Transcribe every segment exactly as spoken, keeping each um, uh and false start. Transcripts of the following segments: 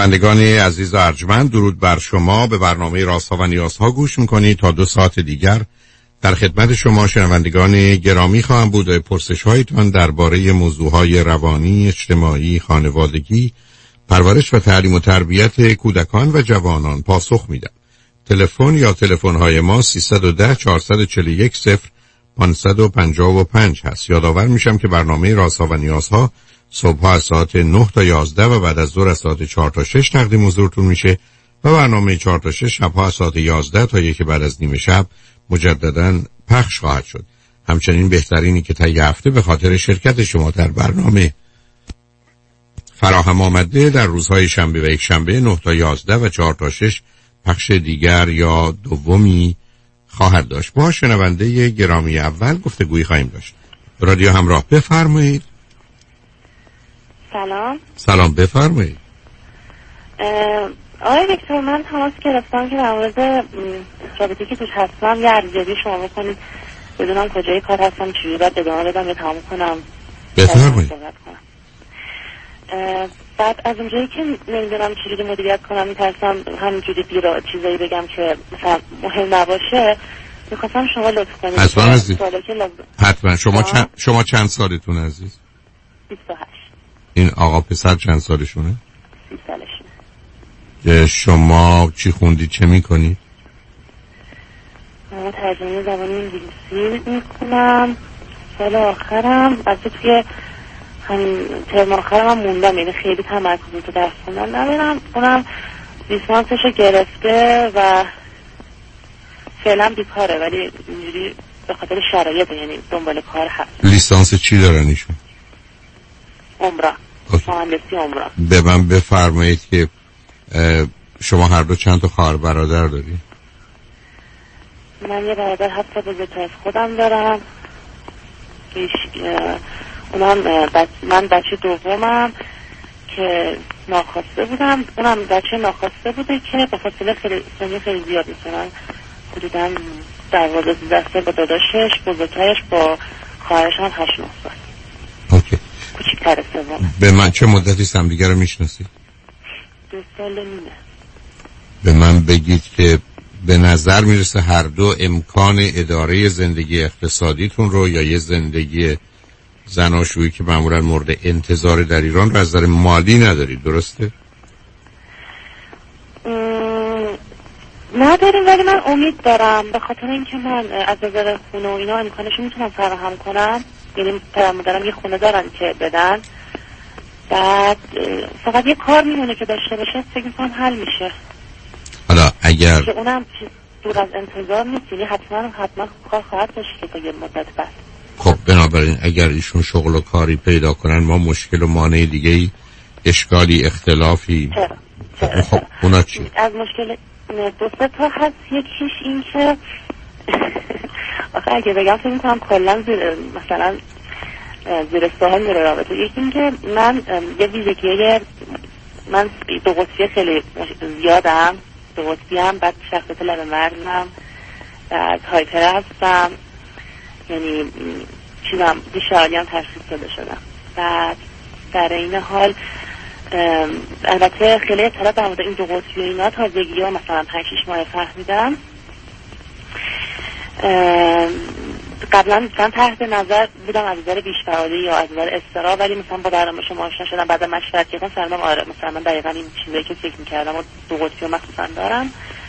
شنوندگان عزیز و ارجمند، درود بر شما. به برنامه رازها و نیازها گوش میکنید. تا دو ساعت دیگر در خدمت شما شنوندگان گرامی خواهم بود و پرسش هایتان درباره موضوعهای روانی، اجتماعی، خانوادگی، پرورش و تعلیم و تربیت کودکان و جوانان پاسخ میدم. تلفن یا تلفن های ما سیصد و ده چهارصد و چهل و یک صفر پانصد و پنجاه و پنج هست. یادآور میشم که برنامه رازها و نیازها صبح از ساعت نه تا یازده و بعد از ظهر از ساعت چهار تا شش تقدیم حضورتون میشه و برنامه چهار تا شش شبها از ساعت یازده تا یک بعد از نیمه شب مجدداً پخش خواهد شد. همچنین بهترینی که طی هفته به خاطر شرکت شما در برنامه فراهم آمده در روزهای شنبه و یک شنبه نه تا یازده و چهار تا شش پخش دیگر یا دومی خواهد داشت. با شنونده گرامی اول گفتگویی خواهیم داشت. رادیو همراه، بفرمایید. سلام. سلام، بفرمایید. آقای دکتر، من تماس گرفتم که در مورد رابطه‌ای که توش هستم یه ارزیابی شما بکنید. بدونم کجای کار هستم، چجوری باید ادامه بدم یا تمام کنم. بفرمایید. بعد از اونجایی که نمیدونم چجوری مدیریت کنم، میترسم همینجوری بیرا چیزایی بگم که مثلا مهم نباشه. میخواستم شما لطف کنید. حتما عزیز. حتما. شما چند شما چند سالتون عزیز؟ بیست و هشت. این آقا پسر چند سالشونه؟ سی سالشونه. شما چی خوندید، چه میکنید؟ من ترجمه زبان انگلیسی میکنم. سال آخرم بچه توی همین ترم آخرم هم موندم، یعنی خیلی تمرکز تو درس خوندن ندارم. اونم لیسانسشو گرفته و فعلا بیکاره، ولی اینجوری به خاطر شرایط یعنی دنبال کار هست. لیسانس چی دارن ایشون؟ عمران، مهندسی عمران. به من بفرمایید که شما هر دو چند تا خواهر برادر دارید؟ من یه برادر هفت تا بزرگتر از خودم دارم. اونم بچ... من بچه دومم که ناخواسته بودم. اونم بچه ناخواسته بوده که به فاصله خیلی سنی خیلی زیاد میکنن. حدوداً دوازده سیزده سال با داداشش، بزرگترش با خواهرش هم هشت نه سال. اوکی. کوچیک‌تر سوم. به من چه مدتی همدیگه رو میشناسید؟ دو سال نیمه. به من بگید که به نظر میرسه هر دو امکان اداره زندگی اقتصادیتون رو یا یه زندگی زناشویی که معمولا مورد انتظار در ایران رو از نظر مالی ندارید، درسته؟ نداریم، ولی من امید دارم به خاطر اینکه من از نظر خونه و اینا امکانش میتونم فراهم کنم. یعنی پدر مادرم یه خونه دارن که بدن، بعد فقط یه کار میمونه که داشته باشه، فکر میکنم حل میشه. حالا اگر که اونم دور از انتظار نیست، یعنی حتما حتما کار خواهد داشت که تا یه مدت بعد. خب بنابراین اگر ایشون شغل و کاری پیدا کنن ما مشکل و مانع دیگه ای، اشکالی، اختلافی چرا؟ چرا؟ خب اونا چی؟ از مشکل دو سه تا هست. یکیش این که آخه اگه بگم فکر میکنم کلا زیر مثلا زیر سوال میره رابطه. یکی این که من یه ویژگی، من دو قطبی خیلی زیادم، دو قطبی هم، بعد شخصیت لب مرزم، بعد هایپر هستم، یعنی چیزم بیشاری هم تشخیص داده شدم. بعد در این حال البته خیلی اطلاع در مورد این دو قطبی و اینا تازگی ها مثلا پنج شش ماه فهمیدم. قبلا مثلا تحت نظر بودم از نظر بیشفعالی یا از نظر استرا، ولی مثلا با درآمد شما آشنا شدم، بعد مشورت کردم فهمیدم آره مثلا من دقیقاً این چیزایی که فکر می‌کردم و دو قطبی مخصوصا دارم.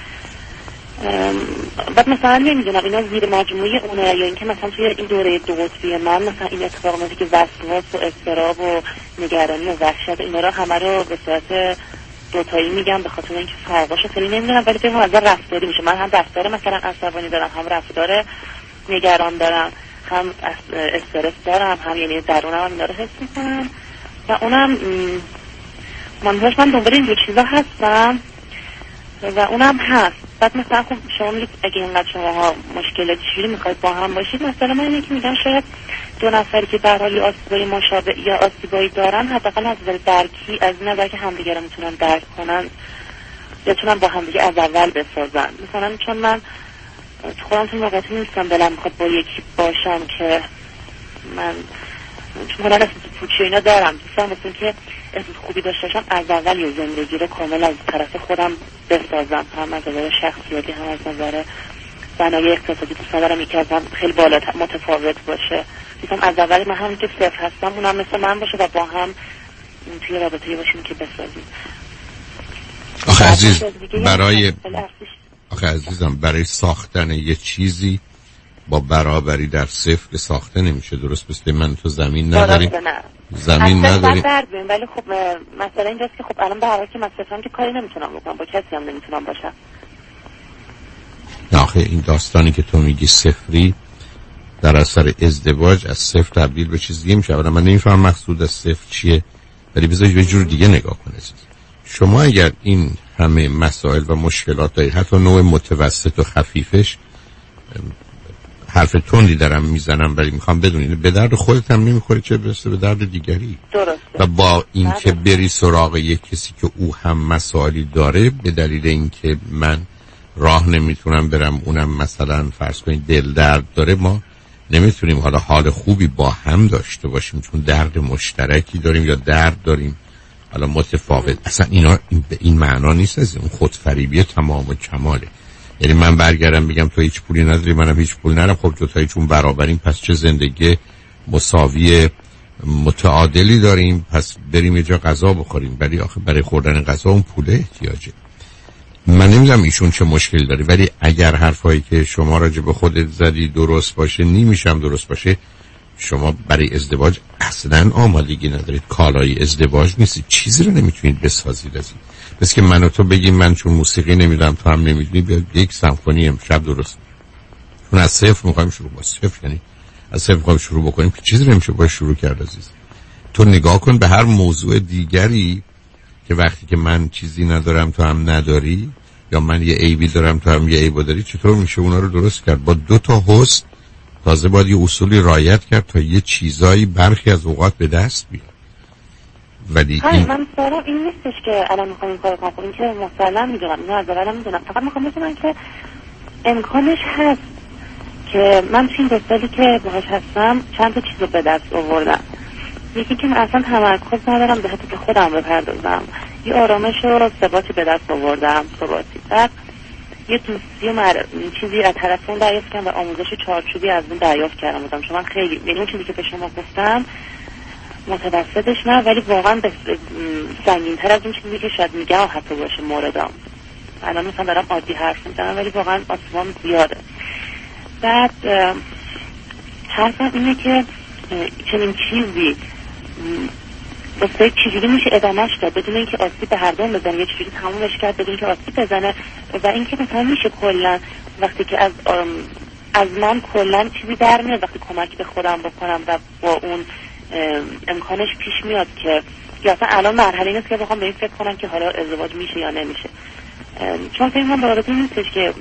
بعد مثلا نمیدونم اینا زیر مجموعه اونه یا اینکه مثلا توی این دوره دو قطبی من مثلا این اتفاقاتی که وسواس و اضطراب و نگرانی و وحشت اینا رو همه رو به صورت دوتایی میگم به خاطر اینکه فرقاشو خیلی نمیدونم، ولی فکر کنم از رفتاری میشه. من هم رفتار مثلا عصبانی دارم، هم رفتار نگران دارم، هم استرس دارم، هم یعنی درونم هم اینا رو حس میکنم و اونم منظورش من دنبال این دو چیزا هستم و اونم هست. بعد مثلا خب شما میگید اگه اینقدر شما ها مشکلات چجوری میخواید با هم باشید، مثلا من اینه که میگم شاید دو نفری که در حالی آسیبای مشابه یا آسیبایی دارن حداقل از نظر درکی از این نظر که همدیگه رو میتونن درک کنن بتونن با همدیگه از اول بسازن. مثلا چون من خودم تو موقعیتی نیستم دلم میخواد با یکی باشم که من چون من احساس پوچی اینا دارم، دوستم مثل که احساس خوبی داشته باشم از اول یه زندگی رو کامل از طرف خودم بسازم، هم از نظر شخصیتی هم از نظر بنای اقتصادی. دوست دارم یکی ازم خیلی بالا متفاوت باشه، دوستم از اول من هم که صفر هستم اونم مثل من باشه و با هم توی رابطه‌ای باشیم که بسازیم. آخه عزیز برای آخه عزیزم برای ساختن یه چیزی با برابری در صفر ساخته نمیشه. درست مثل من تو زمین نداریم، زمین نداریم، ولی خب مثلا اینجاست که خب الان به هر حال که من صفرم که کاری نمیتونم بکنم، با کسی هم نمیتونم باشم. آخه این داستانی که تو میگی صفری در اثر ازدواج از صفر تبدیل به چیز دیگه میشه. من نمیفهم مقصود از صفر چیه، ولی بذارید یه جور دیگه نگاه کنید. شما اگر این همه مسائل و مشکلات دارید، حتی نوع متوسط و خفیفش، حرف تندی دارم میزنم ولی میخوام بدونید به درد خودت هم نمیخوره چه برسه به درد دیگری. درسته. و با اینکه بری سراغ یک کسی که او هم مسائلی داره به دلیل اینکه من راه نمیتونم برم اونم مثلا فرض کنید دل درد داره، ما نمیتونیم حالا حال خوبی با هم داشته باشیم چون درد مشترکی داریم یا درد داریم حالا متفاوت. اصلا اینا این به این معنا نیست، از اون خودفریبی تمام و کماله. یعنی من برگردم بگم تو هیچ پولی نداری منم هیچ پول ندارم، خب دوتایی چون برابریم پس چه زندگی مساوی متعادلی داریم، پس بریم یه جا غذا بخوریم. ولی آخه برای خوردن غذا اون پوله احتیاجه. من نمیدونم ایشون چه مشکلی داره، ولی اگر حرفایی که شما راجع به خودت زدی درست باشه، نیمیشم درست باشه، شما برای ازدواج اصلا آمادگی ندارید، کالای ازدواج نیستید، چیزی رو نمیتونید بسازید. از این بس که من و تو بگیم من چون موسیقی نمیدونم تو هم نمیدونی بیا یک سمفونی امشب درست، چون از صفر میخوایم شروع با صفر، یعنی از صفر میخوایم شروع بکنیم که چیزی نمیشه باید شروع کرد. عزیز تو نگاه کن به هر موضوع دیگری که وقتی که من چیزی ندارم تو هم نداری، یا من یه عیبی دارم تو هم یه عیب داری، چطور میشه اونا رو درست کرد؟ با دو تا حسن تازه باید یه اصولی رعایت کرد تا یه چیزایی برخی از اوقات به دست بیاد. ولی این من سوالم این نیستش که الان میخوام این کار کنم، این که مسلم میدونم، اینو از اولم میدونم، فقط میخوام بدونم که امکانش هست که من تو این دو سالی که باهاش هستم چند تا چیز رو به دست آوردم. یکی که من اصلا تمرکز ندارم به حتی که خودم بپردازم، یه آرامش و ثباتی به دست آوردم، ثباتی. بعد یه دوستی و مر... چیزی از طرف اون دریافت کردم و آموزش چارچوبی از اون دریافت کردم بودم، چون من خیلی یعنی اون چیزی که به شما گفتم متوسطش نه، ولی واقعا بس... سنگین تر از اون چیزی که شاید میگم حتی باشه موردم. الان مثلا دارم عادی حرف میزنم ولی واقعا آسمان زیاده. بعد حرفم اینه که چنین چیزی واسه چجوری میشه ادامهش داد بدون اینکه آسیب به هر دوم بزنه، یه چجوری تمومش کرد بدون اینکه آسیب بزنه، و اینکه مثلا میشه کلا وقتی که از از من کلا چیزی در میاد وقتی کمک به خودم بکنم و با اون امکانش پیش میاد که یا اصلا الان مرحله اینه که بخوام به این فکر کنم که حالا ازدواج میشه یا نمیشه، چون فکر کنم رابطه نیستش که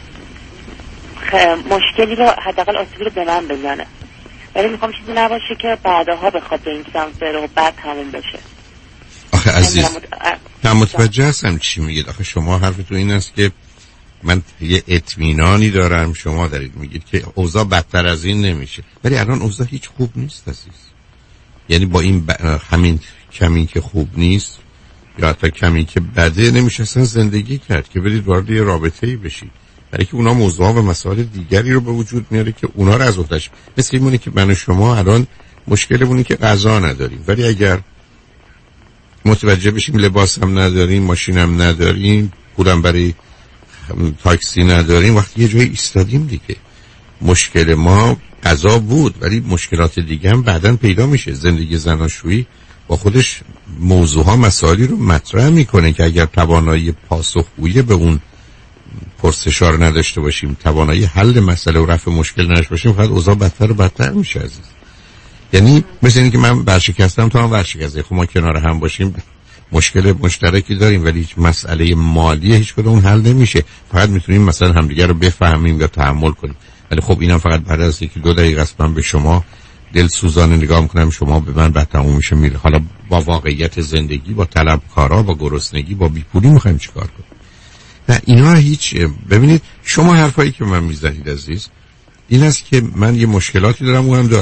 مشکلی رو حداقل آسیبی رو به من بزنه، ولی میخوام چیزی نباشه که بعدها بخواد به این سمت بره و بعد تموم بشه. آخه عزیز من متوجه هستم چی میگید. آخه شما حرفتون این است که من یه اطمینانی دارم، شما دارید میگید که اوضاع بدتر از این نمیشه، ولی الان اوضاع هیچ خوب نیست عزیز. یعنی با این ب... همین کمی که خوب نیست یا حتی کمی که بده نمیشه اصلا زندگی کرد که برید وارد یه رابطه‌ای بشید، برای که اونا موضوع و مسائل دیگری رو به وجود میاره که اونا رو از آتش، مثل این مونه که من و شما الان مشکلمونه که غذا نداریم، ولی اگر متوجه بشیم لباس هم نداریم، ماشین هم نداریم، پولم برای تاکسی نداریم، وقتی یه جایی ایستادیم دیگه. مشکل ما غذا بود ولی مشکلات دیگه هم بعداً پیدا میشه. زندگی زناشویی با خودش موضوع ها مسائلی رو مطرح میکنه که اگر توانایی پاسخگویی به اون پرسش‌ها رو نداشته باشیم، توانایی حل مسئله و رفع مشکل نداشته باشیم، فقط اوضاع بدتر و بدتر میشه عزیز. یعنی مثل اینکه من ورشکستم تو هم ورشکسته، خب ما کنار هم باشیم مشکل مشترکی داریم ولی هیچ مسئله مالی هیچ کدوم حل نمیشه، فقط میتونیم مثلا همدیگه رو بفهمیم یا تحمل کنیم. ولی خب اینم فقط بعد از اینکه دو دقیقه است من به شما دل سوزانه نگاه میکنم، شما به من بعد تموم میشه میره. حالا با واقعیت زندگی، با طلبکارا، با گرسنگی، با بیپولی میخوایم چیکار کنیم؟ نه اینا هیچ. ببینید شما حرفایی که من میزنید عزیز این است که من یه مشکلاتی دارم اونم داره،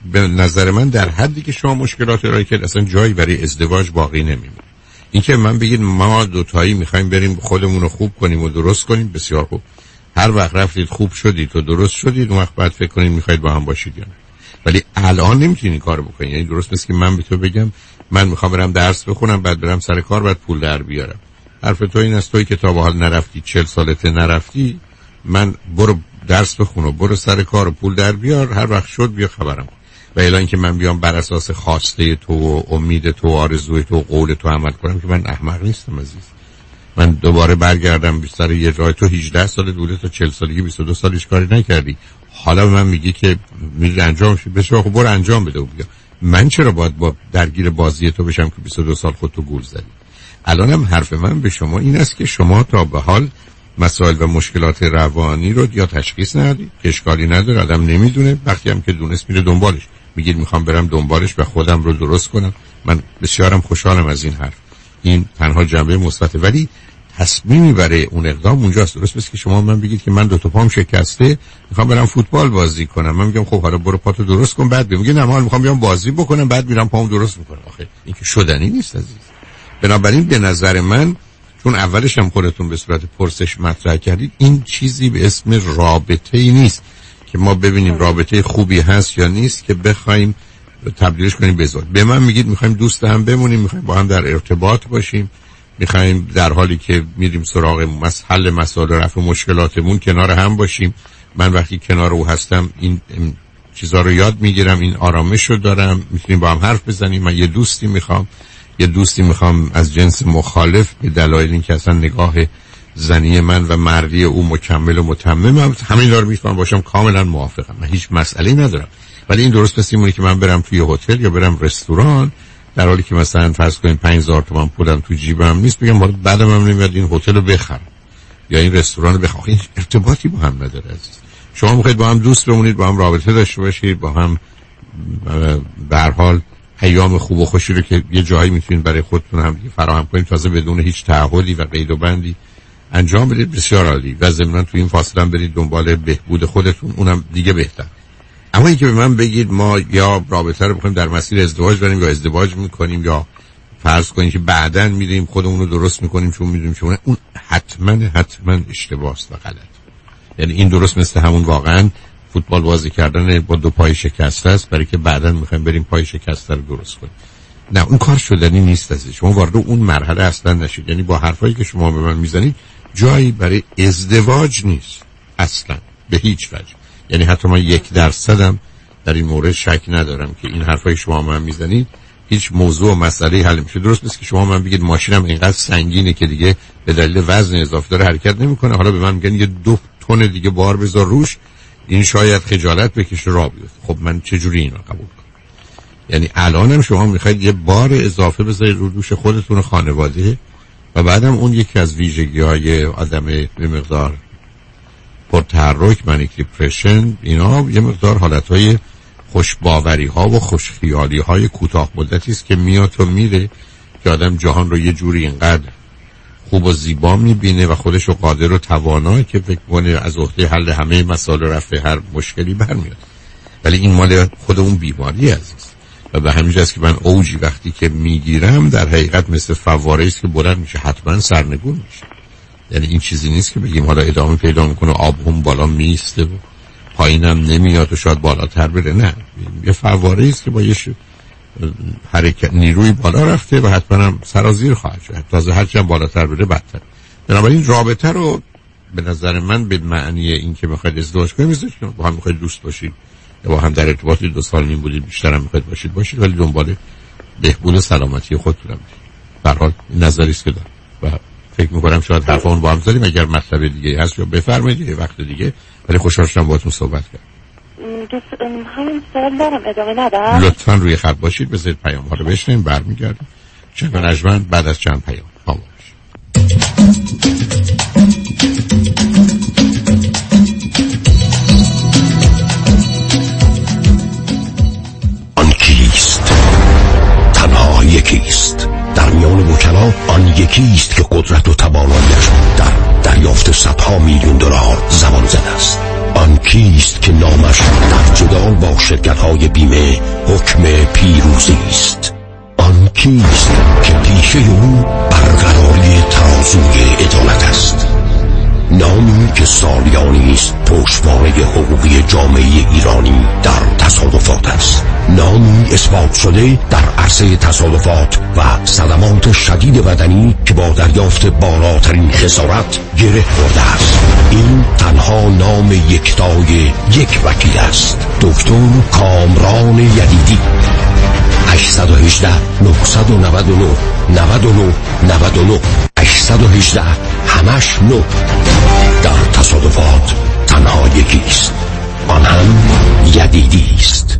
به نظر من در حدی که شما مشکلات رای که اصلا جایی برای ازدواج باقی نمیمونه. اینکه من بگید ما دوتایی میخوایم بریم خودمون رو خوب کنیم و درست کنیم، بسیار خوب. هر وقت رفتید خوب شدید و درست شدید، اون وقت بعد فکر کنید میخواید با هم باشید یا نه. ولی الان نمیتونین کارو بکنید. یعنی درست مثل که من به تو بگم من میخوام برم درس بخونم، بعد برم سر کار، بعد پول در بیارم. حرف تو این است توی که تا به حال نرفتی، چهل سالته نرفتی، من برو درس بخون و برو سر کار و پول در بیار، هر وقت شد بیا خبرم. و الا اینکه من بیام بر اساس خواسته تو و امید تو و آرزوی تو و قول تو عمل کنم، که من احمق نیستم عزیز. من دوباره برگردم بیشتر یه جای تو هجده سال دوله تا چهل سالگی بیست و دو سالش کاری نکردی، حالا به من میگی که میری انجام شد، بسیار خب برو انجام بده و بیا. من چرا باید با درگیر بازی تو بشم که بیست و دو سال خودتو گول زدی؟ الانم حرف من به شما این است که شما تا به حال مسائل و مشکلات روانی رو یا تشخیص ندید که اشکالی نداره، آدم نمیدونه، وقتی هم که دونست میره دنبالش. میگید میخوام برم دنبالش و خودم رو درست کنم. من بسیارم خوشحالم از این حرف، این تنها جنبه مثبته، ولی تصمیمی برای اون اقدام اونجاست. درست مثل که شما من بگید که من دو تا پام شکسته میخوام برم فوتبال بازی کنم، من میگم خب حالا برو پاتو درست کن، بعد میگه نه من میخوام بیام بازی بکنم، بعد میرم پامو درست میکنم. آخه این که شدنی نیست عزیز. بنابراین به نظر من، چون اولش هم خودتون به صورت پرسش مطرح کردید، این چیزی به اسم رابطه ای نیست که ما ببینیم رابطه خوبی هست یا نیست که بخوایم تبدیلش کنیم به ازدواج. به من میگید میخوایم دوست هم بمونیم، میخوایم با هم در ارتباط باشیم، میخوایم در حالی که میریم سراغ حل مسائل و رفع مشکلاتمون کنار هم باشیم. من وقتی کنار او هستم این چیزا رو یاد میگیرم، این آرامش رو دارم، میتونیم با هم حرف بزنیم. من یه دوستی میخوام، یه دوستی میخوام از جنس مخالف، به دلایل اینکه اصلا نگاه زنی من و مردی او مکمل و متمم، همین دار میتونم باشم، کاملا موافقم، من هیچ مسئله‌ای ندارم. ولی این درست مثل اینه که من برم توی هتل یا برم رستوران در حالی که مثلا فرض کنیم پنج هزار تومان پولم تو جیبم نیست، بگم باید بعدم هم نمیاد این هتل رو بخرم یا این رستوران رو بخرم. این ارتباطی با هم نداره عزیز. شما میخواید با هم دوست بمونید، با هم رابطه داشته باشید، با هم به هر حال ایام خوب و خوشی رو که یه جایی میتونید برای خودتون هم فراهم کنید، تازه بدون هیچ تعهدی و قید و بندی انجام بدید، بسیار عالی. و ضمناً تو این فاصله هم برید دنبال بهبود خودتون، اونم دیگه بهتر. اما اینکه به من بگید ما یا رابطه رو بخوایم در مسیر ازدواج بریم یا ازدواج میکنیم یا فرض کنیم که بعداً میریم خودمون رو درست میکنیم چون میدونیم چون، اون حتما حتما اشتباهه و غلط. یعنی این درست مثل همون واقعاً فوتبال بازی کردن با دو پای شکسته است برای که بعداً میخوایم بریم پای شکسته رو درست کنیم. نه، اون کار شدنی نیست عزیز. شما وارد اون مرحله اصلا نشید. یعنی با حرفایی که شما به من میزنید جایی برای ازدواج نیست اصلا، به هیچ وجه. یعنی حتی من یک درصدم در این مورد شک ندارم که این حرفای شما من میزنید هیچ موضوع و مسئله حل میشه. درست مثل که شما من بگید ماشینم اینقدر سنگینه که دیگه به دلیل وزن اضافه داره حرکت نمیکنه، حالا به من میگن یه دو تن دیگه بار بذار روش، این شاید خجالت بکشه راه بیفته. خب من چه جوری اینو قبول کنم؟ یعنی الانم شما میخواید یه بار اضافه بذارید رو دوش خودتون و خانواده و بعدم اون یکی از ویژگی‌های آدم به مقدار پرتحرک، منیک دیپرشن، اینا یه مقدار حالتهای خوشباوری ها و خوشخیالی های کوتاه مدتی است که میاد و میره که آدم جهان رو یه جوری اینقدر خوب و زیبا میبینه و خودش رو قادر و توانایی که فکر کنه از عهده حل همه مسائل و رفع هر مشکلی برمیاد. ولی این مال خود اون بیماری عزیز. و به همین جاست که من اوجی وقتی که میگیرم در حقیقت مثل فواره است که بلند میشه، حتما سرنگون میشه. یعنی این چیزی نیست که بگیم حالا ادامه پیدا میکنه آب هم بالا میسته و پایینم نمیاد و شاید بالاتر بره. نه، یه فواره است که با یه حرکت نیروی بالا رفته و حتما هم سرازیر خواهد شد. تازه هرچی هم بالاتر بره بدتر. بنابراین رابطه رو به نظر من به معنی این که میخواید ازدواج کنید، با هم میخواید دوست باشید یا با هم در ارتباط دو سال نیم بودید بیشتر هم میخواید باشید باشید، ولی دنبال بهبود سلامتی خودتونم باشید. به هر حال نظری است که دارم و فکر میکنم شاید حرفمون با هم زدیم. اگر مطلب دیگه هست یا بفرمایید یه وقت دیگه، ولی خوشحال شدم باهاتون صحبت کردم. دوست همین سوال دارم، ادامه ندم؟ لطفاً روی خط باشید، بذارید پیام ها رو بشنویم، برمیگردیم. شنگ نجمن بعد از چند پیام با آن کیست؟ تنها یکیست در میان وکلا، آن یکیست که قدرت و تواناییش در دریافت صدها میلیون دلار زمان زده است. آن کیست که نامش در جدایی جدال با شرکت‌های بیمه حکم پیروزی است. آن کیست که پیشه او برقراری ترازوی عدالت است؟ نامی که سالیانی است پشتوانه حقوقی جامعه ایرانی در تصادفات است. نامی اثبات شده در عرصه تصادفات و صدمات شدید بدنی که با دریافت بالاترین خسارت گره خورده است. این تنها نام یکتای یک وکیل است، دکتر کامران یدیدی. هشت یک هشت نه نه نه نه نه نه نه هشت یک هشت همش نو. در تصادفات تنها یکیست، آن هم یدیدی است.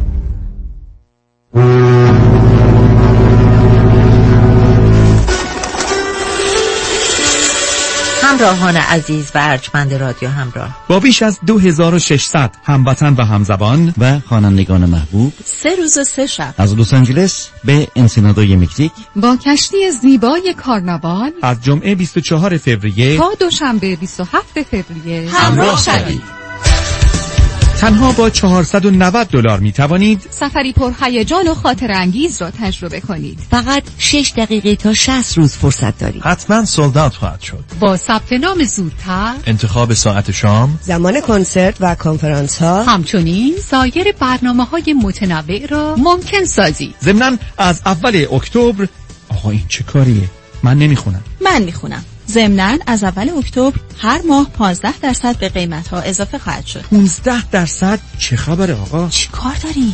همراهان عزیز و ارجمند رادیو همراه، با بیش از دو هزار و ششصد هموطن و همزبان و خوانندگان محبوب، سه روز و سه شب از لس آنجلس به انسینادوی مکزیک با کشتی زیبای کارناوال از جمعه بیست و چهارم فوریه تا دوشنبه بیست و هفتم فوریه همراه شوید. تنها با چهارصد و نود دلار می توانید سفری پر هیجان و خاطر انگیز را تجربه کنید. فقط شش دقیقه تا شصت روز فرصت دارید. حتما سولد اوت خواهد شد. با ثبت نام زودتر، انتخاب ساعت شام، زمان کنسرت و کنفرانس ها، همچنین سایر برنامه‌های متنوع را ممکن سازید. ضمناً از اول اکتبر. آقا این چه کاریه؟ من نمیخونم. من میخونم. ضمناً از اول اکتبر هر ماه پانزده درصد به قیمت‌ها اضافه خواهد شد. پانزده درصد؟ چه خبره آقا؟ چی کار داری؟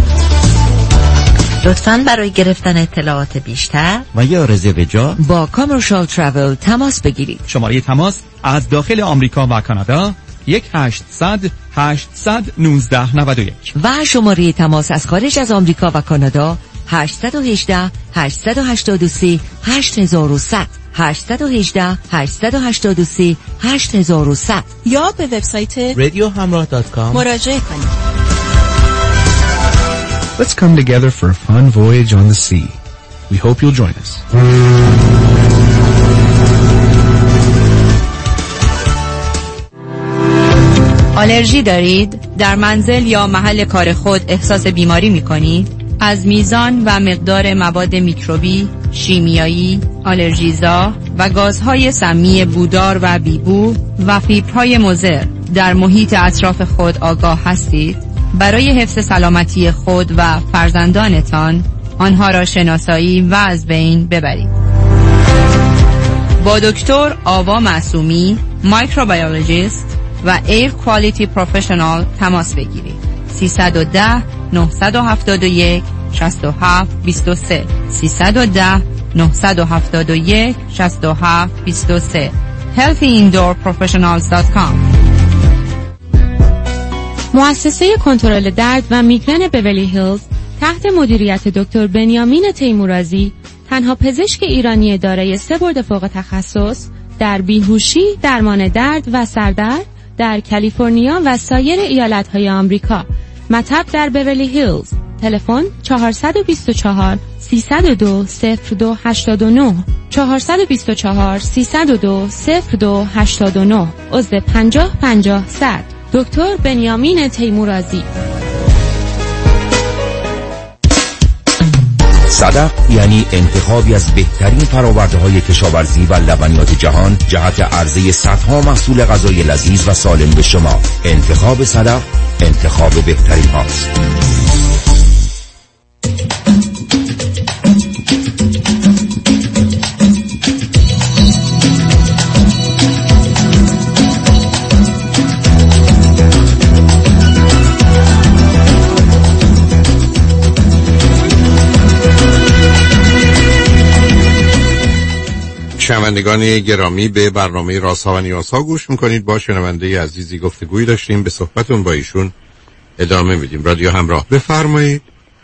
لطفاً برای گرفتن اطلاعات بیشتر و یا رزرو جا با کامرشال تراول تماس بگیرید. شماره تماس از داخل آمریکا و کانادا یک هشتصد هشتصد نوزده نود و یک و شماره تماس از خارج از آمریکا و کانادا هشت یک هشت هشت هشت سه هشت یک صفر صفر هشت یک هشت هشت هشت سه هشت یک صفر صفر یا به وبسایت رادیو همراه دات کام مراجعه کنید. Let's come together for a fun voyage on the sea. We hope you'll join us. آلرژی دارید؟ در منزل یا محل کار خود احساس بیماری می‌کنید؟ از میزان و مقدار مواد میکروبی، شیمیایی، آلرژیزا و گازهای سمی بودار و بیبو و فیبرهای مضر در محیط اطراف خود آگاه هستید؟ برای حفظ سلامتی خود و فرزندانتان آنها را شناسایی و از بین ببرید. با دکتر آوا معصومی، مایکروبیولوژیست و ایر کوالیتی پروفشنال تماس بگیرید. سیصد و ده نهصد و هفتاد و یک شصت و هفت بیست و سه سیصد و ده نهصد و هفتاد و یک شصت و هفت بیست و سه healthy indoor professionals dot com. مؤسسه کنترل درد و میگرن بیولی هیلز تحت مدیریت دکتر بنیامین تیمورازی، تنها پزشک ایرانی دارای سه برد فوق تخصص در بیهوشی، درمان درد و سردرد در کالیفرنیا و سایر ایالت‌های آمریکا. مطب در بیولی هیلز. تلفن چهار دو چهار سیصد و دو صفر دو هشتاد و نه چهار دو چهار سیصد و دو صفر دو هشتاد و نه عضو پنجاه پنجاه صد. دکتر بنیامین تیمورازی. صدف یعنی انتخابی از بهترین فرآورده‌های کشاورزی و لبنیات جهان جهت عرضه صدها محصول غذای لذیذ و سالم به شما. انتخاب صدف انتخاب بهترین هاست. شنوندگان گرامی، به برنامه رازها و نیازها گوش میکنید. با شنونده عزیزی گفتگویی داشتیم، به صحبتون با ایشون ادامه میدیم. رادیو همراه، بفرمایید.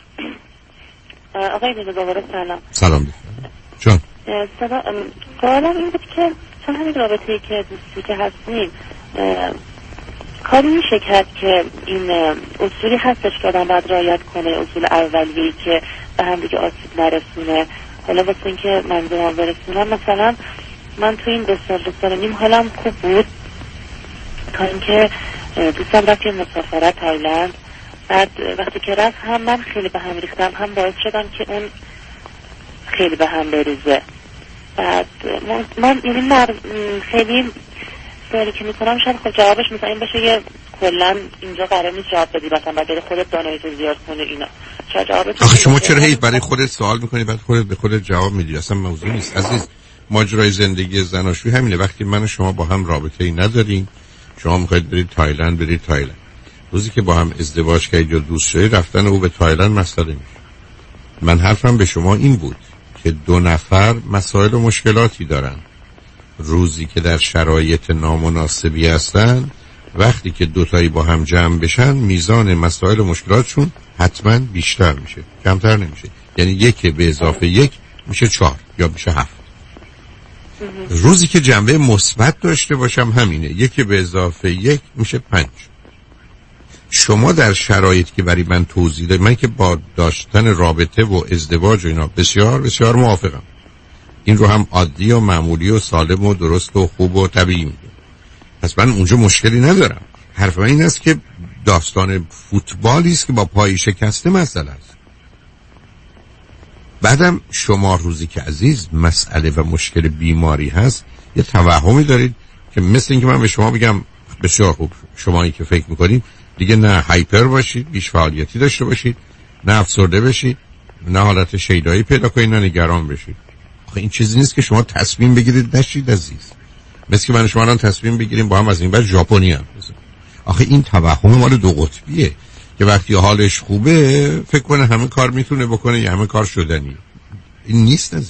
آقای بیده دوباره سلام. سلام بفرمایید. چون سوالم این بود که چون همین رابطه‌ای که دوستی که هستیم کاری میشه کرد که این اصولی هستش که آدم باید رعایت کنه، اصول اولیه‌ای که به هم دیگه آسیب نرسونه. حالا واسه اینکه منظورم برسونم، مثلا من تو این دو سال دو سال نیم حالم خوب بود تا اینکه دوستم رفت یه مسافرت تایلند بعد وقتی که رفت هم من خیلی به هم ریختم، هم باعث شدم که اون خیلی به هم بریزه. بعد من یعنی من خیلی سوالی که میکنم شاید خب جوابش مثلا این باشه یه کلا اینجا قرار نیست جواب بدی، مثلا باید خودت داناییتو زیاد کنی اینا. شاید جوابت آخه شما چرا هی برای خودت سوال میکنی بعد خودت به خودت جواب میدی؟ اصلا موضوع نیست عزیز. ماجرای زندگی زناشویی همینه. وقتی من و شما با هم رابطه ای نداریم، شما میخواید برید تایلند، برید تایلند. روزی که با هم ازدواج کردید یا دوست شدید، رفتن او به تایلند مسئله میشه. من حرفم به شما این بود که دو نفر مسائل و مشکلاتی دارن. روزی که در شرایط نامناسبی هستن، وقتی که دوتایی با هم جمع بشن، میزان مسائل و مشکلاتشون حتما بیشتر میشه، کمتر نمیشه. یعنی یک به اضافه یک میشه چهار یا میشه هفت. روزی که جنبه مثبت داشته باشم همینه، یک به اضافه یک میشه پنج. شما در شرایطی که برای من توضیح دادید، من که با داشتن رابطه و ازدواج و اینا بسیار بسیار موافقم. این رو هم عادی و معمولی و سالم و درست و خوب و طبیعی میگم. پس من اونجا مشکلی ندارم. حرف من این است که داستان فوتبالی است که با پای شکسته مسئله است. بعدم شما روزی که عزیز مسئله و مشکل بیماری هست، یه توهمی دارید که مثل این که من به شما بگم بسیار خوب، شمایی که فکر میکنید دیگه نه هایپر باشید، بیش فعالیتی داشته باشید، نه افسرده بشید، نه حالت شیدایی پیدا کنید، نه نگران بشید. آخه این چیزی نیست که شما تصمیم بگیرید نشید عزیز. مثل که من شما الان تصمیم بگیریم با هم از این بعد ژاپنی هم بزنیم. آخه این توهم مال دو قطبیه که وقتی حالش خوبه فکر کنه همه کار میتونه بکنه یا همه کار شدنی. این نیست عزیز.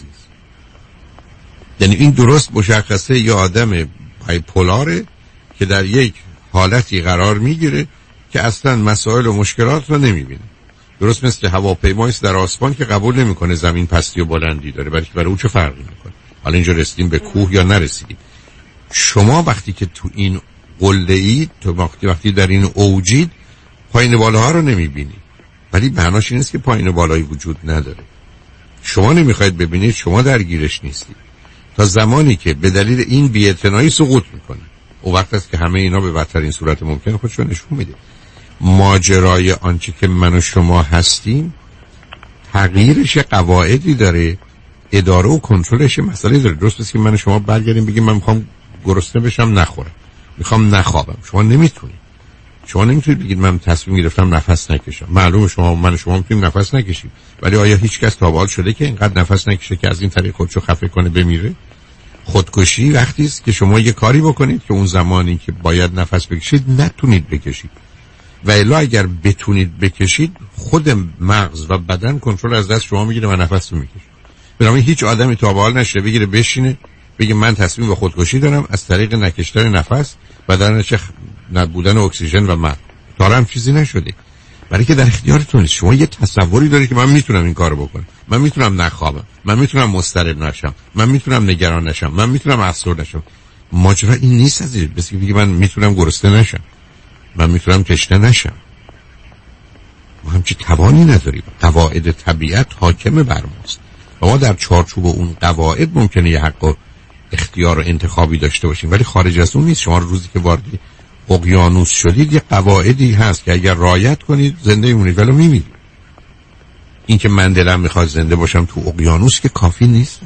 یعنی این درست مشخصه یه آدم بایپولاره که در یک حالتی قرار میگیره که اصلا مسائل و مشکلات رو نمیبینه. درست مثل هواپیمایی است در آسمان که قبول نمیکنه زمین پستی و بلندی داره، بلکه برای اون چه فرقی میکنه حالا اینجا رسیدیم به کوه یا نرسیدیم. شما وقتی که تو این قله اید، تو وقتی وقتی در این اوجید، پایین بالاها رو نمیبینید، ولی معناش این نیست که پایین بالایی وجود نداره. شما نمیخواید ببینید، شما درگیرش نیستید. تا زمانی که به دلیل این بی‌اعتنایی سقوط میکنه، اون وقت است که همه اینا به بدترین صورت ممکن خودشو نشون میده. ماجرای آنچه که من و شما هستیم تغییرش قواعدی داره، اداره و کنترلش مسئله داره. درست است که من و شما برگردیم بگیم من میخوام گرسنه بشم نخورم، میخوام نخوابم. شما نمیتونید. شما نمیتونید بگید من تصمیم گرفتم نفس نکشم. معلومه شما من و شما میتونیم نفس نکشیم، ولی آیا هیچ کس تا به حال شده که اینقدر نفس نکشه که از این طریق خودشو خفه کنه بمیره؟ خودکشی وقتی است که شما یه کاری بکنید که اون زمانی که باید نفس بکشید نتونید بکشید، و الا اگر بتونید بکشید خود مغز و بدن کنترل از دست شما میگیره و نفس رو میکشه. بنابراین هیچ آدمی تا به حال نشه بگیره بشینه بگه من تصمیم به خودکشی دارم از طریق نکشتن نفس بدن چه نبودن اکسیژن و مرگ. تا هم چیزی نشده، برای که در اختیارتون نیست. شما یه تصوری دارید که من میتونم این کارو بکنم، من میتونم نخوابم، من میتونم مضطرب نشم، من میتونم نگران نشم، من میتونم افسرده نشم. ماجرا این نیست عزیز. بس که من میتونم گرسنه نشم، من میتونم تشنه نشم. ما همچی توانی نداریم. قواعد طبیعت حاکم بر ماست و ما در چارچوب اون قواعد ممکنه یه حق و اختیار و انتخابی داشته باشیم، ولی خارج از اون نیست. شما روزی که وارد اقیانوس شدید یه قواعدی هست که اگر رعایت کنید زنده میمونید ولی میمیرید. این که من دلم میخواد زنده باشم تو اقیانوس که کافی نیست.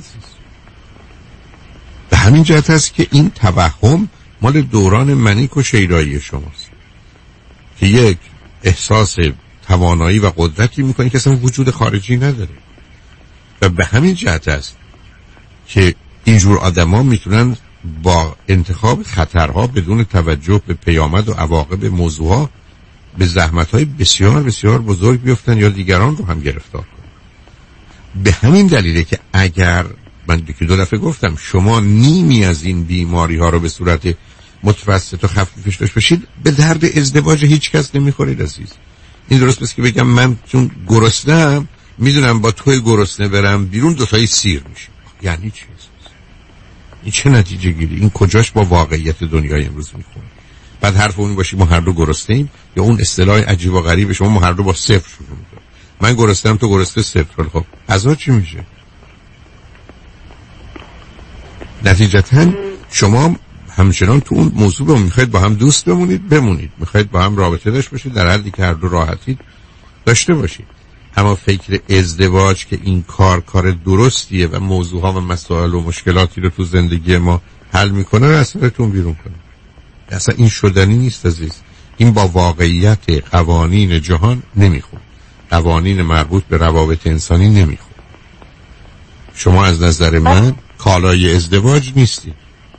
به همین جهت است که این توهم مال دوران منیک و شیدایی شماست که یک احساس توانایی و قدرتی میکنی که اصلا وجود خارجی نداره. و به همین جهت است که اینجور آدما میتونن با انتخاب خطرها بدون توجه به پیامد و عواقب موضوعها به زحمت‌های بسیار بسیار بزرگ بیفتن یا دیگران رو هم گرفتار کنن. به همین دلیله که اگر من که دو دفعه گفتم شما نیمی از این بیماری ها رو به صورت متوسط و خفیفش داشت باشید، به درد ازدواج هیچ کس نمیخورید عزیز. این درست بس که بگم من چون گرسنه‌ام میدونم با توی گرسنه برم بیرون دوتایی سیر میشیم. یعنی چی؟ این چه نتیجه گیری؟ این کجاش با واقعیت دنیای امروز میخونه؟ بعد حرف اون باشی ما هر دو گرسنه‌ایم، یا اون اصطلاح عجیب و غریب شما ما هر دو با صفر شروع می‌کنیم. من گرسنه‌ام تو گرسنه صفر. خب غذا چی میشه؟ نتیجتاً شما همچنان تو اون موضوع رو میخواید با هم دوست بمونید بمونید، میخواید با هم رابطه داشته باشید در حدی که هر دو راحتید داشته باشید. اما فکر ازدواج که این کار کار درستیه و موضوعها و مسائل و مشکلاتی رو تو زندگی ما حل میکنه رو از سرتون بیرون کنید. اصلا این شدنی نیست عزیز. این با واقعیت قوانین جهان نمیخونه، قوانین مربوط به روابط انسانی نمیخونه. شما از نظر من کالای ازدواج نیستی.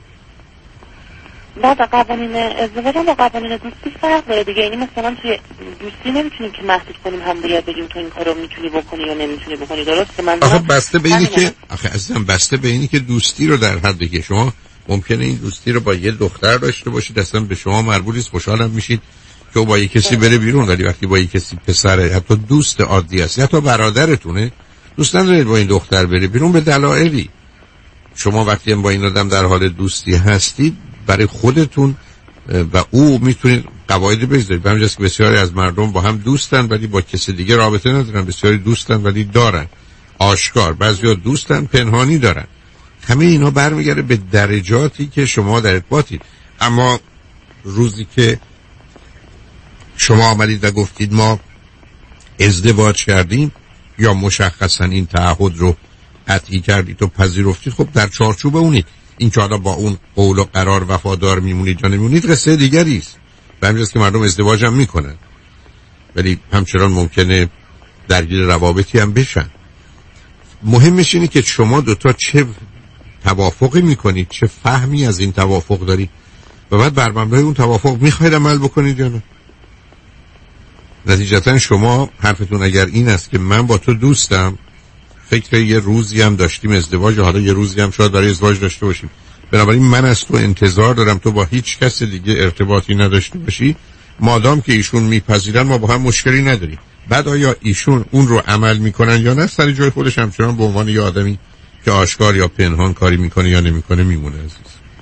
نه، قوانین ازدواج با قوانین دوستی فرق داره دیگه. یعنی مثلا توی دوستی نمیتونیم که محدود کنیم هم دیگه بگیم تو این کارو میتونی بکنی یا نمیتونی بکنی. درسته؟ من آخه بسته به اینی که آخه عزیزم بسته به اینی که دوستی رو در حدی که شما ممکنه این دوستی رو با یه دختر داشته باشید، اصلا به شما مربوط نیست، خوشحالم میشید که با یه کسی بره بیرون، ولی وقتی با یه کسی پسره، حتی دوست عادی است، حتی برادرتونه، دوست ندارید با این دختر بره بیرون به دلایلی. شما وقتی هم با این آدم در حال دوستی هستید، برای خودتون و او میتونید قواعد بذارید. به همین جاست که بسیاری از مردم با هم دوستن ولی با کسی دیگه رابطه ندارن، بسیاری دوستن ولی دارن آشکار، بعضیا دوستن پنهانی دارن. همه اینا برمیگرده به درجاتی که شما در ارتباطید. اما روزی که شما آمدید و گفتید ما ازدواج کردیم یا مشخصا این تعهد رو قطعی کردید و پذیرفتید، خب در چارچوب اونید. این که حالا با اون قول و قرار وفادار میمونید یا نمیمونید قصه دیگری است. به همین جاست که مردم ازدواج هم میکنن ولی همچنان ممکنه درگیر روابطی هم بشن. مهمش اینه که شما دوتا چه توافقی میکنید، چه فهمی از این توافق دارید و بعد بر مبنای اون توافق میخواید عمل بکنید یا نه. نتیجتا شما حرفتون اگر این است که من با تو دوستم، فکر یه روزی هم داشتیم ازدواج، حالا یه روزی هم شاید برای ازدواج داشته باشیم، بنابراین من از تو انتظار دارم تو با هیچ کس دیگه ارتباطی نداشته باشی، مادام که ایشون میپذیرن ما با هم مشکلی نداریم. بعد آیا ایشون اون رو عمل میکنن یا نه، سر جای خودش همچنان به عنوان یه آدمی که آشکار یا پنهان کاری میکنه یا نمیکنه میمونه عزیز.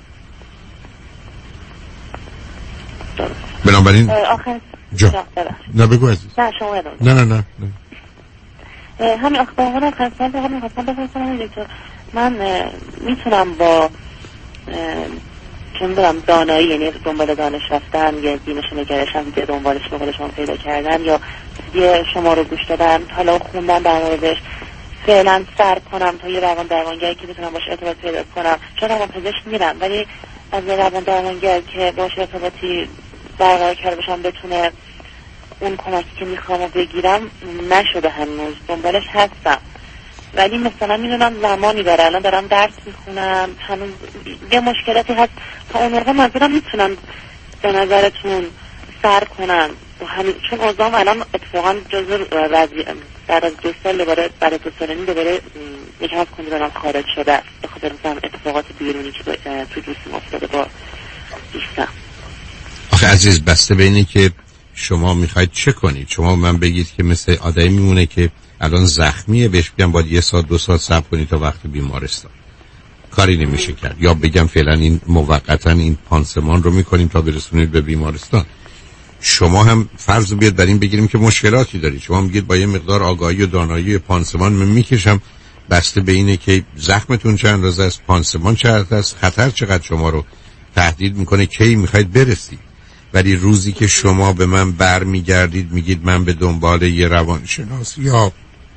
بنابراین آخر جا نه بگو عزیز. نه شما نه نه نه, نه. همین اخباران هم خواستم به همین خواستم بپرسم دکتر، من میتونم با چه میدونم دانایی، یعنی دنبال دانش رفتن یا دینش نگرشم دیگه دنبالش به قول شما پیدا کردن یا یه شما رو گوش دادن حالا خوندن در موردش، فعلا سر کنم تا یه روان درمانگری که بتونم باشه ارتباط پیدا کنم. چون روان پزشک میرم ولی از یه روان درمانگر که باشه ارتباطی برقرار کرده باشم بتونه اون کمکی که میخوام بگیرم نشده هنوز. دنبالش هستم ولی مثلا میدونم زمانی داره. الان دارم درس میخونم، هنوز یه مشکلاتی هست. تا اون موقع منظورم میتونم به نظرتون سر کنم و همین، چون اوضاعم الان اتفاقا جزو وضعی بعد از دو سال دوباره بعد از دو سال نیم دوباره یکی از کندرانم خارج شده به خاطر اتفاقات بیرونی که توی دوستم افتاده با دوستم. آخه عزیز بسته به اینه که شما میخواید چه کنید. شما من بگید که مثل آدمی میمونه که الان زخمیه، بهش بگم باید یه ساعت دو ساعت صبر کنید تا وقت بیمارستان، کاری نمیشه کرد. یا بگم فعلا این موقتا این پانسمان رو میکنیم تا برسونید به بیمارستان. شما هم فرض بیاد بر این بگیریم که مشکلاتی دارید، شما میگید با یه مقدار آگاهی و دانایی پانسمان من میکشم، بسته به اینه که زخمتون چند اندازه است، پانسمان چقدر است، خطر چقدر شما رو تهدید میکنه، کی میخواید برسید. ولی روزی که شما به من بر میگردید میگید من به دنبال یه روانشناس یا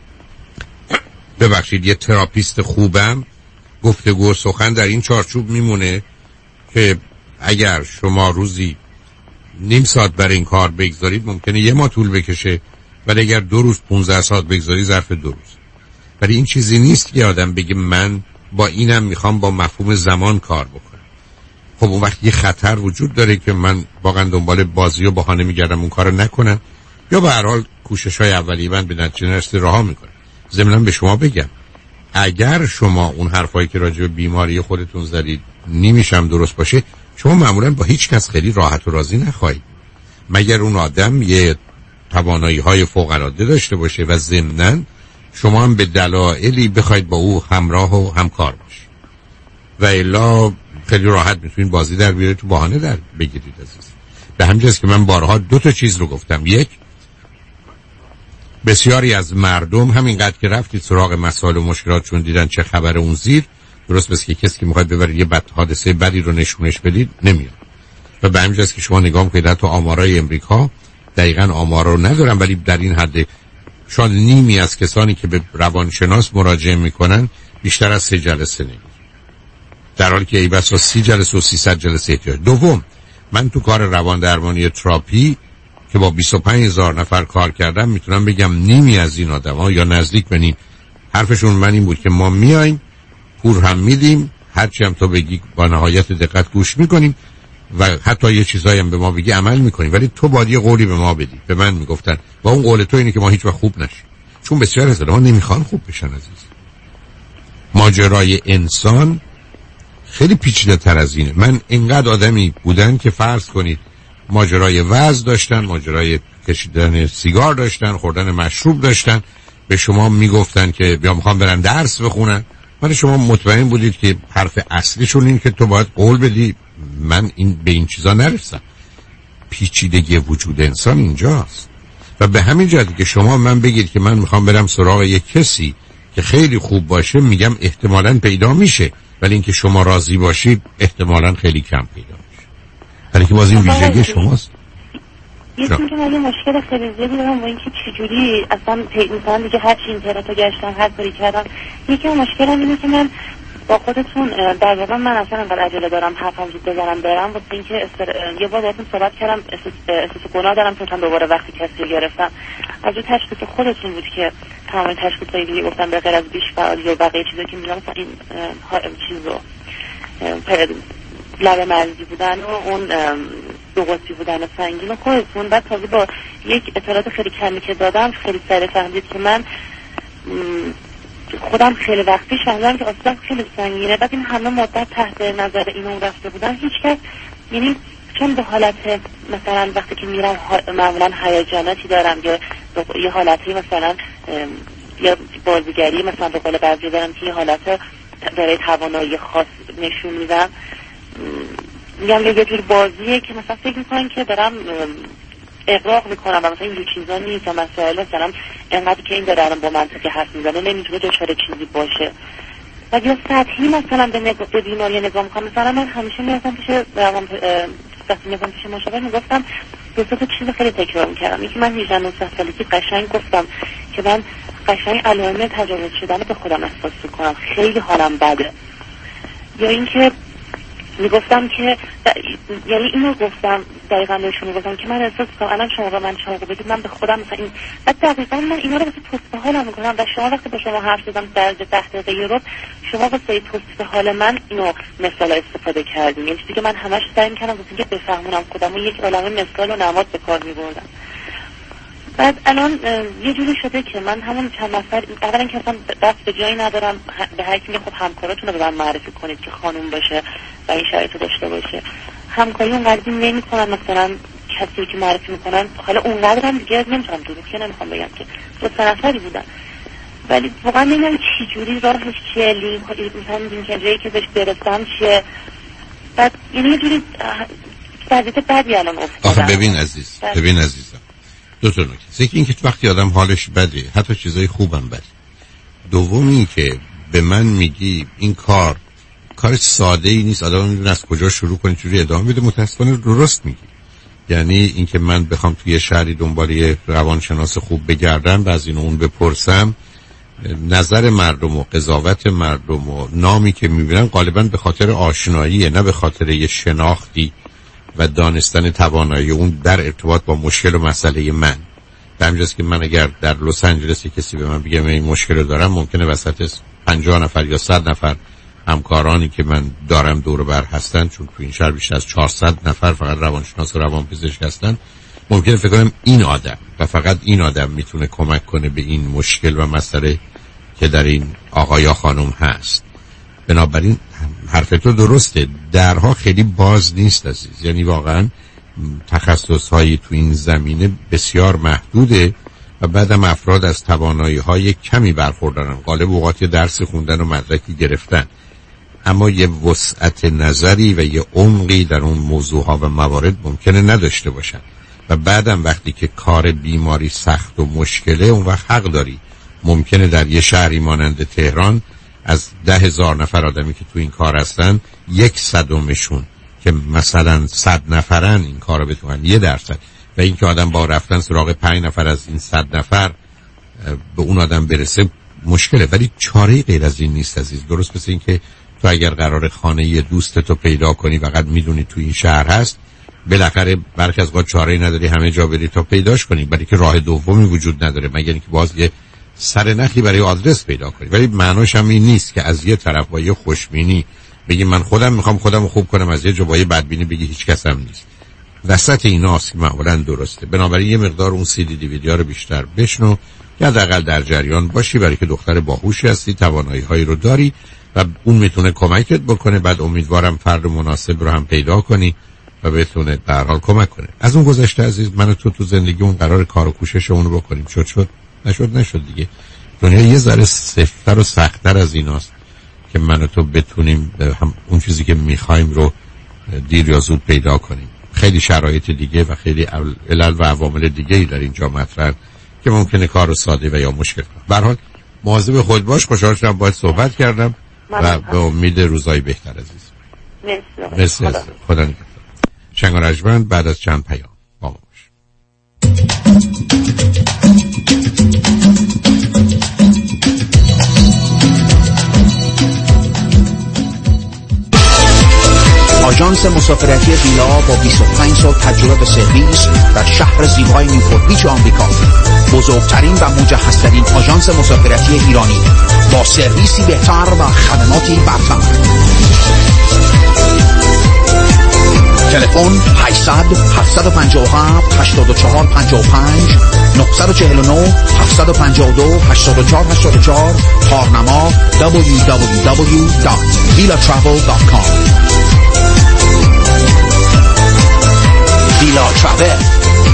ببخشید یه تراپیست خوبم، گفتگو سخن در این چارچوب میمونه که اگر شما روزی نیم ساعت برای این کار بگذارید ممکنه یه ماه طول بکشه، ولی اگر دو روز پونزده ساعت بگذاری ظرف دو روز. ولی این چیزی نیست که آدم بگه من با اینم میخوام با مفهوم زمان کار بکنم. خب اون وقت یه خطر وجود داره که من واقعا دنبال بازی و بهانه میگردم اون کارو نکنم، یا به هر حال کوشش‌های اولیه من به نتیجه نرسیده رها میکنم. ضمناً به شما بگم اگر شما اون حرفایی که راجع به بیماری خودتون زدید نمیشم درست باشه، شما معمولاً با هیچ کس خیلی راحت و راضی نخواهید، مگر اون آدم یه توانایی‌های فوق‌العاده داشته باشه و ضمناً شما هم به دلایلی بخواید با او همراه و همکار باشید، و الا خیلی راحت میتونید بازی در بیارید تو بهانه در بگیرید عزیز. به همین جاست که من بارها دو تا چیز رو گفتم. یک، بسیاری از مردم همینقدر که رفتید سراغ مسائل و مشکلات چون دیدن چه خبر اون زیر، درست مثل که کسی که میخواد ببرید یه بد حادثه بدی رو نشونش بدید نمیاد. و به همین جاست که شما نگاه میکنید حتی آمارای امریکا دقیقاً آمار رو ندارن، ولی در این حد شاید نیمی از کسانی که به روانشناس مراجعه میکنن بیشتر از سه جلسه نمیگیرن، در حالی که ای بسا سی جلسه و سیصد جلسه احتیاج. دوم، من تو کار روان درمانی تراپی که با بیست و پنج هزار نفر کار کردم میتونم بگم نیمی از این آدما یا نزدیک به نیم حرفشون من این بود که ما میایم پول هم میدیم، هرچی هم تو بگی با نهایت دقت گوش میکنیم و حتی یه چیزایی هم به ما بگی عمل میکنیم، ولی تو باید یه قولی به ما بدی. به من میگفتن و اون قول تو اینه که ما هیچ وقت خوب نشیم، چون بسیار از آدم‌ها نمیخوان خوب بشن. عزیز، ماجرای انسان خیلی پیچیده تر از اینه. من اینقدر آدمی بودن که فرض کنید ماجرای وزن داشتن، ماجرای کشیدن سیگار داشتن، خوردن مشروب داشتن، به شما میگفتن که بیا میخوام برن درس بخونن، ولی شما مطمئن بودید که حرف اصلیشون این که تو باید قول بدی من این به این چیزا نرسم. پیچیدگی وجود انسان اینجاست. و به همین جهت که شما من بگید که من میخوام برم سراغ یک کسی که خیلی خوب باشه، میگم احتمالاً پیدا میشه، ولی اینکه شما راضی باشید احتمالاً خیلی کم پیدا میشه. ولی که باز این ویژگی شماست. یه چیزی که من یه مشکل خیلی زیادی دارم با اینکه چجوری اصلا مثلا دیگه هر چی اینترنتو گشتم هر کاری کردم، یکی از مشکلم اینه که من با خودتون در واقع من اصلا انقدر عجله دارم حرفم زود بزنم برم، واسه اینکه استر... یه بار باهاتون صحبت کردم احساس گناه دارم چون دوباره وقتی کسی گرفتم از اون تشخیص خودتون بود که تمام تشخیصایی دیگه گفتم به غیر از بیش فعالی و بقیه چیزا که میگم مثلا این چیزو لب مرزی بودن و اون دو قطبی بودن و سنگین و خودتون. بعد تازه با یک اطلاعات خیلی کمی که دادم خیلی سریع فهمید که من خودم خیلی وقت پیش فهمیدم که اصلا خیلی سنگینه. بعد این همه مدت تحت نظر اینو رفته بودن هیچ کس، یعنی چون به حالت مثلا وقتی که میرم معمولا هیجاناتی دارم یا یه حالتی مثلا یا بازیگری مثلا به قول بعضی دارم که یه حالت برای توانایی خاص نشون میدم، میگم یه جور بازیه که مثلا فکر میکنن که دارم اغراق میکنم و مثلا این چیزا نیست و مسائل مثلا انقدر که این داره با منطقی حرف میزنه نمیتونه دچار چیزی باشه. و یا سطحی مثلا به, نگ... به بیماری نگاه میکنم. مثلا من همیشه میرفتم پیش روان وقتی میرفتم پیش مشاور میگفتم دو تا چیز خیلی تکرار میکردم. یکی من هجده نه سالگی قشنگ گفتم که من قشنگ علائم تجاوز شدن به خودم احساس میکنم، خیلی حالم بده. یا اینکه میگفتم که یعنی اینو گفتم دقیقا بهشون میگفتم که من احساس کنم الان شما به من چاقو بدید من به خودم مثلا این بعد دقیقا من اینا رو واسه توصیف حالم میکنم و شما وقتی با شما حرف زدم در ده دقیقه رو شما واسه توصیف حال من اینو مثال استفاده کردیم. یعنی چیزی که من همش سعی میکنم واسه اینکه بفهمونم خودم و یک عالمه مثال و نماد به کار میبردم. بعد الان یه جوری شده که من همون چند نفر اولا که اصلا دست به جایی ندارم به هر کی میگم خب همکاراتون رو به من معرفی کنید که خانوم باشه و این شرایط داشته باشه. همکاری اونقدر نمی‌کنن، مثلا کسی که معرفی میکنن حالا اونقدر هم دیگه نمیتونم دروغ که نمیخوام بگم که دو سه نفری بودن، ولی واقعا نمیدونم چی جوری راهش چیه، لینک مثلا لینک جایی که بهش برسم چیه. بعد یعنی یه جوری وضعیت بدی الان افتادم. آخه ببین عزیز بد. ببین عزیزم دو تا نکته. یکی اینکه وقتی آدم حالش بده حتی چیزای خوبم بده. دومی که به من میگی این کار کار ساده ای نیست، آدم میدونه از کجا شروع کنه چجوری ادامه بده. متاسفانه درست میگی. یعنی اینکه من بخوام توی شهری دنبال یه روانشناس خوب بگردم و از این اون بپرسم، نظر مردم و قضاوت مردم و نامی که میبینن غالبا به خاطر آشناییه، نه به خاطر یه شناختی و دانستن توانایی اون در ارتباط با مشکل و مسئله من. به همینجاست که من اگر در لس آنجلس کسی به من بگه من این مشکل رو دارم، ممکنه وسط پنجاه نفر یا صد نفر همکارانی که من دارم دور بر هستن، چون تو این شهر بیشتر از چهارصد نفر فقط روانشناس و روانپزشک هستن، ممکنه فکر کنم این آدم و فقط این آدم میتونه کمک کنه به این مشکل و مسئله که در این آقا یا خانم هست. بنابراین حرف تو درسته، درها خیلی باز نیست عزیز. یعنی واقعا تخصص‌هایی تو این زمینه بسیار محدوده و بعدم افراد از توانایی‌های کمی برخوردارن. غالب اوقات یه درس خوندن و مدرکی گرفتن، اما یه وسعت نظری و یه عمقی در اون موضوعها و موارد ممکنه نداشته باشن. و بعدم وقتی که کار بیماری سخت و مشکله، اون وقت حق داری ممکنه در یه شهری مانند تهران از ده هزار نفر آدمی که تو این کار هستن یک صدمشون که مثلا صد نفرن این کار رو بتونن، یه درصد، و این که آدم با رفتن سراغ پنج نفر از این صد نفر به اون آدم برسه مشکله. ولی چاره غیر از این نیست عزیز. درست مثل این که تو اگر قرار خانه یه دوستتو پیدا کنی فقط میدونی تو این شهر هست، بالاخره برخی از وقت چاره نداری همه جا بری تا پیداش کنی، برای که راه دومی وجود نداره مگر اینکه باز یه سر نخی برای آدرس پیدا کنی. ولی معناش هم این نیست که از یه طرف با یه خوشبینی بگی من خودم میخوام خودم رو خوب کنم، از یه جا با یه بدبینی بگی هیچ کس هم نیست. وسط ایناست که معمولا درسته. بنابراین یه مقدار اون سی دی دی وی دی ها رو بیشتر بشنو یا حداقل در جریان باشی، برای که دختر باهوشی هستی، توانایی هایی رو داری و اون میتونه کمکت بکنه. بعد امیدوارم فرد مناسب رو هم پیدا کنی و بتونه به هر حال کمک کنه. از اون گذشته عزیز، من و تو تو زندگی اون قرار کار و کوشش اون رو بکنیم. شد شد نشد نشد دیگه. دنیا یه ذره سفت‌تر و سخت‌تر از ایناست که من و تو بتونیم هم اون چیزی که میخوایم رو دیر یا زود پیدا کنیم. خیلی شرایط دیگه و خیلی علل و عوامل دیگه‌ای در اینجا مطرح که ممکنه کار رو ساده و یا مشکل کنه. به هر حال مواظب خود باش. خوشحال شدم باهات صحبت کردم و به امید روزای بهتر عزیز. مرسی. مرسی. خدا نگهدار. شنگ و رجمند بعد از چند پیام با ما باش. آژانس مسافرتی ویلا با بیست و پنج سال تجربه سرویس در شهر زیبای نیوپورت بیچ آمریکا، بزرگترین و مجهزترین آژانس مسافرتی ایرانی با سرویسی بهتر و خدماتی برتر. تلفن هشتصد هفتصد و پنجاه و هفت هشتاد و چهار پنجاه و پنج، نه چهار نه هفتصد و پنجاه و دو هشتاد و چهار هشتاد و چهار، کارنما دبلیو دبلیو دبلیو دات ویلا ترافل دات کام. ویلا ترافل.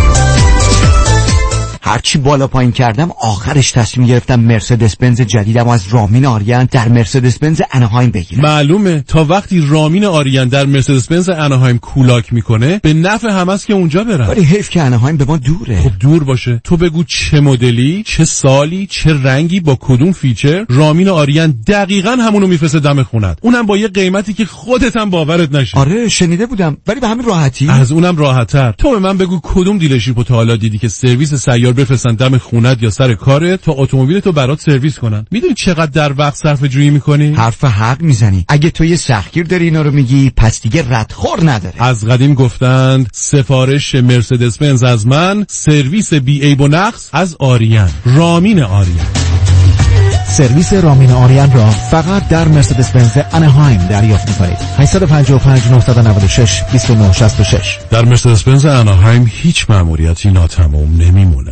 هرچی بالا پایین کردم آخرش تصمیم گرفتم مرسدس بنز جدیدم از رامین آریان در مرسدس بنز اناهایم بگیرم. معلومه تا وقتی رامین آریان در مرسدس بنز اناهایم کولاک میکنه به نفع همست که اونجا برن. ولی حیف که اناهایم به ما دوره. خب دور باشه، تو بگو چه مدلی، چه سالی، چه رنگی، با کدوم فیچر، رامین آریان دقیقاً همونو میفرسته دم خونت، اونم با یه قیمتی که خودت هم باورت نشه. آره شنیده بودم، ولی به همین راحتی. از اونم راحت‌تر. تو به من بگو کدوم دیلرشیپو تا حالا دیدی که سرویس سیار بفرستن دم خونت یا سر کارت تا اتومبیلتو برات سرویس کنن؟ میدونی چقدر در وقت صرفه جویی میکنی؟ حرف حق میزنی. اگه تو یه سختگیر داری اینا رو میگی پس دیگه ردخور نداره. از قدیم گفتند سفارش مرسدس بنز از من، سرویس بی عیب و نقص از آریان. رامین آریان. سرویس رامین آریان را فقط در مرسدس بنز اناهایم دریافت می‌کنید. هشت پنج پنج نه نه شش دو نه شش شش. در مرسدس بنز اناهایم هیچ مأموریتی ناتمام نمیمونه.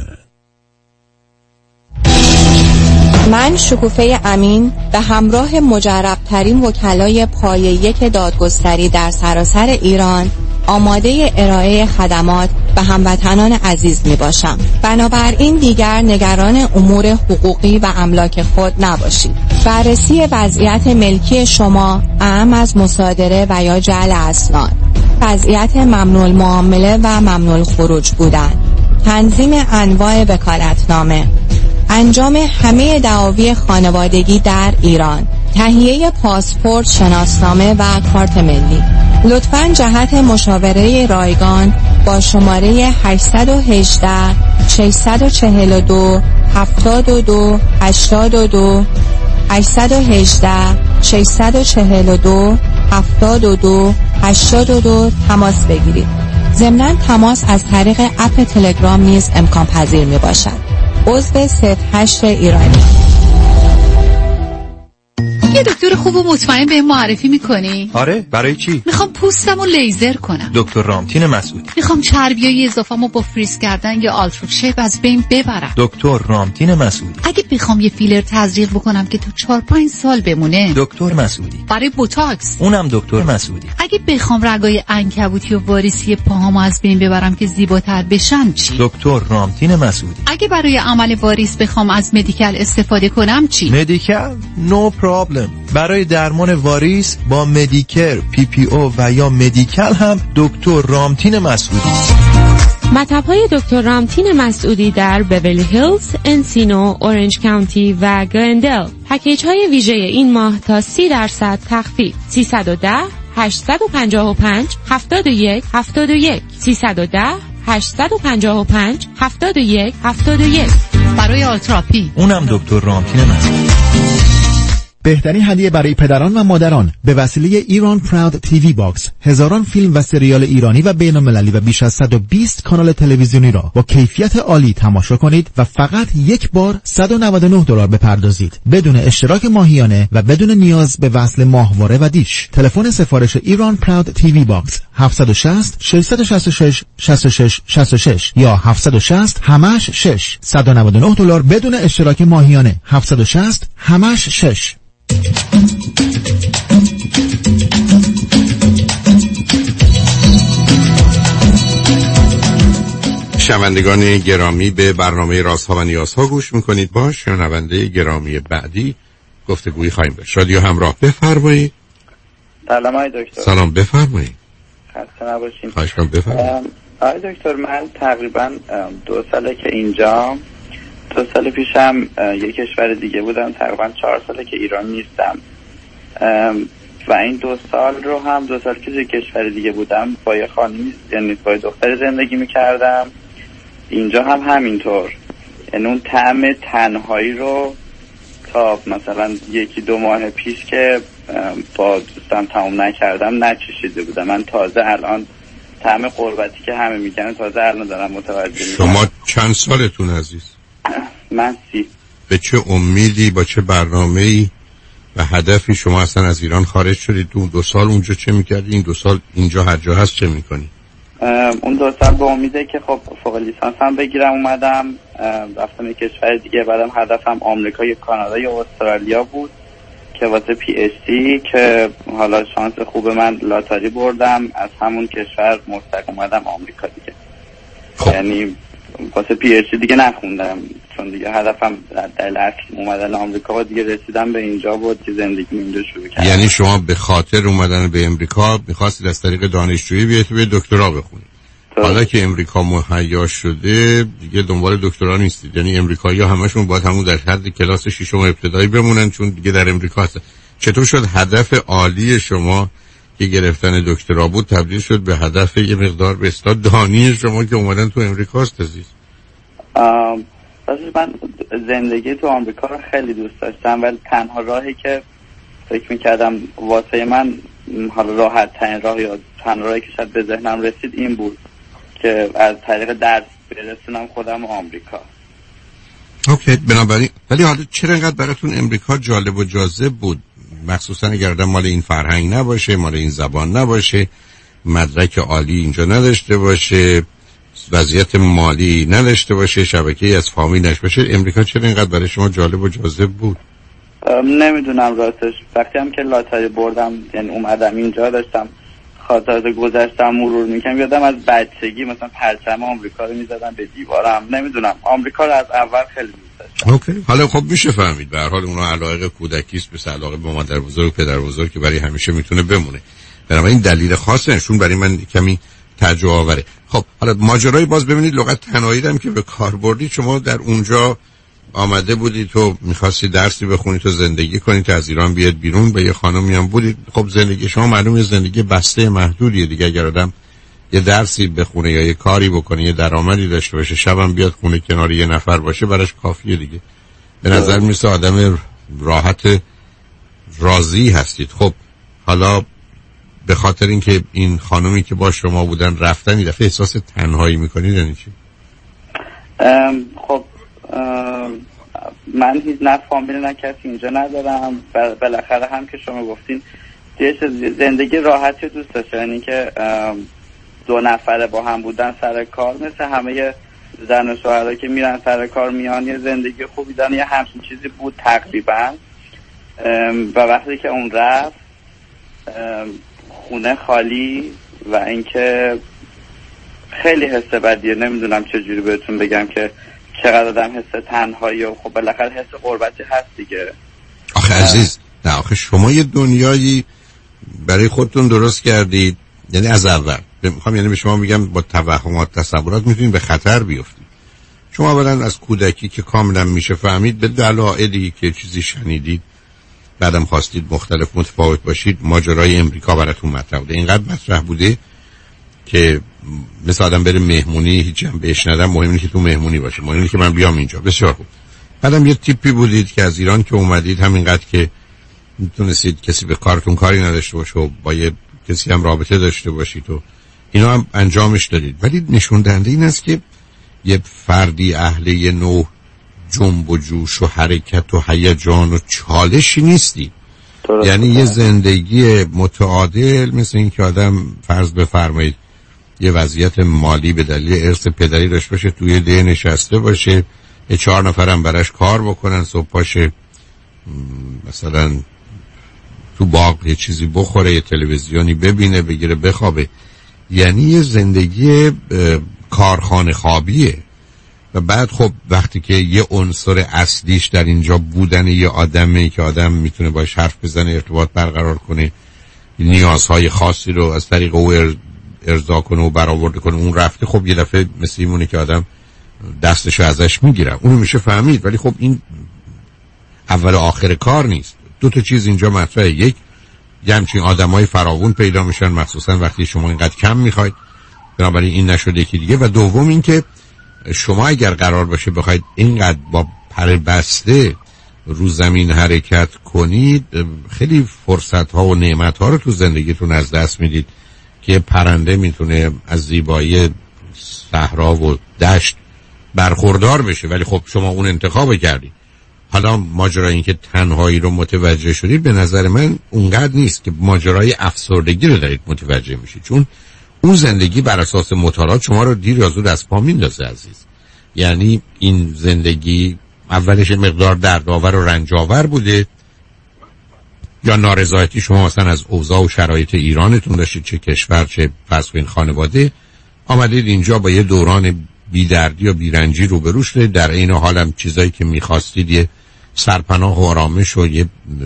من شکوفه امین به همراه مجربترین وکلای پایه یک دادگستری در سراسر ایران آماده ارائه خدمات به هموطنان عزیز می باشم. بنابراین دیگر نگران امور حقوقی و املاک خود نباشید. بررسی وضعیت ملکی شما اهم از مصادره و یا جعل اسناد، وضعیت ممنوع المعامله و ممنوع الخروج بودن، تنظیم انواع وکالتنامه، انجام همه دعاوی خانوادگی در ایران، تهیه پاسپورت، شناسنامه و کارت ملی. لطفاً جهت مشاوره رایگان با شماره هشت یک هشت شش چهار دو هفتاد و دو هشتاد و دو هشت یک هشت شش چهار دو هفتاد و دو هشتاد و دو تماس بگیرید. ضمناً تماس از طریق اپ تلگرام نیز امکان پذیر می باشد. عضو صفر هشت ایرانی. یه دکتر خوب و مطمئن به معرفی میکنی؟ آره، برای چی؟ میخوام پوستمو لیزر کنم. دکتر رامتین مسعودی. میخوام چربیای اضافه‌مو با فریز کردن یا آلترا شیپ از بین ببرم. دکتر رامتین مسعودی. اگه بخوام یه فیلر تزریق بکنم که تو چهار پنج سال بمونه. دکتر مسعودی. برای بوتاکس. اونم دکتر مسعودی. اگه بخوام رگای عنکبوتی و واریسی پاهامو از بین ببرم که زیباتر بشن چی؟ دکتر رامتین مسعودی. اگه برای عمل واریس بخوام از مدیکال استفاده کنم چی؟ مدیکال نو پرابلم. برای درمان واریس با مدیکر، پی پی او و یا مدیکال هم دکتر رامتین مسعودی. مطب‌های دکتر رامتین مسعودی در بیولی هیلز، انسینو، اورنج کانتی و گلندل. پکیج‌های ویژه این ماه تا سی درصد تخفیف. سیصد و ده هشتصد و پنجاه و پنج هفتاد و یک هفتاد و یک سیصد و ده هشتصد و پنجاه و پنج هفتاد و یک هفتاد و یک. برای آلتراپی اونم دکتر رامتین مسعودی. بهترین هدیه برای پدران و مادران به وسیله ایران پراود تیوی باکس هزاران فیلم و سریال ایرانی و بین المللی و بیش از صد و بیست کانال تلویزیونی را با کیفیت عالی تماشا کنید و فقط یک بار صد و نود و نه دلار بپردازید بدون اشتراک ماهیانه و بدون نیاز به وصل ماهواره و دیش. تلفن سفارش ایران پراود تیوی باکس هفت شش صفر شش شش شش شش شش شش شش یا هفت شش صفر همش شش صد و نود و نه دلار بدون اشتراک ماهیانه هفت شش صفر همش شش. شنوندگان گرامی، به برنامه رازها و نیازها گوش میکنید. با شنونده گرامی بعدی گفتگویی خواهیم داشت. رادیو همراه، بفرمایید. سلام آقای دکتر. سلام، بفرمایید. خسته نباشین. خواهش کنم، بفرمایید. آقای دکتر، من تقریبا دو ساله که اینجا، دو سال پیشم یک کشور دیگه بودم، تقریبا چهار ساله که ایران نیستم و این دو سال رو هم دو سال که یک کشور دیگه بودم با یه خانمی، یعنی با دختر زندگی میکردم. اینجا هم همینطور، یعنی اون طعم تنهایی رو تا مثلا یکی دو ماه پیش که با دوستم تمام نکردم نچشیده بودم. من تازه الان طعم غربتی که همه میکنن تازه الان دارم متوجه میشم. شما چند سالتون عزیز؟ من سی. به چه امیدی، با چه برنامه‌ای و هدفی شما اصلا از ایران خارج شدید؟ اون دو سال اونجا چه میکردی؟ این دو سال اینجا هر جا هست چه میکنی؟ اون دو سال به امیده که خب فوق لیسانس هم بگیرم اومدم، رفتم یک کشور دیگه. بعدم هدفم آمریکا یا کانادا یا استرالیا بود که واسه پی اچ دی، که حالا شانس خوب من لاتاری بردم، از همون کشور مستقیم اومدم آمریکا دیگه. خب. یعنی واسه پی اچ دی دیگه نخوندم، چون دیگه هدفم در اصل اومدن آمریکا و دیگه رسیدم به اینجا بود که زندگی اینجا شروع کردم. یعنی شما به خاطر اومدن به امریکا می‌خواستید از طریق دانشجویی بیاید به دکترا بخونید. حالا که امریکا مهیا شده دیگه دنبال دکترا نیستید. یعنی امریکایی‌ها همشون باید همون در حد کلاس ششم ابتدایی بمونن چون دیگه در امریکا هستن. چطور شد هدف عالی شما که گرفتن دکترا بود تبدیل شد به هدف یه مقدار به اصطلاح دانی شما که اومدن تو امریکا است عزیز؟ ام من زندگی تو آمریکا رو خیلی دوست داشتم، ولی تنها راهی که فکر میکردم واسه من حالا راحت ترین راه یا تنها راهی که شاید به ذهنم رسید این بود که از طریق درس برسونم خودم آمریکا. اوکی، بنابراین ولی حالا چرا اینقدر براتون امریکا جالب و جاذب بود؟ مخصوصا اگر آدم مال این فرهنگ نباشه، مال این زبان نباشه، مدرک عالی اینجا نداشته باشه، وضعیت مالی نداشته باشه، شبکه‌ای از فامیل نشه باشه، امریکا چرا اینقدر برای شما جالب و جاذب بود؟ نمیدونم راستش. وقتی هم که لاتاری بردم، یعنی اومدم اینجا، داشتم خاطرات گذشتم مرور میکنم، یادم از بچگی مثلا پرچم آمریکا رو میزدم به دیوارم. نمیدونم، آمریکا رو از اول خیلی دوست داشتم. اوکی، حالا خب میشه فهمید به هر حال اونها علاقه کودکی است، مثل علاقه به مادر بزرگ و پدر بزرگ که برای همیشه میتونه بمونه. بنابراین دلیل خاصی نشون برای من کمی تعجب آوره. خب حالا ماجرای باز ببینید لغت تنهایی هم که به کار بردید، شما در اونجا آمده بودید تو می‌خواستی درسی بخونید تو زندگی کنید تا از ایران بیاد بیرون، با یه خانمی هم بودید. خب زندگی شما معلومه زندگی بسته محدودیه دیگه. اگر آدم یه درسی بخونه یا یه کاری بکنه، یه درآمدی داشته باشه، شبم بیاد خونه کنار یه نفر باشه، براش کافیه دیگه. به نظر میسه آدم راحت راضی هستید. خب حالا به خاطر اینکه این خانمی که با شما بودن رفتن، این دفعه احساس تنهایی میکنید یعنی چی؟ خب من هیچ نه فامیل نه کسی اینجا ندارم. بالاخره هم که شما گفتین زندگی راحتی دوست داشتم، یعنی که دو نفره با هم بودن سر کار، مثل همه زن و شوهرایی که میرن سر کار میان یه زندگی خوبی دارن، یه همچین چیزی بود تقریبا. و وقتی که اون رفت خونه خالی و اینکه خیلی حس بدیه. نمیدونم چجوری بهتون بگم که چقدر آدم حس تنهایی و خب بالاخره حس غربتی هست دیگه. آخه عزیز، نه آخه شما یه دنیایی برای خودتون درست کردید، یعنی از اول میخوام یعنی به شما میگم با توهمات تصورات میتونید به خطر بیفتید. شما اولا از کودکی که کاملا میشه فهمید به دلایلی که چیزی شنیدید بعدم خواستید مختلف متفاوت باشید، ماجرای امریکا براتون مطرح بوده، اینقدر مطرح بوده که مثل آدم بره مهمونی هیچ هم بهش ندم، مهم اینه که تو مهمونی باشه، مهم اینه که من بیام اینجا. بسیار خوب. بعدم یه تیپی بودید که از ایران که اومدید همینقدر که میتونستید کسی به کارتون کاری نداشته باشه و با یه کسی هم رابطه داشته باشید و اینا هم انجامش دادید. ولی نشون دهنده این است که یه فردی اهل یه نوع جنب و جوش و حرکت و هیجان و چالشی نیستی. یعنی یه زندگی متعادل، مثل این که آدم فرض بفرمایید یه وضعیت مالی به دلیل ارث پدری داشته باشه، توی ده نشسته باشه، یه چهار نفرم براش کار بکنن، صبح پاشه مثلا تو باغ یه چیزی بخوره، یه تلویزیونی ببینه، بگیره بخوابه. یعنی یه زندگی کارخانه خوابیه. و بعد خب وقتی که یه عنصر اصلیش در اینجا بودن یه آدمه که آدم میتونه باش حرف بزنه، ارتباط برقرار کنه، نیازهای خاصی رو از طریق او ارضا کنه و برآورده کنه، اون رفته، خب یه دفعه مثل اینه که آدم دستشو ازش میگیره. اونو میشه فهمید. ولی خب این اول و آخر کار نیست. دو تا چیز اینجا مطرحه. یک، یه همچین آدمای فراوون پیدا میشن مخصوصا وقتی شما اینقدر کم میخواید، بنابراین این نشده یکی دیگه. و دوم این که شما اگر قرار باشه بخواید اینقدر با پر بسته رو زمین حرکت کنید، خیلی فرصت ها و نعمت ها رو تو زندگیتون از دست میدید که پرنده میتونه از زیبایی صحرا و دشت برخوردار بشه. ولی خب شما اون انتخاب کردید. حالا ماجرای این که تنهایی رو متوجه شدید به نظر من اونقدر نیست که ماجرای افسردگی رو دارید متوجه میشید، چون اون زندگی بر اساس مطالعات شما رو دیر یا زود از پا میندازه عزیز. یعنی این زندگی اولش مقدار دردآور و رنجاور بوده، یا نارضایتی شما مثلا از اوضاع و شرایط ایرانتون داشتید، چه کشور چه فرض کنید خانواده، آمدید اینجا با یه دوران بی‌دردی و بیرنجی روبرو شدید. در این حال هم چیزایی که می‌خواستید، یه سرپناه و آرامش و یه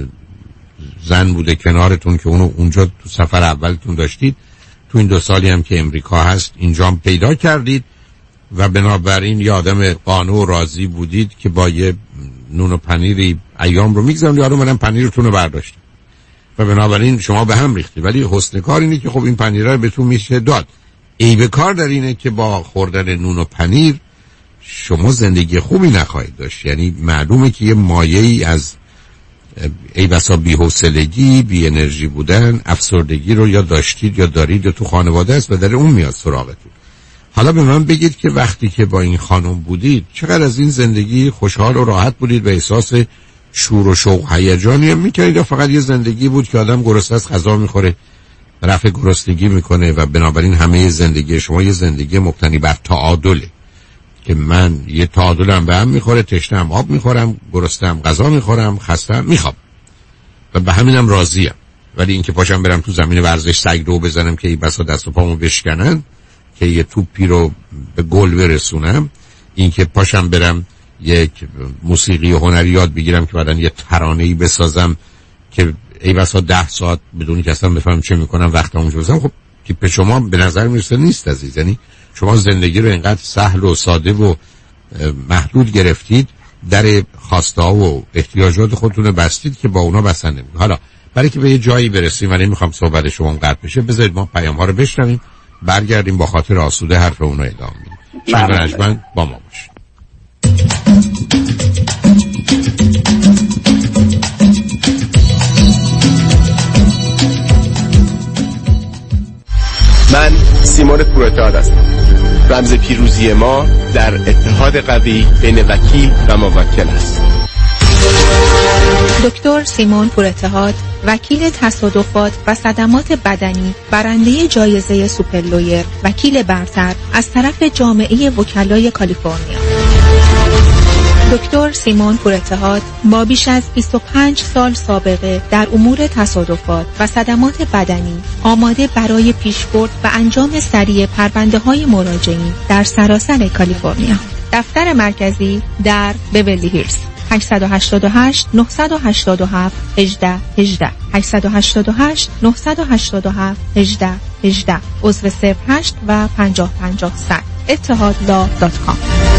زن بوده کنارتون که اونو اونجا تو سفر اولتون داشتید، تو این دو سالی هم که امریکا هست اینجا هم پیدا کردید و بنابراین یه آدم قانع و راضی بودید که با یه نون و پنیری ایام رو میگذارم. یادم منم پنیرتون رو برداشتید و بنابراین شما به هم ریختید. ولی حسن کار اینه که خب این پنیره رو بهتون میشه داد. عیب کار در اینه که با خوردن نون و پنیر شما زندگی خوبی نخواهید داشت. یعنی معلومه که یه مایه‌ای از ای بسا بی‌حوصلگی، بی انرژی بودن، افسردگی رو یا داشتید یا دارید یا تو خانواده است و در اون میاد سراغتون. حالا به من بگید که وقتی که با این خانم بودید چقدر از این زندگی خوشحال و راحت بودید و احساس شور و شوق هیجانی هم میکردید، یا فقط یه زندگی بود که آدم گرسنه است غذا میخوره، رفع گرسنگی میکنه و بنابراین همه زندگی شما یه زندگی مبتنی بر تعادله که من یه تعادلم به هم میخوره، تشنه‌ام آب میخورم، گرسنه‌ام غذا میخورم، خسته‌ام میخوام و به همینم راضیم. ولی اینکه پاشم برم تو زمین ورزش سگ رو بزنم که این بسا دست و پامو بشکنن، که یه توپی رو به گل برسونم، اینکه پاشم برم یک موسیقی و هنری یاد بگیرم که بعدن یه ترانه‌ای بسازم که ای بسا ده ساعت بدونی که اصلا بفهم چه میکنم وقت اونجا بزنم، خب تیپ شما به نظر میرسه نیست عزیز. یعنی شما زندگی رو اینقدر سهل و ساده و محدود گرفتید، در خواسته ها و احتیاجات خودتون بستید که با اونا بسنده نمی‌کنید. حالا برای که به یه جایی برسیم و نمیخوام صحبت شما اونقدر بشه، بذارید ما پیام ها رو بشنویم، برگردیم با خاطر آسوده حرف اونو ادامه میدیم. چند رجمن با ما باشید. من سیمون پورتاد هستم. رمز پیروزی ما در اتحاد قوی بین وکیل و موکل است. دکتر سیمون پورتاد، وکیل تصادفات و صدمات بدنی، برنده جایزه سوپرلویر، وکیل برتر از طرف جامعه وکلای کالیفرنیا. دکتر سیمون پورتاد با بیش از بیست و پنج سال سابقه در امور تصادفات و صدمات بدنی آماده برای پیشبرد و انجام سریع پرونده‌های مراجعین در سراسر کالیفرنیا. دفتر مرکزی در بیولی هیلز. هشت هشت هشت نه هشت هفت یک هشت یک هشت هشت هشت هشت نه هشت هفت هجده هجده عضو صفر هشت و پنجاه پنجاه صد اتحاد لا دات کام.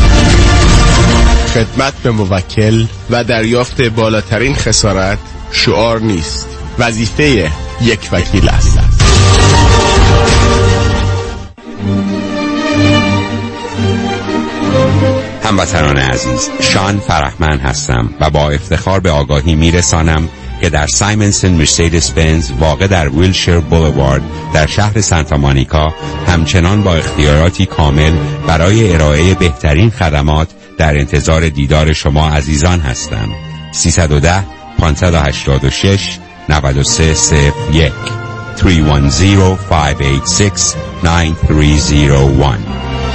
خدمت به موکل و دریافت بالاترین خسارت شعار نیست، وظیفه یک وکیل است. هموطنان عزیز، شان فرحمند هستم و با افتخار به آگاهی میرسانم که در سایمنسن مرسدس بنز واقع در ویلشیر بولوارد در شهر سانتا مونیکا همچنان با اختیاراتی کامل برای ارائه بهترین خدمات در انتظار دیدار شما عزیزان هستم. سیصد و ده پانصد و هشتاد و شش نود و سه صفر یک سه یک صفر پنج هشت شش نه سه صفر یک.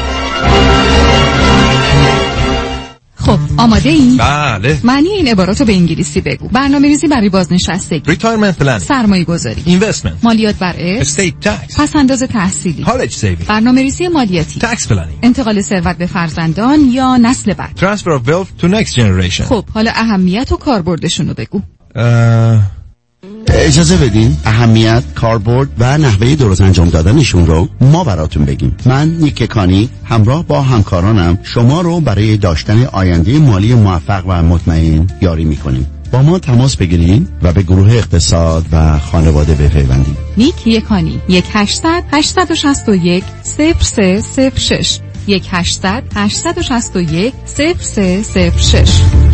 خب آماده این؟ بله. معنی این عباراتو به انگلیسی بگو. برنامه‌ریزی برای بازنشستگی، Retirement planning، سرمایه‌گذاری، Investment، مالیات بر ارث، Estate tax، پس‌انداز تحصیلی، College saving، برنامه‌ریزی مالیاتی، Tax planning، انتقال ثروت به فرزندان یا نسل بعد، Transfer of wealth to next generation. خب حالا اهمیت و کاربردشون رو بگو. اه... اجازه بدین اهمیت، کاربرد و نحوه درست انجام دادنشون رو ما براتون بگیم. من نیک کانی همراه با همکارانم شما رو برای داشتن آینده مالی موفق و مطمئن یاری میکنیم. با ما تماس بگیرید و به گروه اقتصاد و خانواده بپیوندید. نیک یکانی یک هشتصد هشتصد و شصت و یک صفر سه صفر شش یک هشتصد هشتصد و شصت و یک صفر سه صفر شش.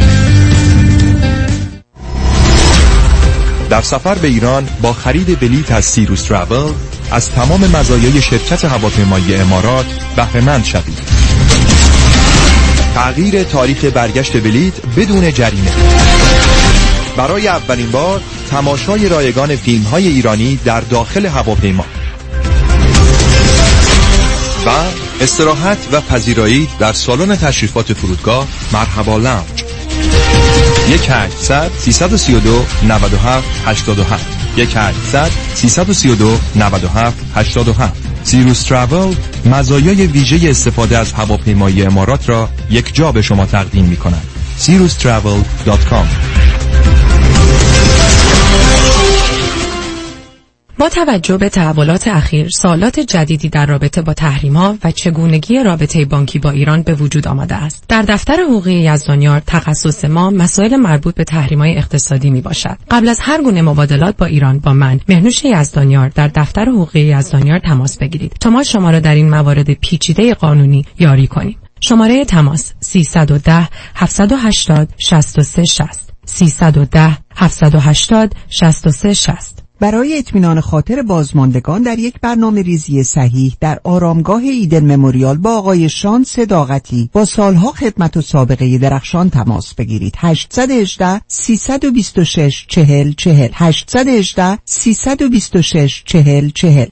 در سفر به ایران با خرید بلیط از سیروس تراول از تمام مزایای شرکت هواپیمایی امارات بهره مند شوید. تغییر تاریخ برگشت بلیط بدون جریمه. برای اولین بار تماشای رایگان فیلم‌های ایرانی در داخل هواپیما و استراحت و پذیرایی در سالن تشریفات فرودگاه مرحبا لاونج. یک هشتصد سیصد و سی و دو نود و هفت هشتاد و هفت یک هشتصد سیصد و سی و دو نود و هفت هشتاد و هفت. سیروس تراول مزایای ویژه استفاده از هواپیمایی امارات را یک جا به شما تقدیم می کند. سیروس تراول دات کام. با توجه به تحولات اخیر، سوالات جدیدی در رابطه با تحریم‌ها و چگونگی رابطه بانکی با ایران به وجود آمده است. در دفتر حقوقی یزدانیار تخصص ما مسائل مربوط به تحریم‌های اقتصادی میباشد. قبل از هر گونه مبادلات با ایران با من مهنوش یزدانیار در دفتر حقوقی یزدانیار تماس بگیرید تا ما شما را در این موارد پیچیده قانونی یاری کنیم. شماره تماس سیصد و ده هفتصد و هشتاد شصت و سه شصت سیصد و ده هفتصد و هشتاد شصت و سه شصت. برای اطمینان خاطر بازماندگان در یک برنامه ریزی صحیح در آرامگاه ایدن مموریال با آقای شان صداقتی با سالها خدمت و سابقه درخشان تماس بگیرید. هشت یک هشت سیصد و بیست و شش چهل چهل هشت یک هشت سیصد و بیست و شش چهل چهل.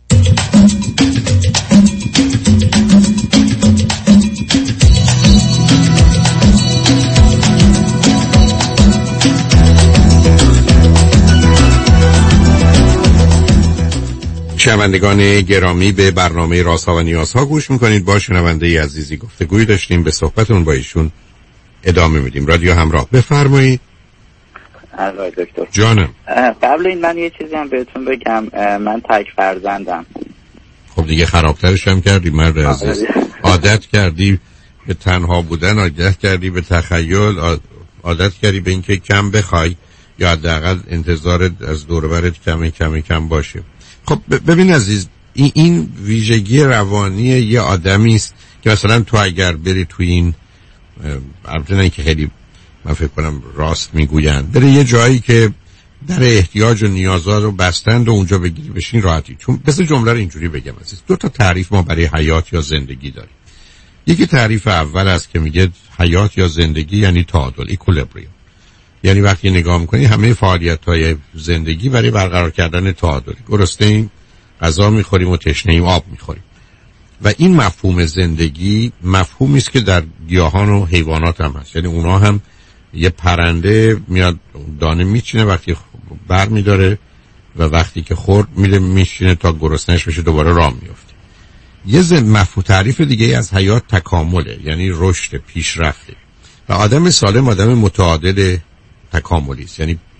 شنوندگان گرامی، به برنامه رازها و نیازها گوش میکنید. با شنونده عزیزی گفتگوی داشتیم، به صحبتون با ایشون ادامه میدیم. رادیو همراه، بفرمایید. آقای دکتر جانم. قبل این من یه چیزی هم بهتون بگم. من تک فرزندم. خب دیگه خرابترش هم کردی مرد عزیز. عادت کردی به تنها بودن، عادت کردی به تخیل، عادت کردی به اینکه کم بخوای یا حداقل انتظارت از دور و برت کم کم کم باشه. خب ببین عزیز، این, این ویژگی روانی یه آدمی است که مثلا تو اگر بری تو این البته نه که خیلی من فکر کنم راست میگوین، بره یه جایی که در احتیاج و نیازها رو بستند و اونجا بگیری بشین راحتی. چون بس جمله رو اینجوری بگم عزیز، دو تا تعریف ما برای حیات یا زندگی داریم. یکی تعریف اول است که میگه حیات یا زندگی یعنی تعادل، ایکولیبریوم. یعنی وقتی نگاه میکنی همه فعالیت‌های زندگی برای برقرار کردن تعادل. گرسنه‌ایم غذا میخوریم و تشنه‌ایم آب میخوریم. و این مفهوم زندگی مفهومی است که در گیاهان و حیوانات هم هست. یعنی اونا هم یه پرنده میاد دانه میچینه، وقتی بر میداره و وقتی که خورد میره میشینه تا گرسنه‌اش بشه دوباره راه میفته. یه زن مفهوم تعریف دیگه از حیات تکامله، یعنی رشد، پیشرفته. و آدم سالم آدم متعادل تکاملی است. یعنی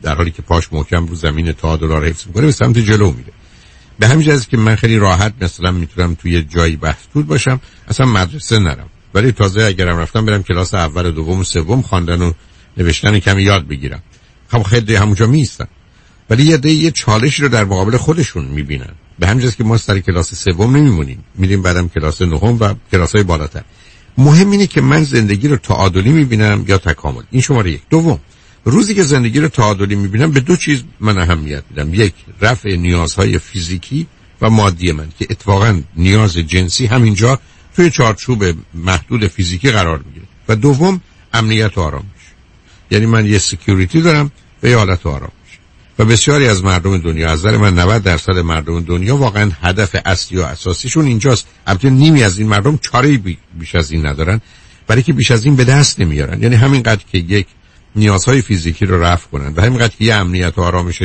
در حالی که پاش محکم رو زمین تعادل رو حفظ میکنه به سمت جلو میره. به همین جهت که من خیلی راحت مثلا میتونم توی جایی محدود باشم، اصلا مدرسه نرم، ولی تازه اگرم رفتم برم کلاس اول و دوم و سوم خواندن و نوشتن کمی یاد بگیرم. خب خیلی همونجا میستن، ولی یه دیگه یه چالش رو در مقابل خودشون میبینن. به همین جهت که ما سر کلاس سوم نمیمونیم، میریم بعدم کلاس نهم و کلاس‌های بالاتر. مهم اینه که من زندگی رو تعادلی میبینم یا تکامل. این شماره یک. دوم، روزی که زندگی رو تعادلی میبینم به دو چیز من اهمیت میدم. یک، رفع نیازهای فیزیکی و مادی من که اتفاقا نیاز جنسی همینجا توی چارچوب محدود فیزیکی قرار میگیره. و دوم، امنیت و آرامش. یعنی من یه سکیوریتی دارم و یه حالت آرامش. و بسیاری از مردم دنیا، از نظر من نود درصد مردم دنیا واقعا هدف اصلی و اساسیشون اینجاست. البته نیمی از این مردم چاره‌ای بیش از این ندارن، برای که بیش از این به دست نمیارن. یعنی همینقدر که یک نیازهای فیزیکی رو رفع کنن و همینقدر که یه امنیت و آرامش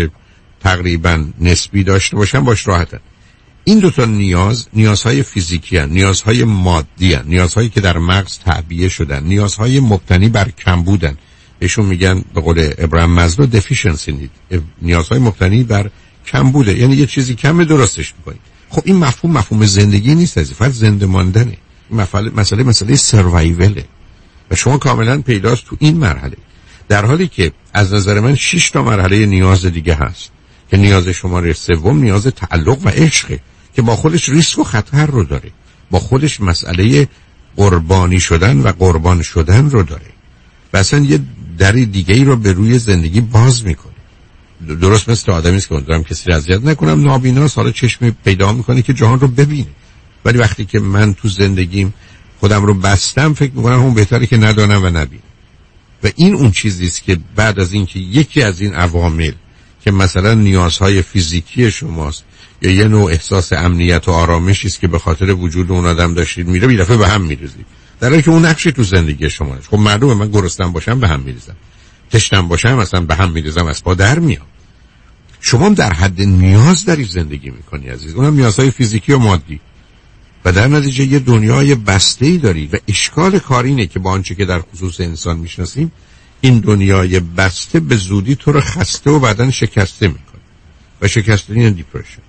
تقریبا نسبی داشته باشن باش راحتن. این دو تا نیاز، نیازهای فیزیکی هستند، نیازهای مادی هستند، نیازهایی که در مغز تعبیه شدن، نیازهای مبتنی بر کمبودن. بهشون میگن به قول ابراهیم مسلو deficiency need، نیازهای مبتنی بر کمبوده، یعنی یه چیزی کمه درستش میکنی. خب این مفهوم مفهوم زندگی نیست، از فقط زنده ماندنه. این مسئله مسئله مسئله سروایوله و شما کاملا پیداست تو این مرحله، در حالی که از نظر من شش تا مرحله نیاز دیگه هست که نیاز شماره سوم نیاز تعلق و عشقه که با خودش ریسک و خطر رو داره، با خودش مسئله قربانی شدن و قربان شدن رو داره و اصلا یه دری دیگه ای رو به روی زندگی باز میکنه. درست مثل آدمی است که امیدوارم کسی رو اذیت نکنم، نابیناست، حالا چشمی پیدا میکنه که جهان رو ببینه، ولی وقتی که من تو زندگیم خودم رو بستم فکر میکنم اون بهتره که ندانم و نبینم. و این اون چیزی است که بعد از اینکه یکی از این عوامل که مثلا نیازهای فیزیکی شماست یا یه نوع احساس امنیت و آرامشی است که به خاطر وجود اون آدم داشتید میره، یه دفعه به هم میریزید، در حالی که اون نقشی تو زندگی شما است. خب معلومه من گرسنه‌ام باشم به هم میریزم، تشنه‌ام باشم مثلا به هم میریزم، از پا در میام. شما در حد نیاز داری زندگی میکنی عزیز، اونم نیازهای فیزیکی و مادی، و در نتیجه یه دنیای بسته‌ای داری. و اشکال کار اینه که با آنچه که در خصوص انسان میشناسیم، این دنیای بسته به زودی تو رو خسته و بعدن شکسته میکنه و شکستگی دیپرشن.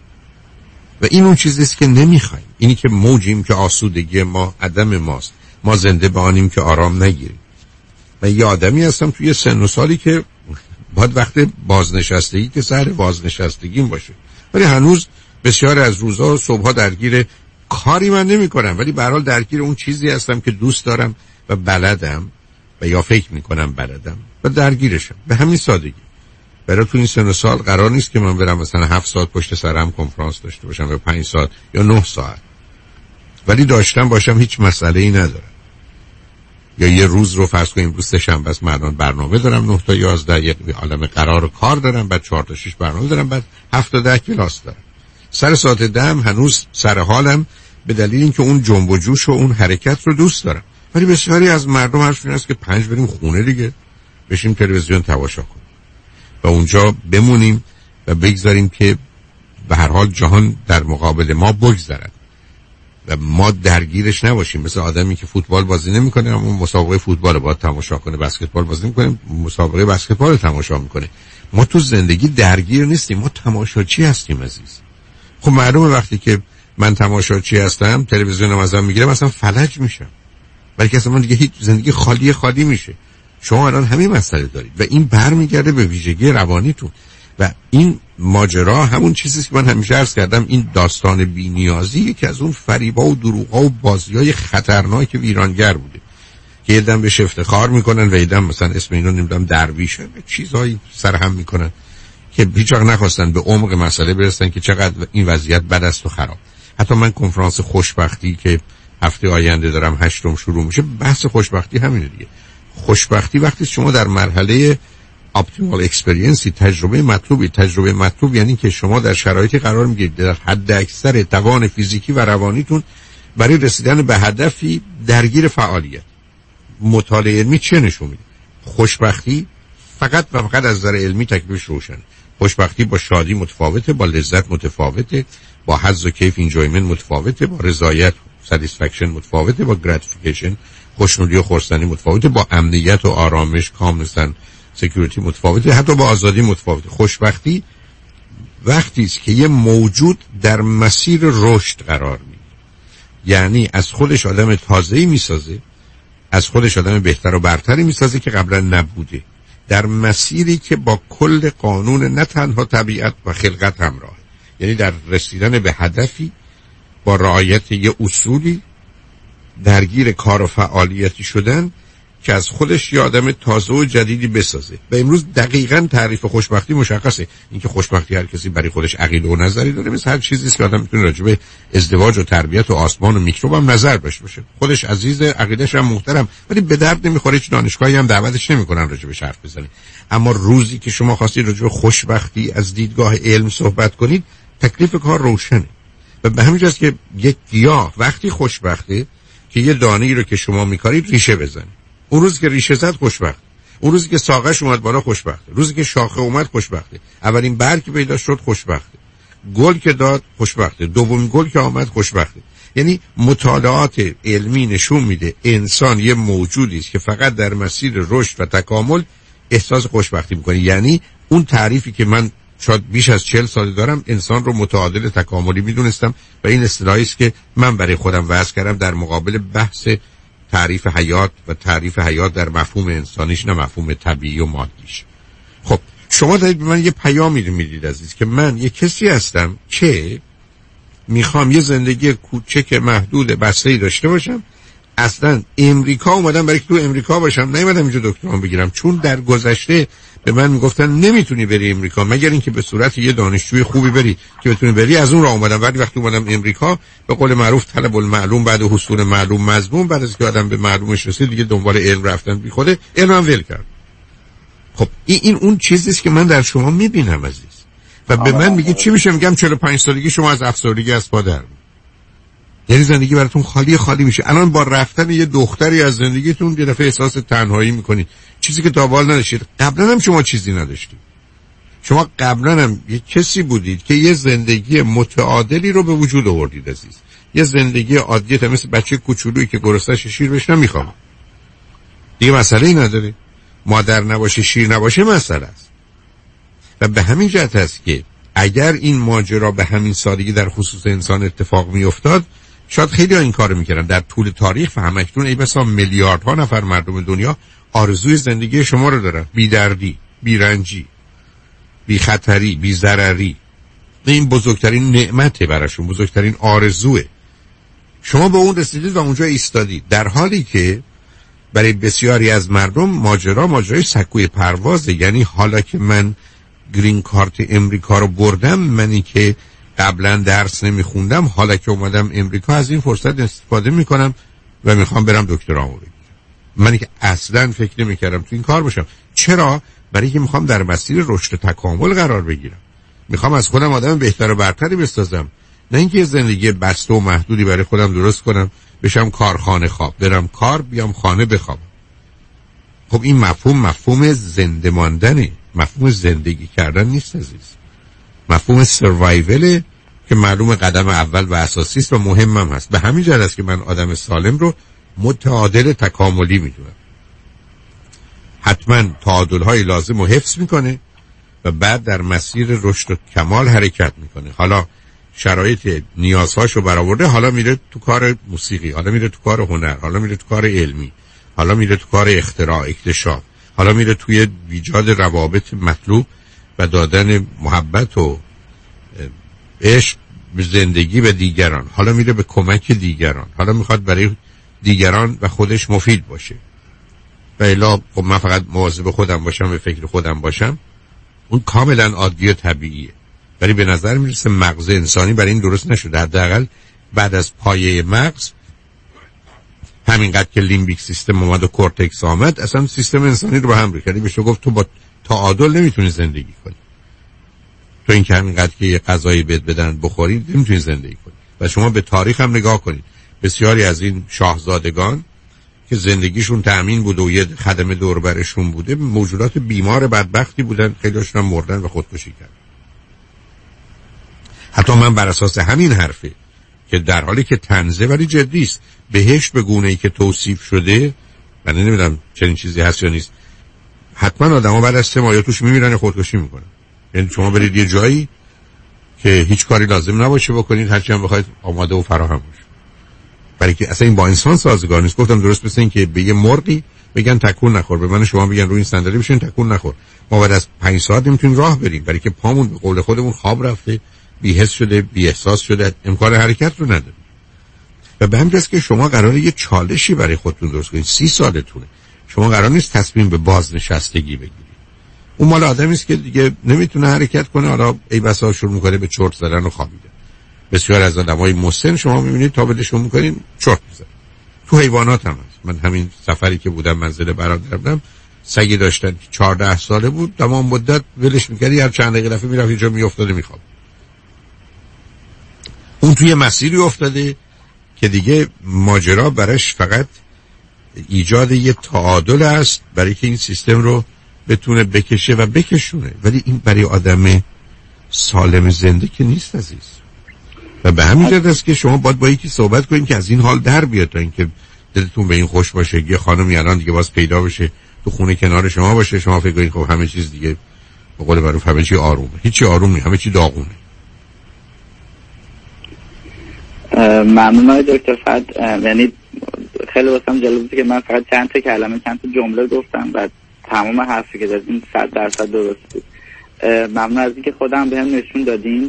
و این اون چیزیست که نمیخوایم. اینی که موجیم که آسودگی ما عدم ماست، ما زنده به آنیم که آرام نگیریم. و یه آدمی هستم توی سن و سالی که باید وقت بازنشستگی که سر بازنشستگیم باشه، ولی هنوز بسیار از روزها و صبحها درگیر کاری من نمی کنم، ولی به هر حال درگیر اون چیزی هستم که دوست دارم و بلدم و یا فکر می کنم بلدم و درگیرشم. به همین سادگی. برای تو این سن و سال قرار نیست که من برم مثلا هفت ساعت پشت سرم کنفرانس داشته باشم یا پنج ساعت یا نه ساعت، ولی داشتم باشم هیچ مسئله ای ندارم. یا یه روز رو فرض کنیم روز سه‌شنبه است، من برنامه دارم نه تا یازده، یه عالم قرار و کار دارم، بعد چهار تا شش برنامه دارم، بعد هفت تا ده کلاس دارم. سر ساعت ده هنوز سر حالم به دلیل اینکه اون جنب و جوش و اون حرکت رو دوست دارم. ولی بسیاری از مردم حرفشون است که پنج بریم خونه دیگه، بشیم تلویزیون تماشا کنیم و اونجا بمونیم و بگذاریم که به هر حال جهان در مقابل ما بگذرد و ما درگیرش نباشیم. مثل آدمی که فوتبال بازی نمیکنه اما مسابقه فوتبال باید تماشا کنه، بسکتبال بازی میکنه مسابقه بسکتبال رو تماشا میکنه. ما تو زندگی درگیر نیستیم، ما تماشاچی هستیم عزیز. خب معلومه وقتی که من تماشاچی هستم تلویزیونم ازم میگیره مثلا فلج میشم، بلکه اصلا من دیگه هیچ زندگی خالی خالی میشه. شما الان همین مسئله دارید و این برمیگرده به ویژگی روانیتون و این ماجرا همون چیزی که من همیشه عرض کردم، این داستان بی‌نیازی که از اون فریبا و دروغا و بازیای خطرناک ویرانگر بوده که یه دم بهش افتخار میکنن و یه دم مثلا اسم اینو نمیدونم درویشه، چیزایی سرهم میکنن که هیچ وقت نخواستن به عمق مسئله برسن که چقدر این وضعیت بد است و خراب. حتی من کنفرانس خوشبختی که هفته آینده دارم هشتم شروع میشه، بحث خوشبختی همینه دیگه. خوشبختی وقتی شما در مرحله اپتیمال اکسپریانسی، تجربه مطلوبی، تجربه مطلوب یعنی که شما در شرایطی قرار میگیرید در حد اکثر توان فیزیکی و روانیتون برای رسیدن به هدفی درگیر فعالیت. مطالعه علمی چه نشون میده؟ خوشبختی فقط و فقط از نظر علمی تکلیفش روشن. خوشبختی با شادی متفاوته، با لذت متفاوته، با حظ و کیف انجویمنت متفاوته، با رضایت ساتیسفکشن متفاوته، با گراتیفیکیشن خوشنودی و خرسندی متفاوته، با امنیت و آرامش کاملا سکیوریتی متفاوته، حتی با آزادی متفاوته. خوشبختی وقتی است که یه موجود در مسیر رشد قرار میگیره، یعنی از خودش آدم تازه‌ای میسازه، از خودش آدم بهتر و برتری میسازه که قبلا نبوده، در مسیری که با کل قانون نه تنها طبیعت و خلقت همراه، یعنی در رسیدن به هدفی با رعایت یه اصولی، درگیر کار و فعالیتی شدن که از خودش یه آدم تازه و جدیدی بسازه. و امروز دقیقاً تعریف خوشبختی مشخصه. اینکه خوشبختی هر کسی برای خودش عقیده و نظری داره، مثل هر چیزی است که آدم میتونه راجع به ازدواج و تربیت و آسمان و میکروب هم نظر داشته باشه. خودش عزیز، عقیده‌ش هم محترم، ولی به درد نمیخوره، هیچ دانشگاهی هم دعوتش نمیکنن راجع به حرف بزنه. اما روزی که شما خواستید راجع به خوشبختی از دیدگاه علم صحبت کنید، تکلیف کار روشنه. و به همین جاست که یک گیاه وقتی خوشبخته که یه دانه‌ای رو که شما میکارید ریشه بزنه. اون روزی که ریشه زد خوشبخت، اون روزی که ساقش اومد بالا خوشبخته، روزی که شاخه اومد خوشبخته، اولین برگ پیدا شد خوشبخته، گل که داد خوشبخته، دومین گل که آمد خوشبخته. یعنی مطالعات علمی نشون میده انسان یه موجودی است که فقط در مسیر رشد و تکامل احساس خوشبختی میکنه. یعنی اون تعریفی که من شاید بیش از چهل سال دارم انسان رو متعادل تکاملی میدونستم و این اصطلاحی است که من برای خودم وضع کردم در مقابل بحث تعریف حیات و تعریف حیات در مفهوم انسانیش، نه مفهوم طبیعی و مادیش. خب شما دارید به من یه پیامی میدید عزیز که من یه کسی هستم که میخوام یه زندگی کوچک محدود بسته‌ای داشته باشم. اصلا امریکا اومدم برای که تو امریکا باشم، نیومدم اینجا دکترام بگیرم، چون در گذشته به من میگفتن نمیتونی بری امریکا مگر اینکه به صورت یه دانشجوی خوبی بری که بتونی بری. از اون راه اومدم. ولی وقتی اومدم امریکا به قول معروف طلب المعلوم بعد حصول معلوم مضمون، بعد از که آدم به معلومش رسید دیگه دنبال علم رفتن بی خوده علمم ول کرد. خب این این اون چیزی است که من در شما میبینم عزیز. و به من میگه چی میشه؟ میگم چهل و پنج سالگی شما از افسردگی از پا در، یعنی زندگی براتون خالی خالی میشه. الان با رفتن یه دختری از زندگیتون یه دفعه احساس تنهایی میکنید، چیزی که تا حال نداشتید. قبلا هم شما چیزی نداشتید. شما قبلا هم یه کسی بودید که یه زندگی متعادلی رو به وجود آوردید عزیز. یه زندگی عادیه، تا مثل بچه کوچولویی که گرسنه‌ش شیر بهش نمیخوام. دیگه مسئله ای نداره. مادر نباشه شیر نباشه مسئله است. و به همین جهت است که اگر این ماجرا به همین سادگی در خصوص انسان اتفاق میافتاد، شاید خیلی ها این کارو میکردن. در طول تاریخ و همکنون ای بسا میلیاردها نفر مردم دنیا آرزوی زندگی شما رو دارن، بی دردی، بی رنجی، بی خطری، بی ضرری. این بزرگترین نعمته براشون، بزرگترین آرزوه. شما به اون رسیدید و اونجا ایستادید، در حالی که برای بسیاری از مردم ماجرا ماجرای سکوی پروازه. یعنی حالا که من گرین کارت امریکا رو بردم، منی که قبلا درس نمیخوندم، حالا که اومدم امریکا از این فرصت استفاده میکنم و میخوام برم دکترامو بگیرم. منی که اصلا فکر نمیکردم تو این کار باشم. چرا؟ برای که میخوام در مسیر رشد و تکامل قرار بگیرم. میخوام از خودم آدم بهتر و برتری بسازم، نه اینکه زندگی بسته و محدودی برای خودم درست کنم، بشم کارخانه خواب، برم کار بیام خانه بخوابم. خب این مفهوم مفهوم زنده ماندنه، مفهوم زندگی کردن نیست عزیز. مفهوم سروایول که معلوم قدم اول و اساسی است و مهم هم هست. به همین جهت است که من آدم سالم رو متعادل تکاملی میدونم. حتما تعادل‌های لازم رو حفظ میکنه و بعد در مسیر رشد و کمال حرکت میکنه. حالا شرایط نیازهاشو برآورده، حالا میره تو کار موسیقی، حالا میره تو کار هنر، حالا میره تو کار علمی، حالا میره تو کار اختراع، اکتشاف، حالا میره توی ایجاد روابط مطلوب و دادن محبت و عشق به زندگی به دیگران، حالا میره به کمک دیگران، حالا میخواد برای دیگران و خودش مفید باشه. و الا خب من فقط مواظب خودم باشم و فکر خودم باشم، اون کاملا عادی و طبیعیه. ولی به نظر میرسه مغز انسانی برای این درست نشده. حداقل بعد از پایه مغز، همینقدر که لیمبیک سیستم اومد و کورتکس آمد، اصلا سیستم انسانی رو به هم ریخت. یعنی بهش گفت تو با تعادل نمیتونی زندگی کنی. تو این که همینقدر که یه غذایی بد بدن بخورید نمیتونی زندگی کنی. و شما به تاریخ هم نگاه کنید، بسیاری از این شاهزادگان که زندگیشون تأمین بود و یه خدمه دور برشون بوده، موجودات بیمار بدبختی بودن، خیلی‌هاشون هم مردن و خودکشی کردن. حتی من بر اساس همین حرفه که در حالی که طنزه ولی جدی است، بهشت به گونه‌ای که توصیف شده، من نمیدونم چنین چیزی هست یا نیست، حتما آدما بعد از سه ماه توش میمیرن یا خودکشی میکنن. یعنی شما برید یه جایی که هیچ کاری لازم نباشه بکنید، هرچی هم بخواید آماده و فراهم باشه، برای که اصلا این با انسان سازگار نیست. گفتم درست مثل این که به یه مرغی بگن تکون نخور، به من شما بگن روی این صندلی بشین تکون نخور، ما بعد از پنج ساعت نمیتونیم راه بریم، برای که پامون به قول خودمون خواب رفته، بی‌حس شده، بی احساس شده، امکان حرکت رو نداره. و به همین جاست که شما قراره یه چالشی برای خودتون درست کنید. سی سالتونه، شما قرار نیست تصمیم به بازنشستگی بگیرید. اون مال آدمی است که دیگه نمیتونه حرکت کنه، حالا ای بسا شروع میکنه به چرت زدن و خوابیدن. بسیار از آدمای مسن شما میبینید تا بدشون میکنین چرت میزنن. تو حیوانات هم هست. من همین سفری که بودم منزل برادرم بودم، سگی داشتن که چهارده ساله بود، تمام مدت ولش میکردی، هر چند دقیقه دفعه میرفت اینجا میافتاده میخواب. اون توی مسیری افتاده که دیگه ماجرا براش فقط ایجاد یه تعادل است برای که این سیستم رو بتونه بکشه و بکشونه، ولی این برای آدم سالم زنده که نیست عزیز. و به همین جهت است که شما باید با یکی صحبت کنید که از این حال در بیاد تا اینکه دلتون به این خوش باشه یه خانمی الان دیگه باز پیدا بشه تو خونه کنار شما باشه، شما فکر کنید خب همه چیز دیگه به قول معروف همه چی آرومه. هیچی آروم نیست، همه چی داغونه. ممنون آقای دکتر. فقط یعنی خیلی واسم جالب بود که من فقط چند تا کلمه چند تا جمله گفتم و تمام حرفی که دادین صد درصد درست بود. ممنون از اینکه خودم بهم نشون دادین.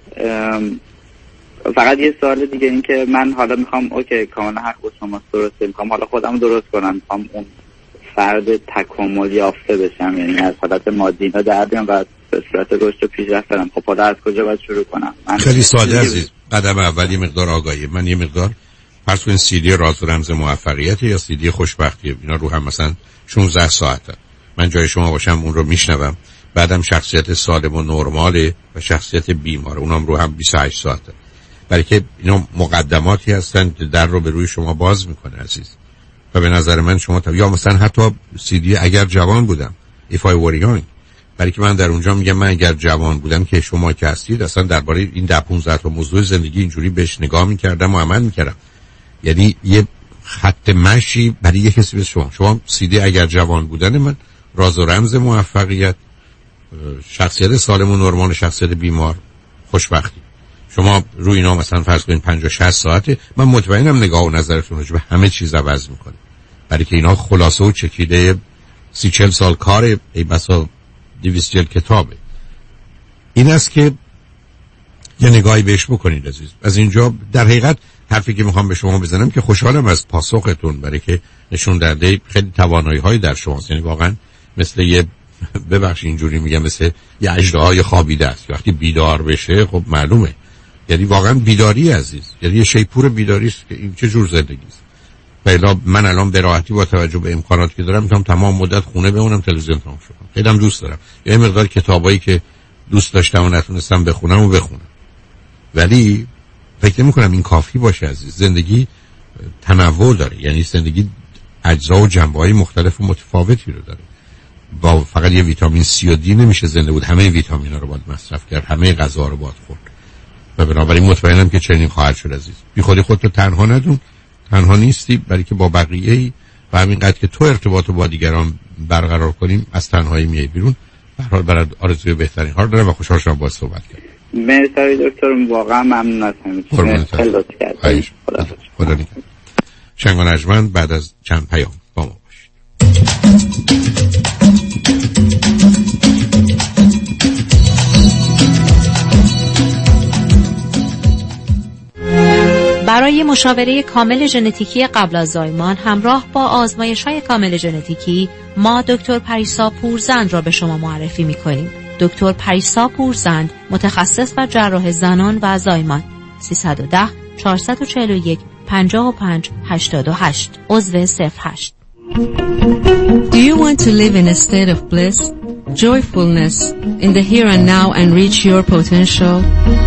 فقط یه سوال دیگه این که من حالا میخوام اوکی کاملا حق با شما درسته، میخوام حالا خودم درست کنم، میخوام اون فرد تکامل یافته بشم، یعنی از حالت مادی اینا در بیام و به صورت رشد و پیشرفت برم. خب حالا از کجا باید شروع کنم؟ خیلی ساده عزیز. قدم اول یه مقدار آگاهی. من یه مقدار فرض کنید سی دی راز و رمز موفقیت یا سی دی خوشبختی، اینا رو هم مثلا شانزده ساعته من جای شما باشم اون رو میشنوم، بعدم شخصیت سالم و نرماله و شخصیت بیمار اونم رو هم بیست و هشت ساعته، برای که اینا مقدماتی هستن که در رو به روی شما باز میکنه عزیز. و به نظر من شما تا... یا مثلا حتی سی دی اگر جوان بودم if I were young، برای که من در اونجا میگم من اگر جوان بودم که شما که هستید اصلا درباره این ده پانزده تا موضوع زندگی اینجوری بهش نگاه میکردم و عمل میکردم. یعنی یه خط مشی برای یه کسی به شما شما سی دی اگر جوان بودن من راز و رمز موفقیت، شخصیت سالم و نرمال، شخصیت بیمار، خوشبختی، شما روی اینا مثلا فرض کنید پنجاه شصت ساعته، من مطمئنم نگاه و نظرتون رو به همه چیز عوض میکنه، برای که اینا خلاصه و چکیده سی چل سال کار ای بسا دویست جلد کتابه. این است که یه نگاهی بهش بکنید عزیز. از اینجا در حقیقت حرفی که میخوام به شما بزنم که خوشحالم از پاسختون، برای که نشون دهنده خیلی توانایی های در شماست. یعنی واقعا مثل یه ببخش اینجوری میگم مثل یه اژدهای خوابیده است، وقتی بیدار بشه خب معلومه. یعنی واقعا بیداری عزیز، یعنی یه شیپور بیداری است که این چه جور زندگی است. بلا من الان به راحتی با توجه به امکاناتی که دارم میتونم تمام مدت خونه بمونم، تلویزیون تماشا کنم. خیلی هم دوست دارم یه مقدار کتابایی که دوست داشتم و نتونستم بخونم و بخونم، ولی فکر نمی‌کنم این کافی باشه عزیز. زندگی تنوع داره، یعنی زندگی اجزا و جنبه‌های مختلف و متفاوتی رو داره. با فقط یه ویتامین سی و دی نمیشه زنده بود، همه ویتامینا رو باید مصرف کرد، همه غذا رو باید خورد. و بنابراین مطمئنم که چنین خواهد شد عزیز. بی خودی خودت تنها ندون، تنها نیستی، برای که با بقیه‌ای و همینقدر که تو ارتباط با دیگران برقرار کنیم از تنهایی میای بیرون. به هر حال برات آرزوی بهترین ها دارم و خوشحال شدم باهات صحبت کردم. مرسی دکتر، واقعا ممنون از همین. خیلی لطف کردید. خدا خدا نگهدار. شنگ و نجمن بعد از چند پیام با ما باشید. برای مشاوره کامل ژنتیکی قبل از زایمان همراه با آزمایش‌های کامل ژنتیکی ما دکتر پریسا پورزند را به شما معرفی می‌کنیم. دکتر پریسا پورزند متخصص و جراح زنان و زایمان. سیصد و ده چهارصد و چهل و یک پنجاه و پنج هشتاد و هشت عضو صفر هشت. Do you want to live in a state of bliss, joyfulness, in the here and now and reach your potential?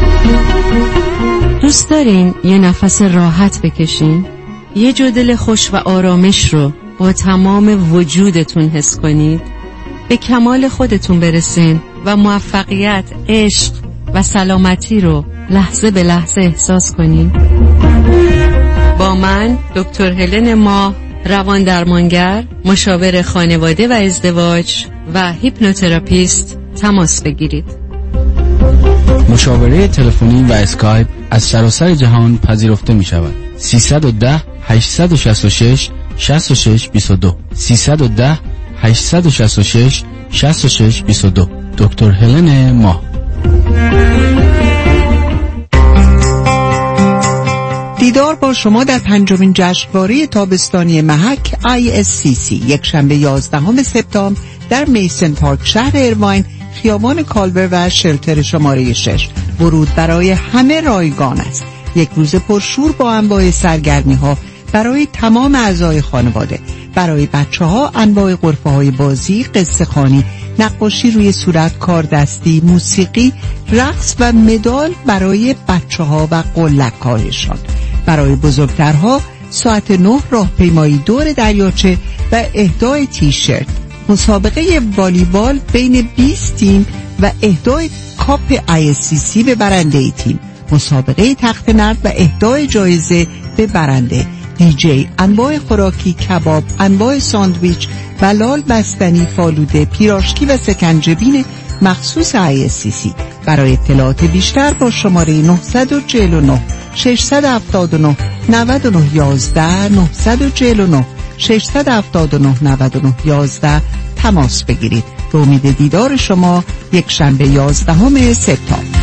دوست دارین یه نفس راحت بکشین؟ یه جو دل خوش و آرامش رو با تمام وجودتون حس کنید؟ به کمال خودتون برسین و موفقیت، عشق و سلامتی رو لحظه به لحظه احساس کنین؟ با من دکتر هلن ما روان درمانگر، مشاور خانواده و ازدواج و هیپنوتراپیست تماس بگیرید. مشاوره تلفنی و اسکایپ از سراسر جهان پذیرفته می شود. سیصد و ده هشتصد و شصت و شش شصت و شش بیست و دو سیصد و ده هشتصد و شصت و شش شصت و شش بیست و دو. دکتر هلن ما. دیدار با شما در پنجمین جشنواره تابستانی محک آی اس سی سی یک شنبه یازدهم سپتامبر در میسن پارک شهر ایرواین، خیابان کالبر و شلتر شماره شش. ورود برای همه رایگان است. یک روز پرشور با انواع سرگرمی ها برای تمام اعضای خانواده. برای بچه ها انواع غرفه های بازی، قصه خوانی، نقاشی روی صورت، کاردستی، موسیقی، رقص و مدال برای بچه ها و قلک هایشان. برای بزرگترها ساعت نه راهپیمایی دور دریاچه و اهدای تی شرت. مسابقه والیبال بین بیست تیم و اهدای کاپ آی اس سی سی به برنده تیم. مسابقه تخت نرد و اهدای جایزه به برنده. دیجی، انواع خوراکی، کباب، انواع ساندویچ و لال بستنی، فالوده، پیراشکی و سکنجبین مخصوص آی اس سی سی. برای اطلاعات بیشتر با شماره نه چهار نه شش هفت نه نه نه یازده نه چهار نه شش هفت نه نه نه یازده تماس بگیرید. به امید دیدار شما یک شنبه یازدهم سپتامبر.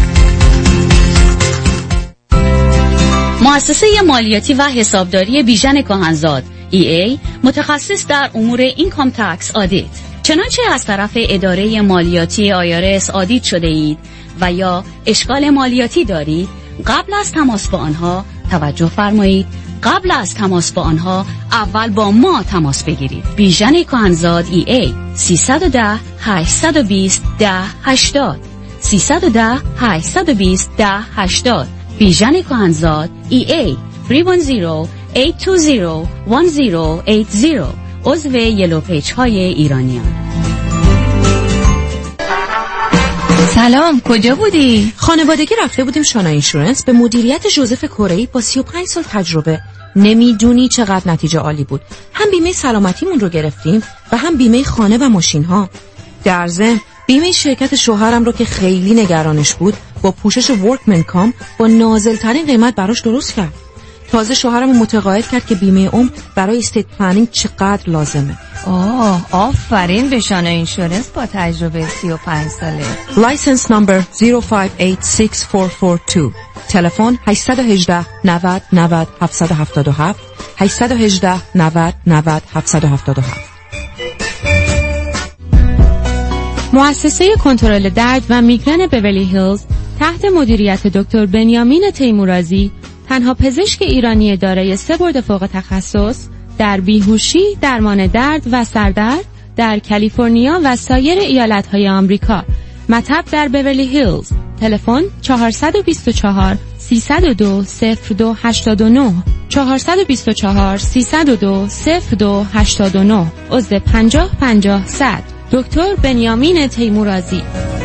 مؤسسه مالیاتی و حسابداری بیژن کاهنزاد ای ای متخصص در امور اینکام تکس آدیت. چنانچه از طرف اداره مالیاتی آی آر اس آدیت شده اید و یا اشکال مالیاتی دارید، قبل از تماس با آنها توجه فرمایید. قبل از تماس با آنها اول با ما تماس بگیرید. بیژن کاهنزاد ای ای سیصد و ده هشتصد و بیست ده هشتاد سیصد و ده هشتصد و بیست ده هشتاد. بیژن کاهنزاد ای ای سه یک صفر هشت دو صفر یک صفر هشت صفر. عضو یلو پیج های ایرانیان. سلام، کجا بودی؟ خانوادگی رفته بودیم شانا اینشورنس به مدیریت جوزف کره‌ای با سی و پنج سال تجربه. نمیدونی چقدر نتیجه عالی بود. هم بیمه سلامتیمون رو گرفتیم و هم بیمه خانه و ماشین ها. در ضمن بیمه شرکت شوهرم رو که خیلی نگرانش بود با پوشش ورکمن کام با نازل ترین قیمت براش درست کرد. تازه شوهرم متقاعد کرد که بیمه عمر برای استیت پلنینگ چقدر لازمه. آه، آفرین به شانا اینشورنس با تجربه سی و پنج ساله. لایسنس نمبر صفر پنج هشت شش چهار چهار دو. تلفن هشت یک هشت نود نود هفت هفت هفت هشت یک هشت نود نود هفت هفت هفت. مؤسسه کنترل درد و میگرن بیولی هیلز تحت مدیریت دکتر بنیامین تیمورازی، تنها پزشک ایرانی دارای سه برد فوق تخصص در بیهوشی، درمان درد و سردرد در کالیفرنیا و سایر ایالت‌های آمریکا. مطب در بیولی هیلز. تلفن چهار دو چهار سه صفر دو صفر دو هشت نه چهار دو چهار سه صفر دو صفر دو هشت نه. عضو پنجاه پنجاه صد. دکتر بنیامین تیمورازی.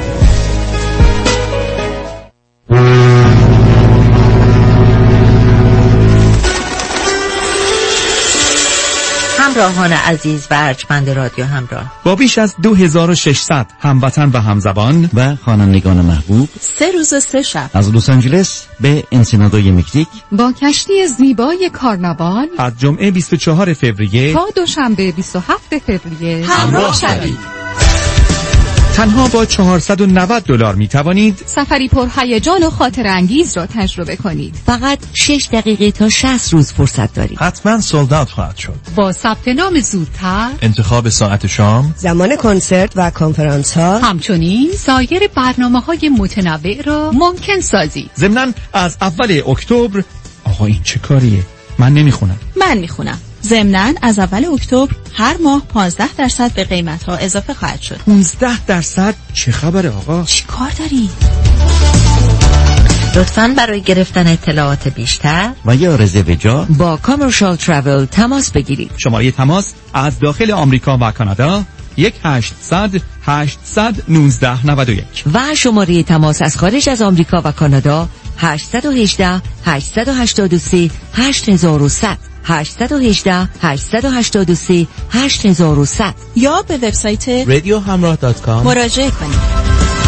همراهان عزیز و ارجمند رادیو همراه، با بیش از دو هزار و ششصد هموطن و همزبان و خوانندگان محبوب، سه روز سه شب از لس آنجلس به انسینادای مکزیک با کشتی زیبای کارناوال از جمعه بیست و چهارم فوریه تا دوشنبه بیست و هفتم فوریه همراه شوید. تنها با چهارصد و نود دلار می توانید سفری پر هیجان و خاطر انگیز را تجربه کنید. فقط شش دقیقه تا شصت روز فرصت دارید. حتما سولد اوت خواهد شد. با ثبت نام زودتر، انتخاب ساعت شام، زمان کنسرت و کنفرانس ها، همچنین سایر برنامه‌های متنوع را ممکن سازید. ضمناً از اول اکتبر. آقا این چه کاریه؟ من نمیخونم. من میخونم. ضمناً از اول اکتبر هر ماه پانزده درصد به قیمت ها اضافه خواهد شد. پانزده درصد؟ چه خبره آقا؟ چی کار داری؟ لطفاً برای گرفتن اطلاعات بیشتر و یا رزرو جا با کامرشال ترافل تماس بگیرید. شماره تماس از داخل آمریکا و کانادا یک هشتصد هشتصد نوزده نود و یک و شماره تماس از خارج از آمریکا و کانادا هشت یک هشت هشت هشت سه هشت یک صفر صفر هشت یک هشت هشت هشت سه هشت یک صفر صفر یا به وبسایت رادیو همراه دات کام مراجعه کنید.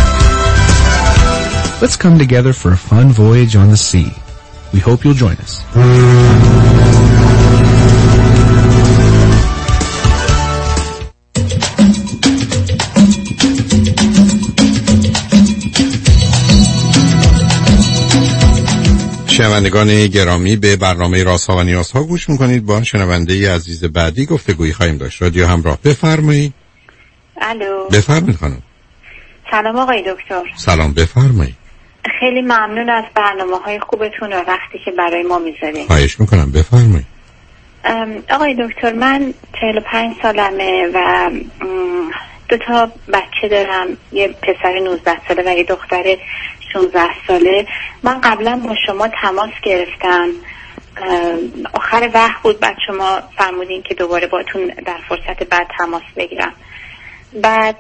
Let's come together for a fun voyage on the sea. We hope you'll join us. شنوندگان گرامی، به برنامه رازها و نیازها گوش میکنید. با شنونده عزیز بعدی گفتگویی خواهیم داشت. رادیو همراه، بفرمایید. الو، بفرمایید خانم. سلام آقای دکتر. سلام، بفرمایید. خیلی ممنون از برنامه‌های خوبتون و وقتی که برای ما میذارید. خواهش میکنم، بفرمایید. آقای دکتر، من چهل و پنج سالمه و دو تا بچه دارم، یه پسر نوزده ساله و یه دختر شانزده ساله. من قبلا با شما تماس گرفتم، آخر وقت بود، بعد شما فرمودین که دوباره باتون در فرصت بعد تماس بگیرم. بعد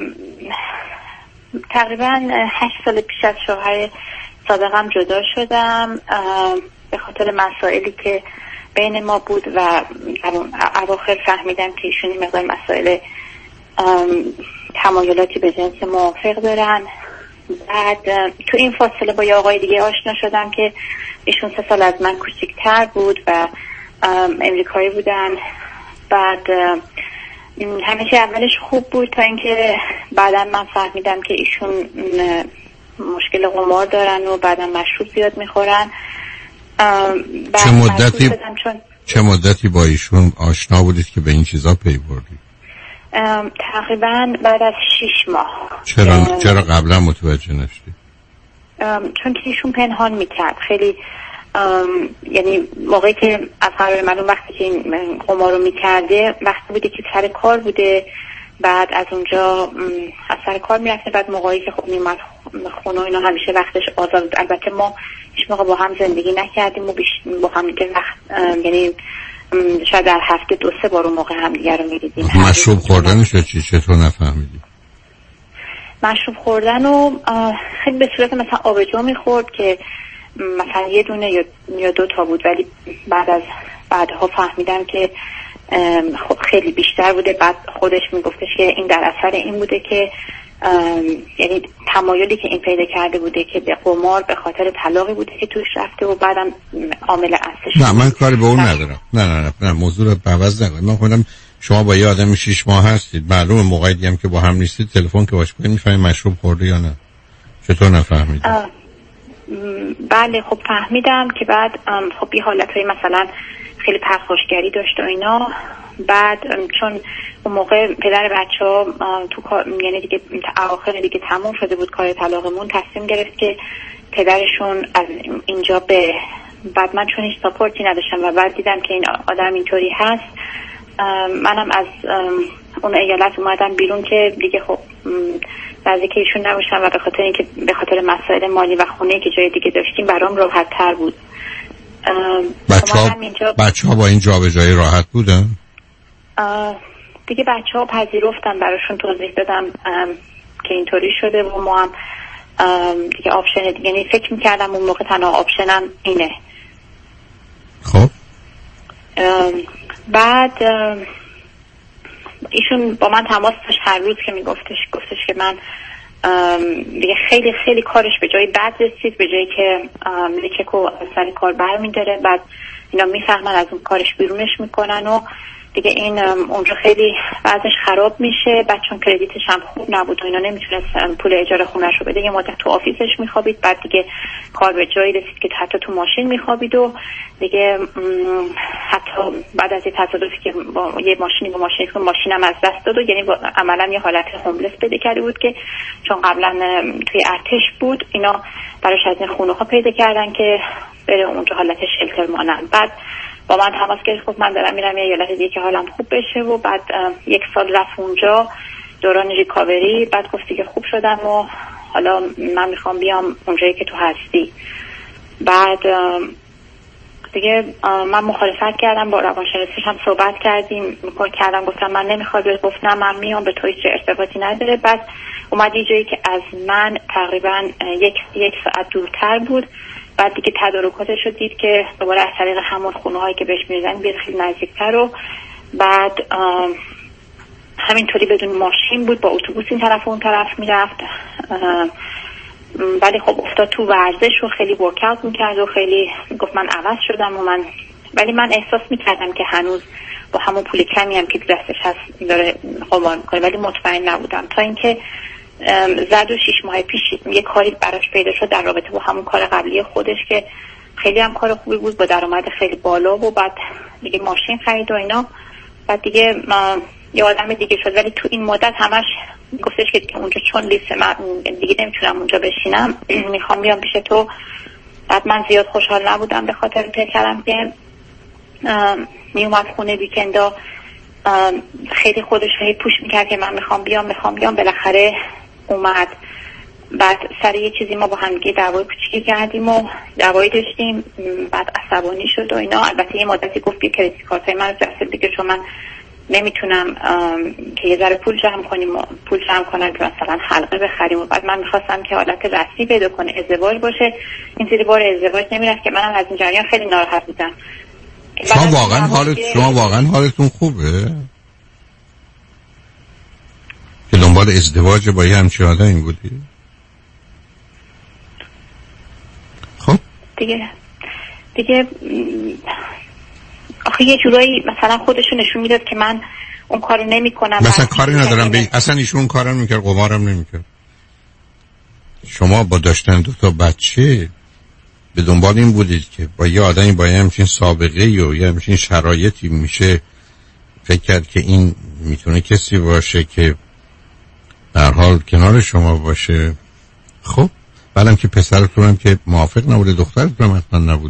تقریبا هشت سال پیش از شوهر سابقم جدا شدم به خاطر مسائلی که بین ما بود و اواخر فهمیدم که ایشون این مقدار مسائل تمایلاتی به جنس موافق دارن. بعد تو این فاصله با یه آقای دیگه آشنا شدم که ایشون سه سال از من کوچیک‌تر بود و امریکایی بودن. بعد همیشه اولش خوب بود تا اینکه بعدا من فهمیدم که ایشون مشکل قمار دارن و بعدا مشروب زیاد میخورن. چه مدتی چون... چه مدتی با ایشون آشنا بودید که به این چیزا پی بردید؟ تقریبا بعد از شش ماه. چرا چرا قبلا متوجه نشدید؟ چون که ایشون پنهان میکرد خیلی، یعنی موقعی که از قرار معلوم وقتی که این قمار رو میکرده وقتی بوده که سر کار بوده، بعد از اونجا از سر کار میرفته، بعد موقعی که خب میومد خونه اینا همیشه وقتش آزاد بود. البته ما هیچ موقع با هم زندگی نکردیم و با هم دیگه وقت، یعنی شاید در هفته دو سه بار اون موقع هم دیگه رو میدیدیم. مشروب خوردنش چی؟ چطور نفهمیدیم؟ مشروب خوردن و خیلی به صورت مثلا آبجو میخورد که مثلا یه دونه یا دو تا بود، ولی بعد از بعدها فهمیدم که خیلی بیشتر بوده. بعد خودش میگفتش که این در اثر این بوده که یعنی تمایلی که این پیدا کرده بوده که به قمار به خاطر طلاقی بوده که توش رفته و بعدم عامل اصلش. نه من کاری به اون ندارم. نه نه نه, نه موضوع رو عوض نکنید. من خودم شما با یه آدم شش ماه هستید، معلومه موقعی دیگه هم که با هم نیستید تلفن که باش کنید میفهمید مشروب خورده یا نه. چطور نفهمیدید؟ بله خب فهمیدم که بعد خب یه حالتهای مثلا خیلی پرخاشگری داشت و اینا. بعد چون اون موقع پدر بچه ها تو یعنی دیگه اواخر دیگه تموم شده بود کار طلاقمون، تصمیم گرفت که پدرشون از اینجا به بعد من چون هیچ ساپورتی نداشتم و بعد دیدم که این آدم اینطوری هست، منم از اون ایالت اومدم بیرون که دیگه خب نزدیک ایشون نباشم و به خاطر اینکه به خاطر مسائل مالی و خونه که جای دیگه داشتیم برام راحت تر بود. بچه ها, اینجا... بچه ها با این جابجایی راحت بودن؟ دیگه بچه ها پذیرفتن، براشون توضیح دادم که اینطوری شده و ما هم دیگه آپشن دیگه، یعنی فکر میکردم اون موقع تنها آپشنم اینه. خب بعد ایشون با من تماس داشت هر روز که میگفتش گفتش که من دیگه خیلی خیلی کارش به جای بد رسید، به جایی که لیکو از سر کار برمیداره، بعد اینا میفهمن از اون کارش بیرونش میکنن و دیگه این اونجا خیلی وضعش خراب میشه. بعد چون کردیتش هم خوب نبود و اینا نمیتونست پول اجاره خونه‌ش رو بده، یه مدت تو آفیسش میخوابید، بعد دیگه کار به جایی رسید که حتی تو ماشین میخوابید و دیگه حتی بعد از یه تصادفی که با یه ماشینی با ماشینی که ماشینم از دست داد و یعنی عملا یه حالت هوملس پیدا کرده بود که چون قبلا توی ارتش بود اینا براش از این خونه ها پیدا کردن که بره اونجا حالت شلتر مانند. بعد با من تماس گرفت گفت من دارم میرم یه ایالت دیگه که حالم خوب بشه و بعد یک سال رفت اونجا دوران ریکاوری، بعد گفت دیگه خوب شدم و حالا من میخوام بیام اونجایی که تو هستی. بعد دیگه من مخالفت کردم، با روانشناسیش هم صحبت کردیم کردم گفتم من نمیخوام، گفتم من میام، به تو هیچ ارتباطی نداره. بعد اومد یه جایی که از من تقریبا یک یک ساعت دورتر بود بعد دیگه تدارکاتش رو دید که دوباره از طریق همون خونه هایی که بهش میرزن بیاد خیلی نزدیکتر رو بعد همینطوری بدون ماشین بود با اتوبوس این طرف و اون طرف میرفت، ولی خب افتاد تو ورزش و خیلی ورکاوت میکرد و خیلی گفت من عوض شدم و من، ولی من احساس میکردم که هنوز با همون پول کمی هم که دستش هست داره قمار میکنه، ولی مطمئن نبودم تا اینکه زد و شیش ماه پیش یه کاری براش پیدا شد در رابطه با همون کار قبلی خودش که خیلی هم کار خوبی بود با درآمد خیلی بالا و بعد دیگه ماشین خرید و اینا. بعد دیگه یه آدم دیگه شد، ولی تو این مدت همش گفتش که دیگه اونجا چون لیست من دیگه نمیتونم اونجا بشینم میخوام بیام پیش تو. بعد من زیاد خوشحال نبودم به خاطر پسرم که میومد خونه ویکندا خیلی خودش رو پوش میکرد که من میخوام بیام میخوام بیام بالاخره اومد. بعد سر یه چیزی ما با هم دیگه دعوای کوچیکی کردیم و دعوایی داشتیم، بعد عصبانی شد و اینا. البته یه مدتی گفت بیا کریدیت کارتای من رو دست دیگه چون من نمیتونم که یه ذره پول جمع کنیم و پول جمع کنم که مثلا حلقه بخریم و بعد من میخواستم که حالت رسمی پیدا کنه ازدواج باشه، این زیر بار ازدواج نمیرفت که منم از این جریان خیلی ناراحت بودم. شما واقعا حالت شما واقعا حالتون خوبه که دنبال ازدواج با یه همچین آدمی بودی؟ خب دیگه دیگه آخه یه جورایی مثلا خودشو نشون میداد که من اون کارو نمیکنم، مثلا کاری ندارم به اصلا ایشون کارم نمیکرد، قمارم نمیکرد. شما با داشتن دو تا بچه به دنبال این بودید که با یه آدمی با یه همچین سابقه و یه همچین شرایطی میشه فکر کرد که این میتونه کسی باشه که در حال کنار شما باشه. خب بعدم که پسرتون هم که موافق نبوده، دخترتون هم حتما نبوده.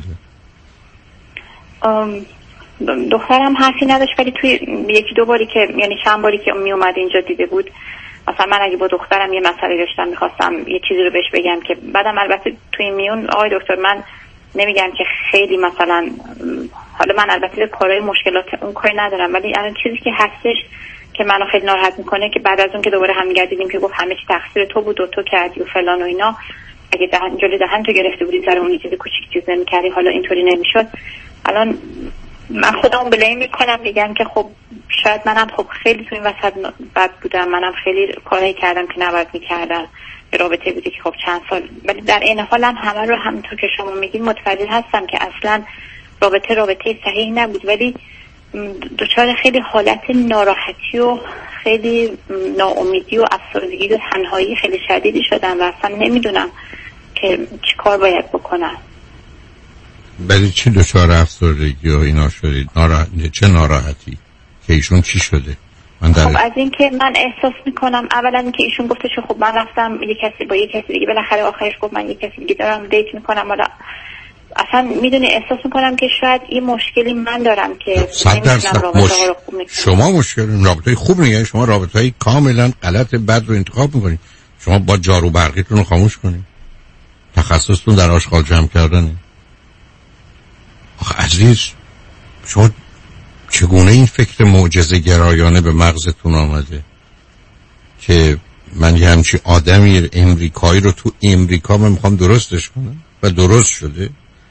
دخترم حرفی نداشت، ولی توی یکی دو باری که یعنی چند باری که می اومد اینجا دیده بود، مثلا من اگه با دخترم یه مسئله داشتم میخواستم یه چیزی رو بهش بگم که بعدم البته توی میون آقای دکتر من نمیگم که خیلی مثلا حالا من البته کارهای مشکلات اون کاری ندارم، ولی الان چیزی که هستش که منو خیلی ناراحت میکنه که بعد از اون که دوباره هم گردیدیم که گفت همه چی تقصیر تو بود و تو کردی و فلان و اینا، اگه دهن جلوی دهن تو گرفته بودی سر اون چیز کوچیک چیز نمیکردی حالا اینطوری نمیشد. الان من خودم بلیم میکنم میگم که خب شاید منم خب خیلی تو این وسط بد بودم، منم خیلی کارهایی کردم که نباید میکردم، به رابطه بودی که خب چند سال، ولی در این حال هم همه رو همونطور که شما میگین متوجه هستم که اصلا رابطه رابطه صحیح نبود، ولی دچار خیلی حالت ناراحتی و خیلی ناامیدی و افسردگی و تنهایی خیلی شدیدی شدم و اصلا نمیدونم که چی کار باید بکنم. ولی چی دچار افسردگی و اینا شدید؟ ناراحت چه ناراحتی؟ که ایشون چی شده؟ من در خب از این که من احساس میکنم اولا این که ایشون گفتش خب من رفتم یه کسی با یه کسی دیگه، بالاخره آخرش گفت من یه کسی دیگه دارم دیت میکنم، حالا اصلا میدونی احساس میکنم که شاید یه مشکلی من دارم که صد درصد مش... شما مشکل رابطه خوب نگه، شما رابطه های کاملا غلط بد رو انتخاب میکنید. شما با جارو برقیتون رو خاموش کنید، تخصصتون در آشغال جمع کردنه. آخه عزیز شما چگونه این فکر معجزه گرایانه به مغزتون آمده که من یه همچی آدمی امریکایی رو تو امریکا من میخوام درستش کنم و درست شده؟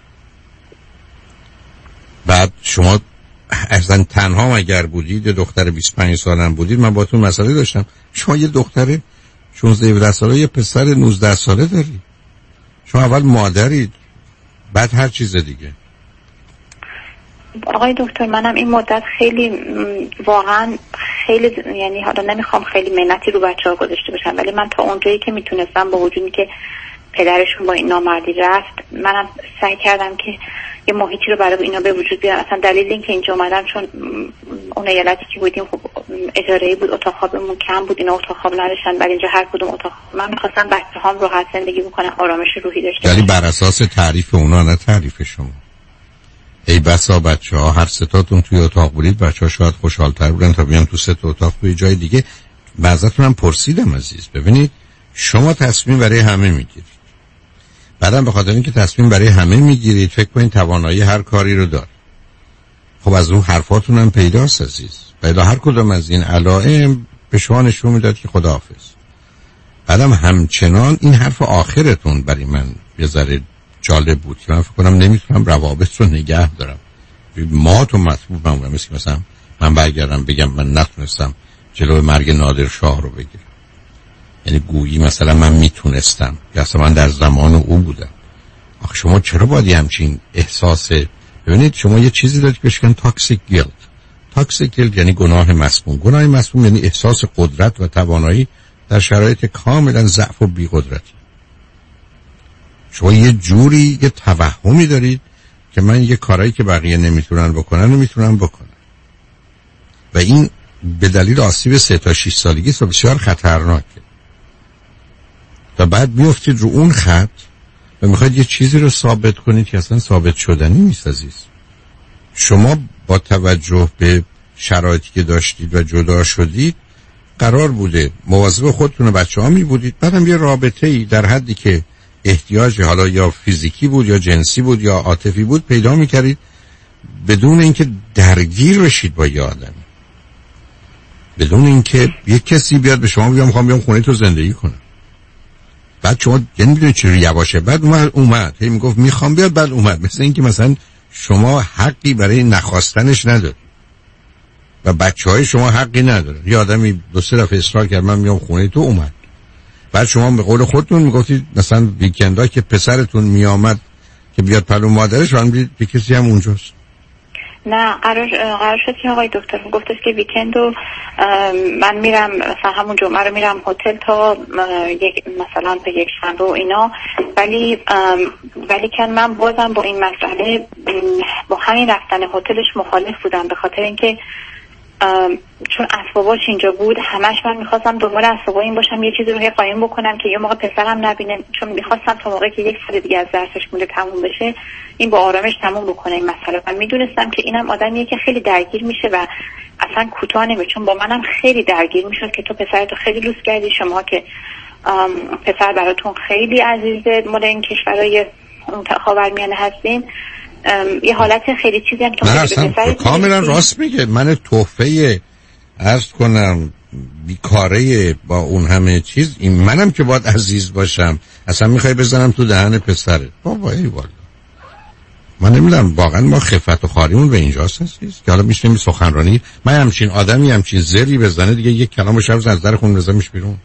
بعد شما اصلا تنها اگر بودید، دختر بیست و پنج سالم بودید، من با تو مسئله داشتم. شما یه دختر شانزده هفده ساله یه پسر نوزده ساله دارید. شما اول مادرید بعد هر چیز دیگه. آقای دکتر منم این مدت خیلی واقعا خیلی یعنی حالا نمیخوام خیلی منتی رو بچه ها گذاشته باشم، ولی من تا اونجایی که میتونستم با وجودی که پدرشون با این نامردی رفت، منم سعی کردم که یه محیطی رو برای اینا به وجود بیارم. اصلا دلیل این که اینجا اومدم چون اون ایالتی که بودیم خب اجاره‌ای بود، اتاق خوابمون کم بود، اینا اتاق خواب نداشتن، ولی اینجا هر کدوم اتاق من می‌خواستم بچه‌هام راحت زندگی بکنن، آرامش روحی داشته باشن. ولی بر اساس تعریف اونا نه تعریف شما. ای بسا بچه‌ها هر ستاتون توی اتاق بودید، بچه‌ها شاید خوشحال‌تر بودن تا بیان تو سه تا اتاق توی جای دیگه. بعضی‌تون هم پرسیدم عزیز، ببینید شما تصمیم برای همه میگیرید، بعدم به خاطر اینکه تصمیم برای همه میگیرید فکر کنید توانایی هر کاری رو دار. خب از اون حرفاتون هم پیداست عزیز. پیدا هر کدوم از این علائم به شما نشون میداد که خداحافظ. بعدم همچنان این حرف آخرتون برای من یه ذره جالب بود که من فکر کنم نمیتونم روابط رو نگه دارم. ما تو مطلوب من مثل مثلا من برگردم بگم من نتونستم جلوی مرگ نادر شاه رو بگیرم، یعنی گویی مثلا من میتونستم یا اصلا من در زمان او بودم. آخه شما چرا باید همچین احساس؟ ببینید شما یه چیزی دارید که بهش میگن تاکسیک گیلت. تاکسیک گیلت یعنی گناه مسموم. گناه مسموم یعنی احساس قدرت و توانایی در شرایط کاملا ضعف و بی‌قدرتی. شما یه جوری یه توهمی دارید که من یه کارایی که بقیه نمیتونن بکنن رو میتونم بکنم و این به دلیل آسیب سه تا شش سالگی است و بسیار خطرناکه و بعد میافتید رو اون خط و میخواید یه چیزی رو ثابت کنید که اصلا ثابت شدنی نیست. عزیز شما با توجه به شرایطی که داشتید و جدا شدید قرار بوده مواظب خودتون و بچه ها می بودید، بعدم یه رابطه ای در حدی که احتیاج حالا یا فیزیکی بود یا جنسی بود یا عاطفی بود پیدا میکردید بدون اینکه درگیر بشید با یه آدمی، بدون اینکه یه کسی بیاد به شما بیام میخوام بیام خونه تو زندگی کنم. بعد شما یعنی میدونید چه یواشه بعد اومد اومد هی میگفت میخوام بیاد، بعد اومد. مثل اینکه مثلا شما حقی برای نخواستنش ندارید و بچهای شما حقی ندارن. یه آدمی دو سه دفعه اصرار کرد من میام خونه تو، اومد. بعد شما به قول خودتون میگفتید مثلا ویکندا که پسرتون میامد که بیاد پلو مادرش و هم یه کسی هم اونجاست. نه قرار قرار شد که آقای دکتر گفتش که ویکندو من میرم مثلا همون جمعه رو میرم هتل تا یک مثلا تا یک شنبه و اینا، ولی ولی که من بازم با این مسئله با همین رفتن هتلش مخالف بودم، به خاطر اینکه چون اسباباش اینجا بود همش من میخواستم دنبال اسبابا این باشم یه چیزی رو هی قایم بکنم که یه موقع پسرم نبینه، چون میخواستم تا موقعی که یک سال دیگه از درسش مونده تموم بشه این با آرامش تموم بکنه این مسئله. من میدونستم که اینم آدمیه که خیلی درگیر میشه و اصلا کوتاه نمیشه، چون با منم خیلی درگیر میشد که تو پسرتو خیلی لوس کردی، شما که پسر براتون خیلی عزیزه مال این کشورهای خاورمیانه هستین، یه حالت خیلی چیزی هم که نه اصلا کاملا راست میگه. من تحفه عرض کنم بیکاره با اون همه چیز این منم که باید عزیز باشم، اصلا میخوای بزنم تو دهن پسرت بابا ای والا. من نمیدونم واقعا ما خفت و خاریمون به اینجاست هستیست که حالا میشنیم سخنرانی من همچین آدمی همچین زری بزنه دیگه یک کلام شب از در خون بزنمش بیرون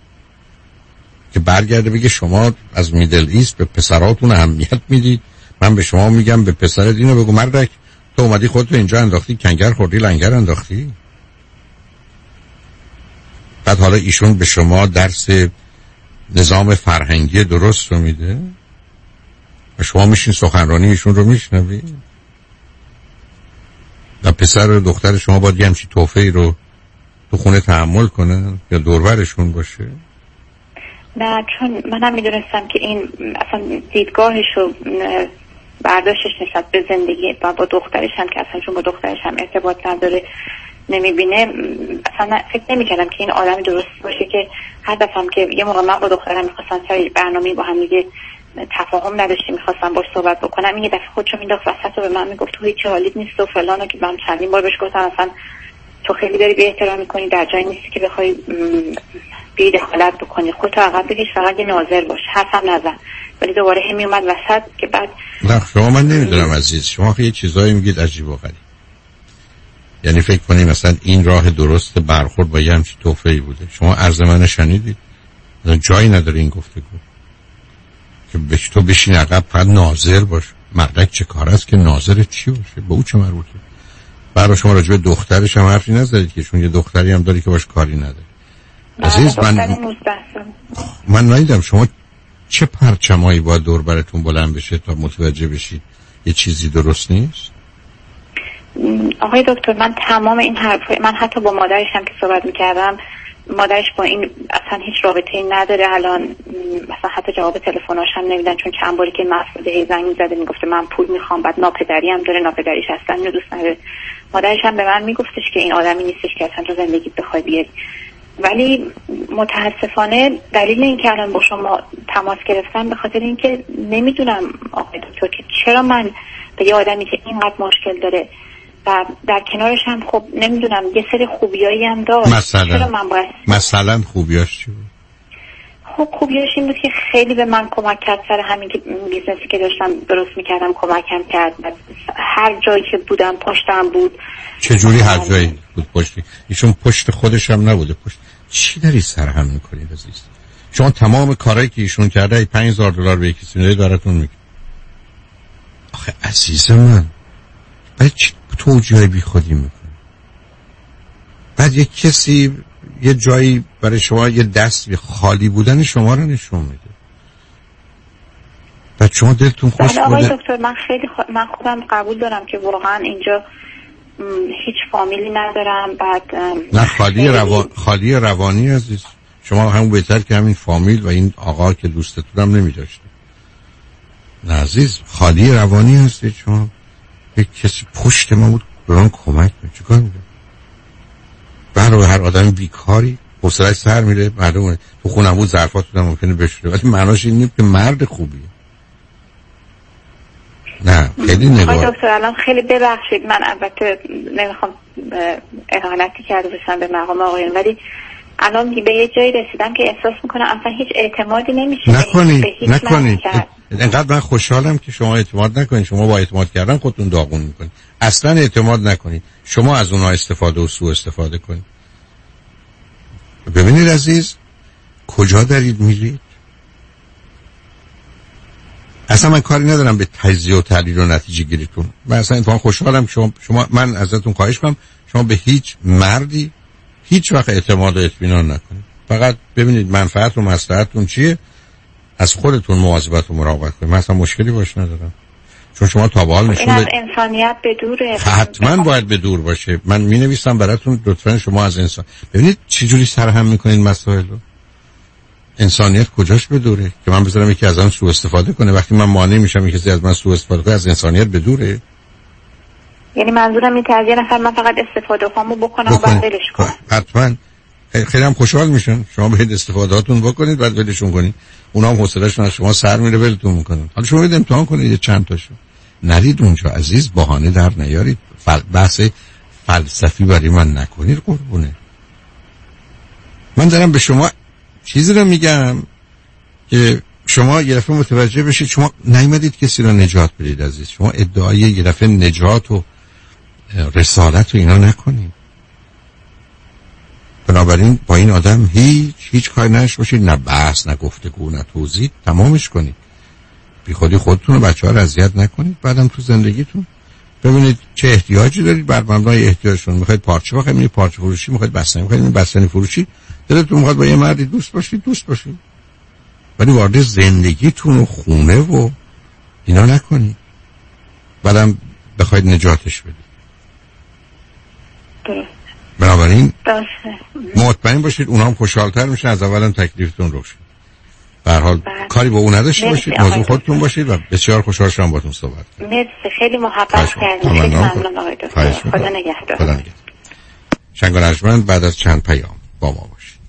که برگرده بگه شما از میدل ایست به پسراتون اهمیت میدید، من به شما میگم به پسرت اینو بگو مردک تو اومدی خودتو اینجا انداختی کنگر خوردی لنگر انداختی. بعد حالا ایشون به شما درس نظام فرهنگی درست رو میده و شما میشین سخنرانی ایشون رو میشنوی و پسر و دختر شما باید یه همچی توفهی رو تو خونه تحمل کنن یا دوربرشون باشه. نه چون منم میدونستم که این اصلا دیدگاهش و برداشتش نسبت به زندگی و با دخترش هم که اصلا چون با دخترش هم ارتباط نداره نمیبینه، اصلا فکر نمیکردم که این آدم درست باشه که هر دفعه که یه موقع من با دخترم میخواستم سر برنامه با هم دیگه تفاهم نداشتیم میخواستم باش صحبت بکنم، این یه دفعه خودشو مینداخت وسط و به من میگفت تو هیچ حالیت نیست و فلان، که من چندین بار بهش گفتم اصلا تو خیلی داری بی احترام میکنی، در جایی نیستی که بخوای بی دخالت بکنی، خودتو عقب بکش، فقط یه ناظر باش، حرفم نزن. ولی دوباره هم میومد وسط که بعد نه شما من نمیدونم عزیز، شما یه چیزایی میگید عجیب و غریب، یعنی فکر کنید مثلا این راه درست برخورد با یه همچین توفه‌ای بوده. شما عرض من شنیدید؟ جایی نداره این گفتگو که بش تو بشین عقب فقط ناظر باش. مردک چه کار است که ناظر چی باشه؟ به او چه مربوطه؟ برای شما راجع به دخترش هم حرفی نزدید که چون یه دختری هم داری که باش کاری نداره. عزیز من من ندیدم شما چه پرچمایی باید دور براتون بلند بشه تا متوجه بشید یه چیزی درست نیست؟ آقای دکتر من تمام این حرف من حتی با مادرش هم که صحبت میکردم، مادرش با این اصلا هیچ رابطه‌ای نداره الان، مثلا حتی جواب تلفناش هم نمیدن، چون چند باری که مسئوله زنگ میزده میگفته من پول میخوام، بعد ناپدری هم داره، ناپدریش اصلا اینو دوست نداره. مادرش هم به من میگفتش که این آدمی نیستش که اصلا تو زندگی بخوای بیاری. ولی متاسفانه دلیل این که الان با شما تماس گرفتم به خاطر اینکه نمیدونم آقای دکتر که چرا من به یه آدمی که اینقدر مشکل داره و در کنارش هم خب نمیدونم یه سری خوبیایی هم داشت، مثلا چرا من باید مثلا خوبیاش چی بود؟ خب خوبیش این بود که خیلی به من کمک کرد سر همین که بیزنسی که داشتم درست میکردم کمکم کرد. هر جایی که بودم پشتم بود. چجوری هر جایی بود پشتی؟ ایشون پشت خودش هم نبوده پشت. چی داری سرهم میکنی عزیز؟ شما تمام کارهایی که ایشون کرده پنج هزار دلار به کسی میده دارتون میگه. آخه عزیز من بعد توجیه بی خودی میکنه. بعد یک کسی یه جایی برای شما یه دست خالی بودن شما رو نشون میده. بعد شما دلتون خوش بوده. آقای دکتر من خیلی خ... من خودم قبول دارم که واقعا اینجا م... هیچ فامیلی ندارم. بعد نه خالی خیلی... روان... خالی روانی عزیز. شما همون بهتر که همین فامیل و این آقا که دوستتون هم نمیداشته. نه عزیز خالی روانی هستید شما. یک کسی پشت ما بود برام کمک میکنه. چیکار میکنه؟ برای هر آدم بیکاری حوصله‌اش سر میره. معلومه تو خونم بود ظرفاتون ممکنه بشوره ولی معناش این نیست که مرد خوبیه. نه خیلی نگاه. آقای دکتر الان خیلی ببخشید من البته نمیخوام اهانتی کرده باشم به مقام آقایون ولی الان به یه جایی رسیدم که احساس میکنم اصلا هیچ اعتمادی نمیشه. نکنید نکنید. انقدر من خوشحالم که شما اعتماد نکنید. شما با اعتماد کردن خودتون داغون میکنید. اصلا اعتماد نکنید. شما از اونها استفاده و سوء استفاده کنید. ببینید عزیز کجا دارید میرید؟ اصلا من کاری ندارم به تجزیه و تحلیل و نتیجه گیریتون. من اصلا اتفاقا خوشحالم شما شما من ازتون خواهش کنم شما به هیچ مردی هیچ وقت اعتماد و اطمینان نکنید. فقط ببینید منفعت و مصلحتتون چیه، از خودتون مواظبت و مراقبت کنید. من اصلا مشکلی باش ندارم چون شما تا به حال نشون این از انسانیت به دوره. حتما باید به دور باشه. من می نویسم براتون لطفا شما از انسان ببینید چه جوری سرهم میکنین مسائل رو. انسانیت کجاش به دوره که من بذارم یکی از آن سوء استفاده کنه؟ وقتی من مانع میشم یکی از من سوء استفاده کنه از انسانیت به دوره. یعنی منظورم این تازه نفر من فقط استفاده خامو بکنم و بعد ولش کنم. حتما خیلی هم خوشحال میشن شما به استفادهاتون بکنید بعد ولشون کنید. اونا هم حوصله‌شون از شما سر میره ولتون میکنن. حالا شما امتحان کنید یه چند تاشو. نرید اونجا عزیز بهانه در نیارید. فل... بحث فلسفی برای من نکنید قربونه. من دارم به شما چیزی رو میگم که شما یه دفعه متوجه بشید. شما نیومدید کسی رو نجات بدید عزیز. شما ادعای یه دفعه نجات و رسالت و اینا نکنید. بنابراین با این آدم هیچ هیچ کاری نش باشید. نه بحث نه گفتگو نه توضیح. تمامش کنید. بی خودی خودتون و بچه‌ها رو اذیت نکنید. بعدم تو زندگیتون ببینید چه احتیاجی دارید. بر مبنای احتیاجتون میخواید پارچه بخرید میرید پارچه فروشی، میخواید بستنی بخرید میرید بستنی فروشی. دلتون میخواد با یه مردی دوست باشید دوست باشید. ولی وارد زندگیتون و خونه و اینا نکنید. بعدم بخواید نجاتش بدید. بنابراین مطمئن باشید اونا هم خوشحال‌تر میشن. از اولم تکلیفتون روشن. به هر حال کاری با اون نداشته باشید. موضوع خودتون باشید و بسیار خوشحال شدم باهاتون صحبت کردم. مرسی خیلی محبت کردید. خیلی ممنون آقای دکتر. خدا نگهدار. خدا نگهدار. شنگ و نجمن بعد از چند پیام با ما باشید.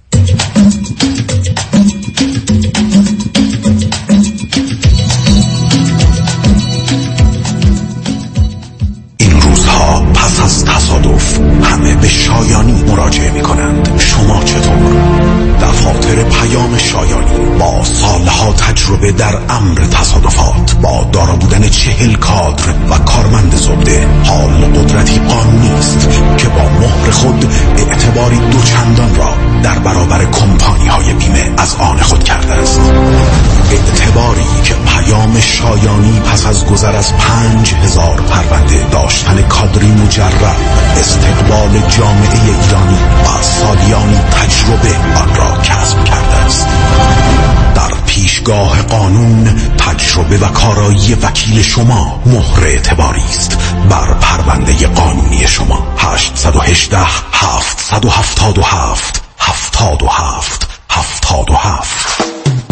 این روزها پس از تصادف همه به شایانی مراجعه می کنند. شما چطور؟ دفاتر پیام شایانی با سالها تجربه در امر تصادفات با دارا بودن چهل کادر و کارمند زبده حال قدرتی قانونی است که با مهر خود اعتباری دوچندان را در برابر کمپانی های بیمه از آن خود کرده است. اعتباری که پیام شایانی پس از گذر از پنج هزار پرونده داشتن کادری مجرب استقبال جامعه ایرانی و سالیانی تجربه آن را کسب کرده است. در پیشگاه قانون تجربه و کارایی وکیل شما مهر اعتباری است بر پرونده قانونی شما. هشت یک هشت هفت هفت هفت هفتاد و هفت هفتاد و هفت.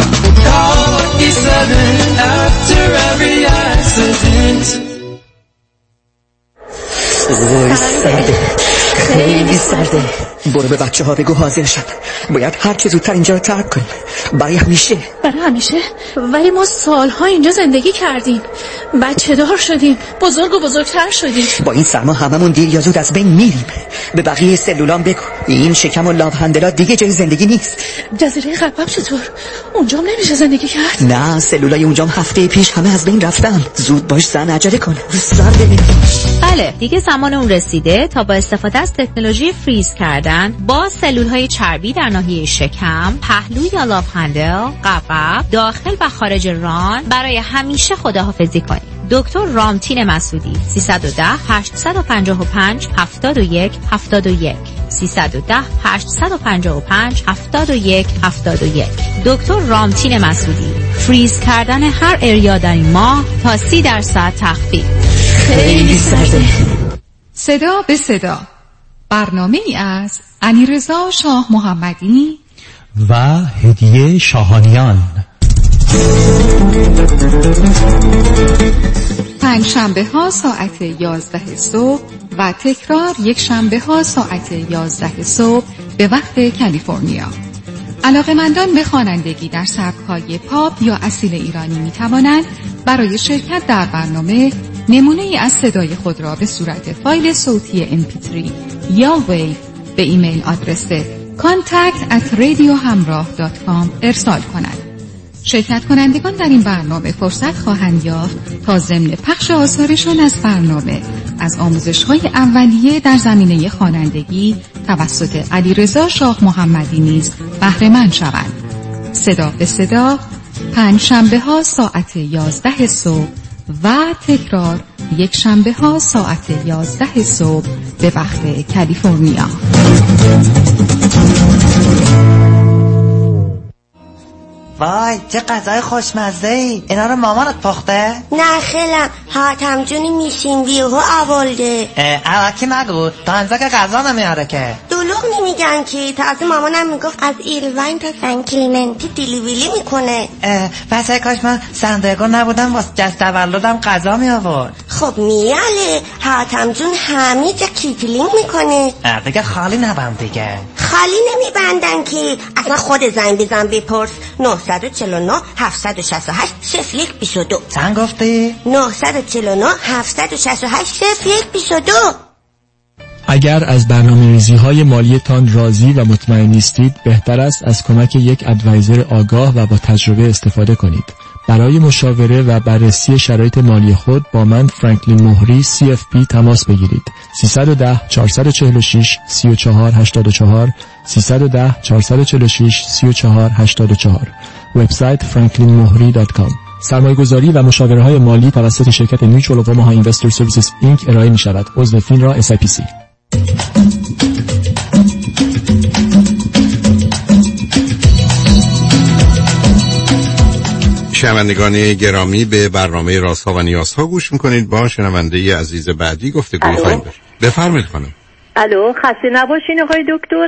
اوه سرده، خیلی سرده. برو به بچه ها بگو حاضر شد. باید هر چه زودتر اینجا رو ترک کنیم برای همیشه. برای همیشه. ولی ما سالها اینجا زندگی کردیم، بچه دار شدیم، بزرگ و بزرگتر شدیم. با این سرما هممون دیر یا زود از بین میریم. به بقیه سلولام بگو این شکم و لاوهندلا دیگه جای زندگی نیست. جزیره قبقب چطور؟ اونجام نمیشه زندگی کرد؟ نه، سلولای اونجام هفته پیش همه از بین رفتن. زود باش زن، عجله کن. سر ببین. بله، دیگه زمان اون رسیده تا با استفاده از تکنولوژی فریز کردن با سلولهای چربی در ناحیه شکم، پهلو یا لاوهندل، قبقب، داخل و خارج ران برای همیشه خداحافظی کنید. دکتر رامتین مسعودی سیصد و ده هشتصد و پنجاه و پنج هفتاد و یک هفتاد و یک سیصد و ده هشتصد و پنجاه و پنج هفتاد و یک هفتاد و یک. دکتر رامتین مسعودی. فریز کردن هر اریا در این ماه تا سی درصد تخفیف. خیلی سرده. صدا به صدا، برنامه ای از علیرضا شاه محمدی و هدیه شاهانیان. پنج شنبه ها ساعت یازده صبح و تکرار یک شنبه ها ساعت یازده صبح به وقت کالیفرنیا. علاقه‌مندان به خوانندگی در سبک‌های پاپ یا اصیل ایرانی می توانند برای شرکت در برنامه نمونه ای از صدای خود را به صورت فایل صوتی ام پی تری یا ویو به ایمیل آدرس contact at radiohamrah dot com ارسال کنند. شرکت کنندگان در این برنامه فرصت خواهند یافت تا ضمن پخش آثارشان از برنامه از آموزش‌های اولیه در زمینه خوانندگی توسط علیرضا شاه محمدی نیز بهره مند شوند. صدا به صدا، پنج شنبه ها ساعت یازده صبح و تکرار یک شنبه ها ساعت یازده صبح به وقت کالیفرنیا. وای چه غذای خوشمزه‌ای. اینا رو مامانت پخته؟ نه خیلم، حاتم جونی میشین بیهو اولده. اواکی نگو، تا انزا که غذا نمیاره که. دلوغ نمیگن که، تازه مامانم میگفت از ایلوین تا سن کلیمنتی دیلیویلی میکنه. پس کاش من سندگو نبودم واسه جشن تولدم غذا می آورد. خب میاله، حاتم جون همه جا کیتلینگ میکنه. دیگه خالی نبند دیگه. خالی نمیبندن که، اصلا خود زنگ بزن بپرس. نه چهار نه هفت شش هشت صفر یک دو دو. چند گفتی؟ نه چهار نه هفت شش هشت صفر یک دو دو. اگر از برنامه‌ریزی های مالیتان راضی و مطمئن نیستید، بهتر است از کمک یک ادوایزر آگاه و با تجربه استفاده کنید. برای مشاوره و بررسی شرایط مالی خود با من فرانکلین مهری سی اف پی تماس بگیرید. سیصد و ده چهارصد و چهل و شش سی و چهار هشتاد و چهار سیصد و ده چهارصد و چهل و شش سی و چهار هشتاد و چهار. وبسایت فرانکلین مهری دات کام. سرمایه‌گذاری و مشاوره های مالی توسط شرکت میچوال و اوماها اینوستر سرویسز اینک ارائه می‌شود. عضو فینرا اس آی پی سی. شنوندگان گرامی، به برنامه رازها و نیازها گوش میکنید. با شنونده عزیز بعدی گفتگوی خواهیم داشت. بفرمایید خانم. الو، خسته نباشین آقای دکتر.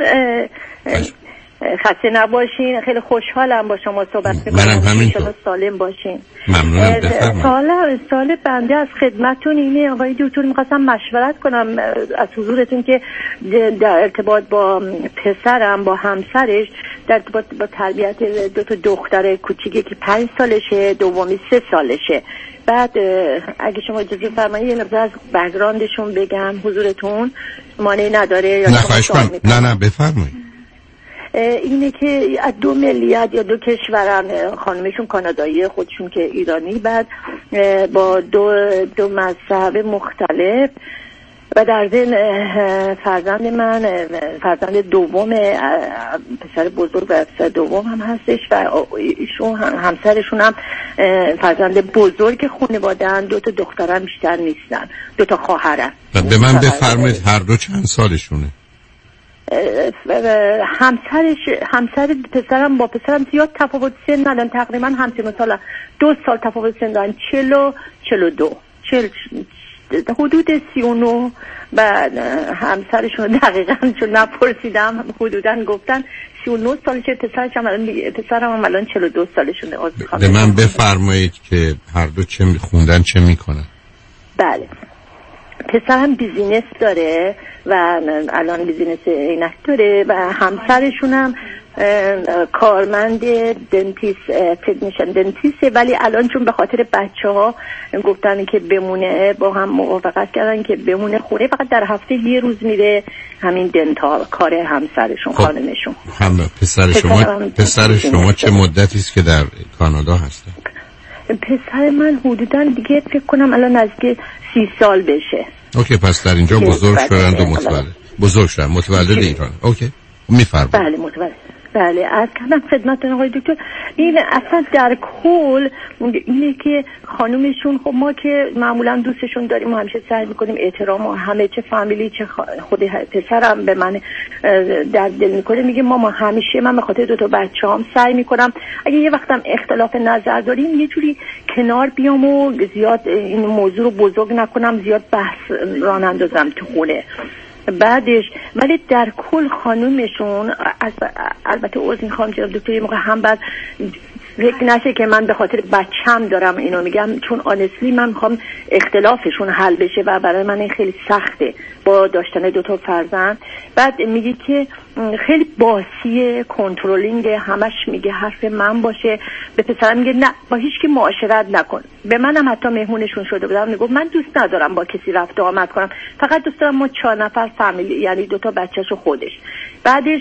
خسته نباشین، خیلی خوشحالم با شما صحبت میکنم. منم همینطور. سالم باشین. ممنونم. بفرمایید. سوال سوال بنده از خدمتتون اینه آقای دکتر، میخواستم مشورت کنم از حضورتون که در ارتباط با پسرم، با همسرش، در ارتباط با تربیت دو تا دختر کوچیکی که پنج سالشه، دومی سه سالشه. بعد اگه شما اجازه فرمایید یه نظر از بک‌گراندشون بگم حضورتون، مانعی نداره یا نه؟ خواهش کنم. نه نه بفرمایید. اینه که از دو ملیت یا دو کشورن، خانمشون کانادایی، خودشون که ایرانی، بعد با دو دو مذهب مختلف، و در ضمن فرزند من فرزند دوم، پسر بزرگ و پسر دوم هم هستش و ایشون همسرشون هم فرزند بزرگ خانواده‌ان، دو تا دخترن بیشتر نیستن، دو تا خواهرن. و به من بفرمایید هر دو چند سالشونه؟ همسرش همسر پسرم با پسرم زیاد تفاوت سن ندارن، تقریبا همسن سال، دو سال تفاوت سن دارن، چلو چلو دو چل حدود سی و نو. و همسرشون دقیقا چون نپرسیدم حدودا گفتن سی و نو سالشه، پسرش هم الان پسرم هم الان چلو دو سالشونه. به من بفرمایید که هر دو چه میخوندن، چه میکنن؟ بله، پسرم بیزینس داره و الان بیزینس عینک داره و همسرشون هم کارمند دنتیست تکنیشن دنتیسته، ولی الان چون به خاطر بچه ها گفتن که بمونه با هم موافقت کردن که بمونه خونه، فقط در هفته یه روز میره همین دنتال کار همسرشون. خب. خانمشون هم پسر شما پسر شما چه مدتی است که در کانادا هستن؟ پسر من حدوداً دیگه فکر کنم الان نزدیک سی سال بشه. اوکی، پس در اینجا بزرگ شدن و متولد بزرگ شدن متولد ایران. اوکی میفرمایید. بله متولد. بله از کردم خدمتتون آقای دکتر. این اصلا در کل اینه که خانومشون، خب ما که معمولا دوستشون داریم و همیشه سعی میکنیم احترام و همه، چه فامیلی چه خود پسرم به من در دل میکنه، میگه ماما همیشه من به خاطر دو تا بچه‌ام سعی میکنم اگه یه وقتم اختلاف نظر داریم یه جوری کنار بیام و زیاد این موضوع رو بزرگ نکنم، زیاد بحث راه نندازم تو خونه. بعدش ولی در کل خانومشون، البته عذر میخوام جناب دکتر، یه موقع هم بعد فکر نشه که من به خاطر بچم دارم اینو میگم، چون آنستلی من میخوام اختلافشون حل بشه و برای من این خیلی سخته با داشتن دو تا فرزند. بعد میگه که خیلی باسی، کنترلینگ، همش میگه حرف من باشه. به پسرم میگه نه با هیچ کی معاشرت نکن. به منم حتی مهمونشون شده بودم میگفت من دوست ندارم با کسی رفت و آمد کنم، فقط دوست دارم ما چهار نفر فامیلی، یعنی دو تا بچه‌شو خودش. بعدش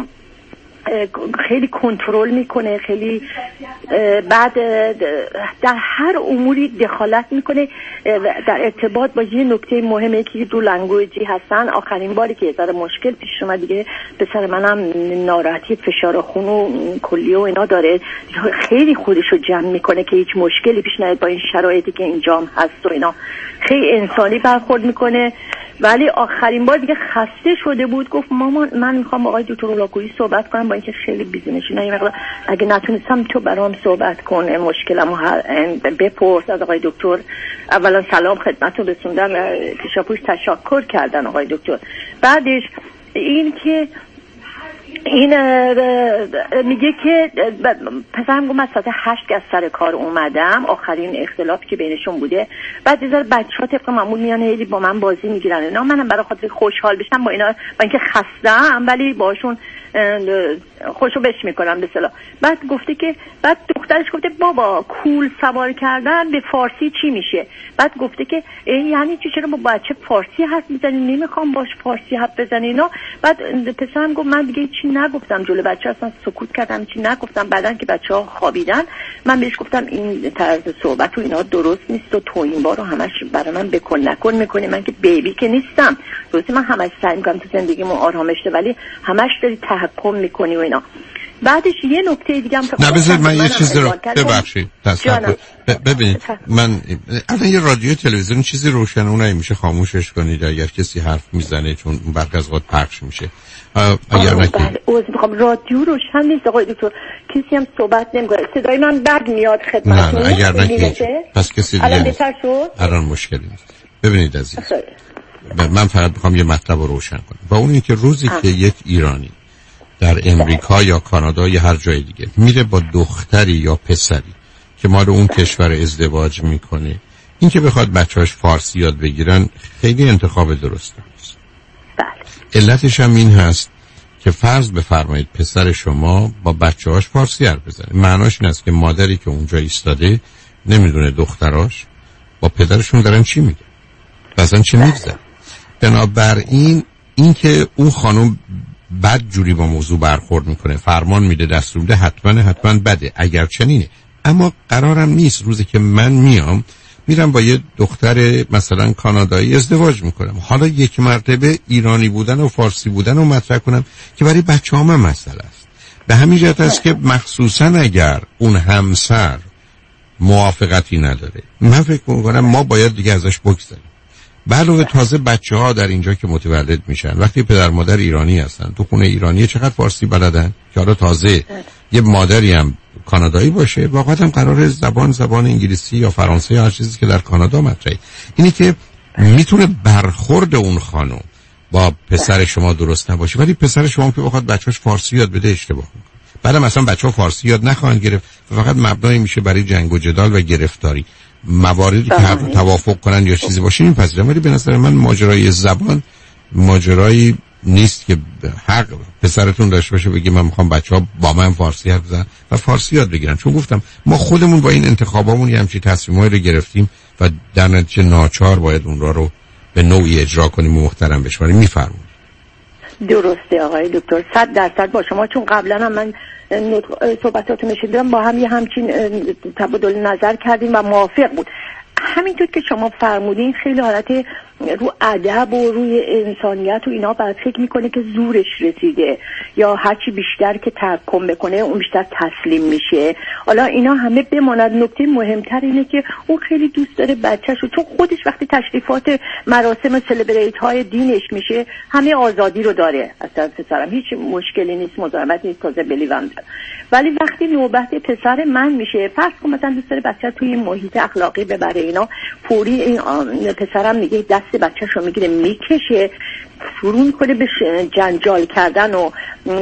خیلی کنترل میکنه، خیلی بعد در هر اموری دخالت میکنه. در ارتباط با یه نکته مهمه که دو لنگویجی هستن. آخرین باری که یه مشکل پیش اومد دیگه، پسر منم ناراحتی فشار خون و کلیه و اینا داره، خیلی خودشو جمع میکنه که هیچ مشکلی پیش نیاد با این شرایطی که اینجام هست و اینا، خیلی انسانی برخورد میکنه. ولی آخرین بار دیگه خسته شده بود، گفت مامان من میخوام با آقای دکتر اولاکویی صحبت کنم، با اینکه خیلی بیزینشی نه، مقدار اگه نتونستم تو برام صحبت کن، مشکلمو بپرس از آقای دکتر. اولا سلام خدمتتون رسوندم، پیشاپوش تشکر کردن آقای دکتر. بعدش این که این میگه که پسرم گفت من ساعت هشت که از سر کار اومدم، آخرین اختلافی که بینشون بوده. بعد از بچه ها طبق معمول میان هیلی با من بازی میگیرن اینا، منم برای خاطر خوشحال بشم با اینا، با اینکه خستم ولی باشون خوشو بش میکنم به اصطلاح. بعد گفته که بعد دخترش گفته بابا کول سوار کردن به فارسی چی میشه؟ بعد گفته که یعنی چی، چرا با بچه فارسی حرف میزنی؟ نمیخوام باش فارسی حرف بزنی اینا. بعد پسرم گفت من دیگه چی نگفتم جلو بچه، اصلا سکوت کردم، چی نگفتم. بعدن که بچه‌ها خوابیدن من بهش گفتم این طرز صحبت و اینا درست نیست و تو این بارو همش برای من بکن نکن میکنی، من که بیبی که نیستم، درسته من همش سعی میکنم تو زندگیمو آرامش ده، ولی همش داری تحکم میکنی و اینا. بعدش یه نکته دیگه هم نه بذارید من یه چیزی رو ببخشید ببینید، من الان یه رادیو تلویزیون چیزی روشن اون میشه خاموشش کنید اگر کسی حرف میزنه، چون برق از وقت پخش میشه. اگر نکنید اوز میخوام رادیو روشن نیست آقای دکتر، کسی هم صحبت نمیکنه، صدای من بد میاد خدمتتون. نه نه اگر نکنید پس کسی دیگه نیست. الان مشکلی نیست. ببینید عزیز، من فقط میخوام یه مطلب رو روشن کنم، با اون اینکه روزی آه. که یک ایرانی در امریکا یا کانادا یا هر جای دیگه میره با دختری یا پسری که مال اون کشور ازدواج میکنه، این که بخواد بچه‌هاش فارسی یاد بگیرن خیلی انتخاب درست نیست. بله. علتش هم این هست که فرض بفرمایید پسر شما با بچه‌هاش فارسی حرف بزنه، معناش این است که مادری که اونجا ایستاده نمیدونه دختراش با پدرشون دارن چی میگن، مثلا چی میگذره. بنابراین این که اون خانم بد جوری با موضوع برخورد میکنه، فرمان میده، دستور میده، حتما حتما بده، اگر چنینه. اما قرارم نیست روزی که من میام میرم با یه دختر مثلا کانادایی ازدواج میکنم، حالا یک مرتبه ایرانی بودن و فارسی بودن رو مطرح کنم که برای بچه ها من مسئله است. به همین جهت است که مخصوصا اگر اون همسر موافقتی نداره، من فکر میکنم ما باید دیگه ازش بگذاریم. علاوه تازه بچه ها در اینجا که متولد میشن وقتی پدر مادر ایرانی هستن تو خونه ایرانی چقدر فارسی بلدن که حالا تازه یه مادری هم کانادایی باشه، واقعا هم قرار زبان زبان انگلیسی یا فرانسه یا هر چیزی که در کانادا مطرحه. اینی که میتونه برخورد اون خانم با پسر شما درست نباشه، ولی پسر شما که بخواد بچه‌اش فارسی یاد بده اشتباه میکنه. بعد مثلا بچه‌ها فارسی یاد نخواهند گرفت، فقط مبنایی میشه برای جنگ و جدال و گرفتاری. مواردی که توافق کنن یا چیزی باشه این پذیرم، ولی به نظر من ماجرای زبان ماجرای نیست که حق پسرتون داشته باشه بگه من میخوام بچه‌ها با من فارسی حرف بزنن و فارسی یاد بگیرن. چون گفتم ما خودمون با این انتخابامون یه همچین تصمیمایی رو گرفتیم و در نتیجه ناچار باید اون را رو به نوعی اجرا کنیم و محترم بشماریم. میفرمایید. درسته آقای دکتر، صد درصد با شما، چون قبلا هم من صحبتاتون نشیدم، با هم یه همچین تبادل نظر کردیم و موافق بود. همینطور که شما فرمودین خیلی حالت رو ادب و روی انسانیت و اینا بعد فکر میکنه که زورش رسیده یا هرچی بیشتر که تحکم بکنه اون بیشتر تسلیم میشه. حالا اینا همه بماند، نکته مهمتر اینه که اون خیلی دوست داره بچه‌شو، چون خودش وقتی تشریفات مراسم سلبریت های دینش میشه همه آزادی رو داره. اصلا پسرم هیچ مشکلی نیست، مزاحمت نیست، تازه بلیوم داره. ولی وقتی نوبت پسر من میشه، فرض کن مثلا دوست داره بچه توی این محیط اخلاقی ببره اینا، پوری این پسرم میگه دست بچه‌شو میگیره میکشه، شروع میکنه به جنجال کردن و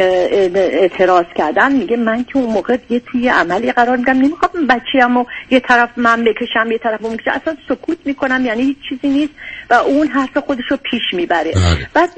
اعتراض کردن. میگه من که اون موقع یه توی عملی قرار میگم نمیخوام بچه‌مو یه طرف من بکشم یه طرف اون بکشه، اصلا سکوت میکنم، یعنی هیچ چیزی نیست و اون حرف خودشو پیش میبره. بعد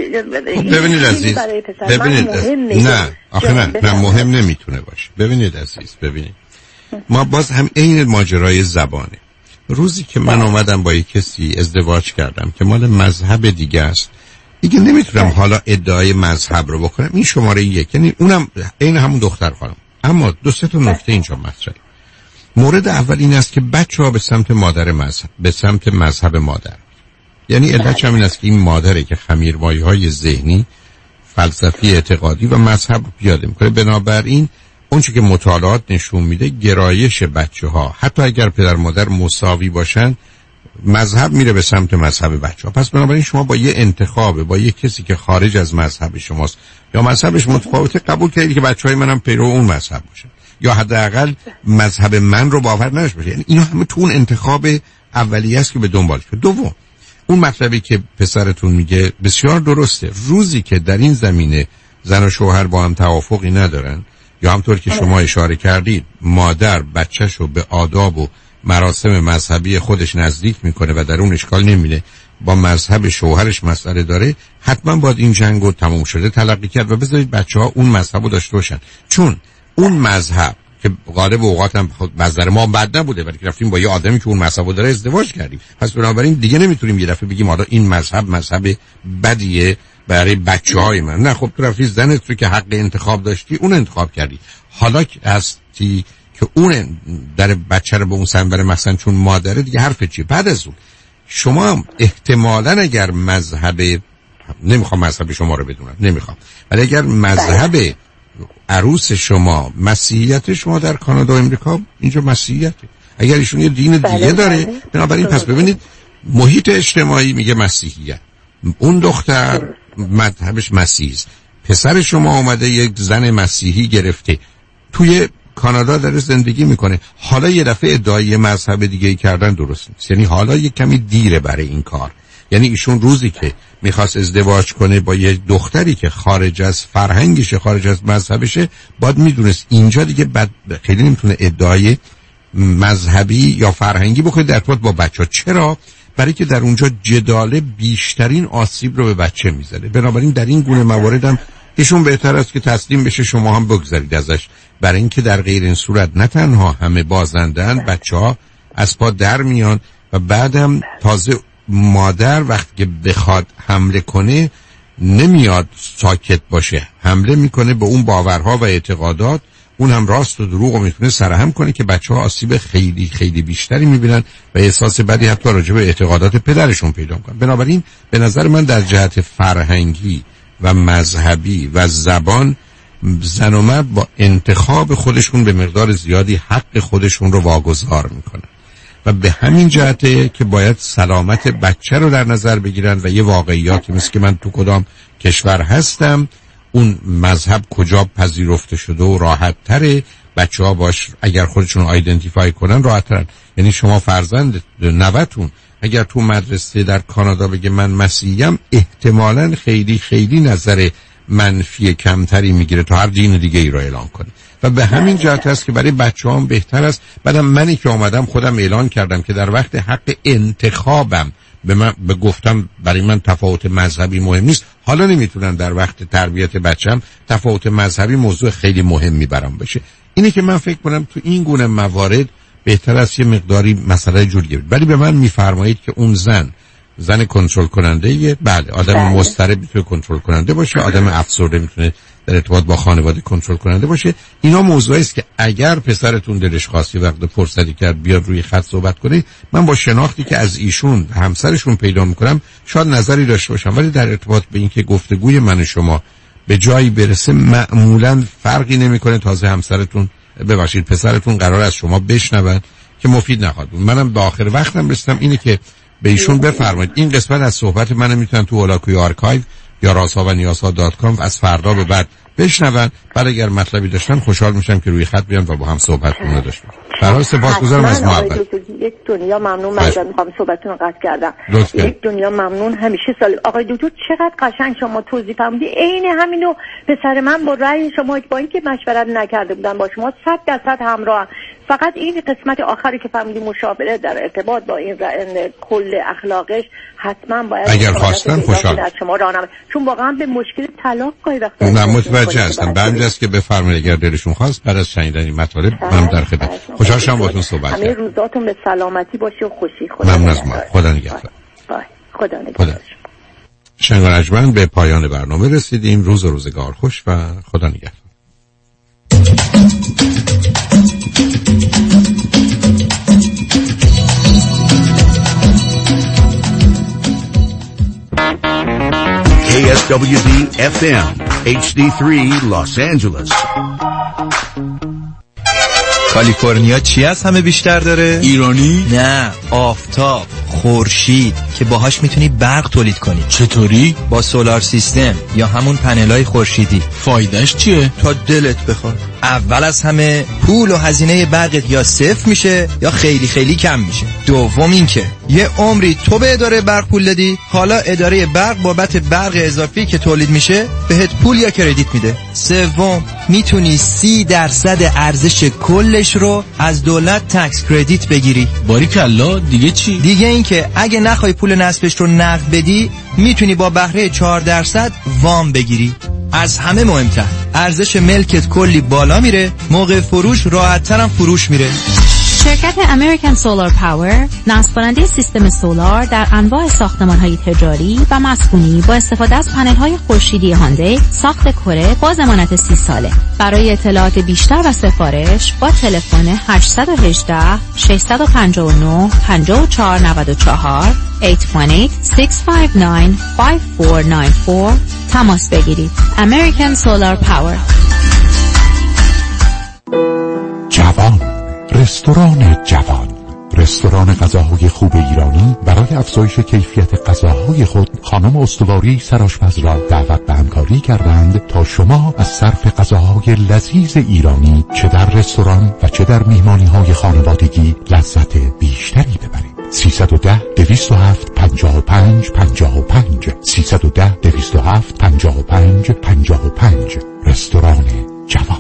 ببینید عزیز، ببینید نه آخه نه نه مهم نمیتونه باشه. ببینید عزیز، ببینید ما باز هم این ماجرای زبانه. روزی که من اومدم با یک کسی ازدواج کردم که مال مذهب دیگه است، دیگه نمیتونم حالا ادعای مذهب رو بکنم. این شماره یک، یعنی اونم این همون دختر خانم. اما دو سه تا نکته اینجا مطرحه. مورد اول این است که بچه‌ها به سمت مادر مذهب، به سمت مذهب مادر، یعنی علتش همین است که این مادره که خمیرمایه‌های ذهنی، فلسفی، اعتقادی و مذهب رو پیاده میکنه. بنابراین اون چیزی که مطالعات نشون میده گرایش بچه‌ها حتی اگر پدر مادر مساوی باشن، مذهب میره به سمت مذهب بچه‌ها. پس بنابراین شما با یه انتخاب، با یه کسی که خارج از مذهب شماست یا مذهبش متفاوته، قبول کردید که بچه‌های منم پیرو اون مذهب باشن یا حداقل مذهب من رو باور نداشته باشه. یعنی اینا همه تو اون انتخاب اولیه است که به دنبالش. دوم، اون مطلبی که پسرتون میگه بسیار درسته. روزی که در این زمینه زن و شوهر با هم توافقی ندارن یا همطور که شما اشاره کردید مادر بچه‌شو به آداب و مراسم مذهبی خودش نزدیک میکنه و در اون اشکال نمیده، با مذهب شوهرش مسئله داره، حتما باید این جنگو تموم شده تلقی کرد و بذارید بچه‌ها اون مذهبو داشته باشن. چون اون مذهب که غالب اوقات هم نظر ما بد نبوده، ولی رفتیم با یه آدمی که اون مذهبو داره ازدواج کردیم. پس بنابراین دیگه نمیتونیم یه دفعه بگیم حالا این مذهب مذهب بدیه برای بچه‌های من. نه، خب تو رفتی زنت رو که حق انتخاب داشتی اون انتخاب کردی. حالا که هستی که اون در بچه رو به اون سمت بره مثلا چون مادره، دیگه حرف چی؟ بعد از اون شما احتمالاً اگر مذهب، نمیخوام مذهب شما رو بدونم، نمیخوام، ولی اگر مذهب عروس شما مسیحیت، شما در کانادا و امریکا اینجا مسیحیته. اگر ایشون یه دین دیگه داره، بنابراین پس ببینید محیط اجتماعی میگه مسیحیت، اون دختر مذهبش مسیحی است، پسر شما اومده یک زن مسیحی گرفته توی کانادا داره زندگی میکنه، حالا یه دفعه ادعای مذهب دیگه کردن درست نیست. یعنی حالا یه کمی دیره برای این کار. یعنی ایشون روزی که میخواست ازدواج کنه با یه دختری که خارج از فرهنگشه، خارج از مذهبشه، باید میدونست اینجا دیگه بد خیلی نمیتونه ادعای مذهبی یا فرهنگی بکنه در ارتباط با بچه. چرا؟ برای که در اونجا جدال بیشترین آسیب رو به بچه میزنه. بنابراین در این گونه موارد هم ایشون بهتر است که تسلیم بشه، شما هم بگذارید ازش، برای اینکه در غیر این صورت نه تنها همه بازندن، بچه‌ها از پا در میان و بعدم تازه مادر وقتی که بخواد حمله کنه نمیاد ساکت باشه، حمله میکنه به اون باورها و اعتقادات، اون هم راست و دروغ رو میتونه سرهم کنه که بچه‌ها آسیب خیلی خیلی بیشتری میبینن و احساس بدی حتی راجع به اعتقادات پدرشون پیدا میکنن. بنابراین به نظر من در جهت فرهنگی و مذهبی و زبان، زن و مرد با انتخاب خودشون به مقدار زیادی حق خودشون رو واگذار میکنن و به همین جهته که باید سلامت بچه رو در نظر بگیرن و یه واقعیاتی مثل که من تو کدام کشور هستم، اون مذهب کجا پذیرفته شده و راحت تره، بچه ها باش اگر خودشون آیدنتیفای کنن راحت ترن. یعنی شما فرزند نوتون اگر تو مدرسه در کانادا بگه من مسیحیم، احتمالاً خیلی خیلی نظر منفی کمتری میگیره تا هر دین دیگه ای رو اعلان کنه و به همین جهت است که برای بچه هم بهتر است. بعدم منی که آمدم خودم اعلان کردم که در وقت حق انتخابم به من به گفتم برای من تفاوت مذهبی مهم نیست، حالا نمیتونن در وقت تربیت بچم تفاوت مذهبی موضوع خیلی مهمی برام بشه. اینه که من فکر کنم تو این گونه موارد بهتر است یه مقداری مسئله جوریه. ولی به من میفرمایید که اون زن زن کنترل کننده یه بله آدم بله. مضطرب میتونه کنترل کننده باشه، آدم افسرده میتونه در ارتباط با خانواده کنترل کننده باشه. اینا موضوعی است که اگر پسرتون دلش خواستی وقت فرصتی کرد بیاد روی خط صحبت کنه، من با شناختی که از ایشون همسرشون پیدا میکنم شاید نظری داشته باشم، ولی در ارتباط به اینکه گفتگوی من و شما به جایی برسه معمولا فرقی نمیکنه. تازه همسرتون ببخشید پسرتون قرار از شما بشنون که مفید نخواهد بود. منم به آخر وقتم رسیدم اینه که به ایشون بفرمایید این قسمت از صحبت منو میتونن تو هولاکوی آرکایو یا رازها و نیازها دات کام از فردا به بعد بشنون. بعد اگر مطلبی داشتن خوشحال میشم که روی خط بیان و با هم صحبت کنیم. داشتم برای سپاسگزارم از محبت. یک دنیا ممنون. من میخوام صحبتتون رو قطع کردم. یک دنیا ممنون. همیشه سال آقای دکتر چقدر قشنگ شما توضیح فرمودید. عین همینو پسر من با رأی شما با اینکه مشورت نکرده بودن با شما صد درصد همراه. فقط این قسمت آخری که فهمیدی مشاوره در ارتباط با این کل اخلاقش حتما باید اگر خواستن خوشحال شما راهنمایی، چون واقعا به مشکل طلاق گاهی وقتا نه متوجه هستم. بعد از که بفرمایید اگر دلشون خواست بعد از شنیدن این مطالب من در خدمت. خوشحال شدم باهاتون صحبت کردم. همه روزاتون به سلامتی باشه و خوشی. خدا ممنون از ما. خدا نگهدار. خدا نگهدار. شنگانجمن به پایان برنامه رسیدیم. روز و روزگار خوش و خدا نگهدار. کی اس دبلیو دی اف ام اچ دی سه Los Angeles. کالیفرنیا چی از همه بیشتر داره؟ ایرانی؟ نه، آفتاب، خورشید که باهاش میتونی برق تولید کنی. چطوری؟ با سولار سیستم یا همون پنلای خورشیدی. فایدهش چیه؟ تا دلت بخواد. اول از همه پول و هزینه برقت یا صفر میشه یا خیلی خیلی کم میشه. دوم این که یه عمری تو به اداره برق پول دادی، حالا اداره برق بابت برق اضافی که تولید میشه بهت پول یا کردیت میده. سوم میتونی سی درصد ارزش کلش رو از دولت تکس کردیت بگیری. باریکلا. دیگه چی؟ دیگه این که اگه نخوای پول نصبش رو نقد بدی میتونی با بهره چهار درصد وام بگیری. از همه مهمتر ارزش ملکت کلی بالا میره، موقع فروش راحت‌تر هم فروش میره. شرکت امریکن سولار پاور نصب کننده سیستم سولار در انواع ساختمان‌های تجاری و مسکونی با استفاده از پنل‌های خورشیدی هاندی ساخت کره با ضمانت سی ساله. برای اطلاعات بیشتر و سفارش با تلفن هشت یک هشت شش پنج نه پنج چهار نه چهار هشت یک هشت شش پنج نه پنج چهار نه چهار تماس بگیرید. امریکن سولار پاور. جوان، رستوران جوان، رستوران غذاهای خوب ایرانی برای افزایش کیفیت غذاهای خود خانم استواری سرآشپز را دعوت به همکاری کردند تا شما از صرف غذاهای لذیذ ایرانی چه در رستوران و چه در میهمانی‌های خانوادگی لذت بیشتری ببرید. سیصد و ده دویست و هفت پنجاه و پنج پنجاه و پنج سیصد و ده دویست و هفت پنجاه و پنج پنجاه و پنج رستوران جوان.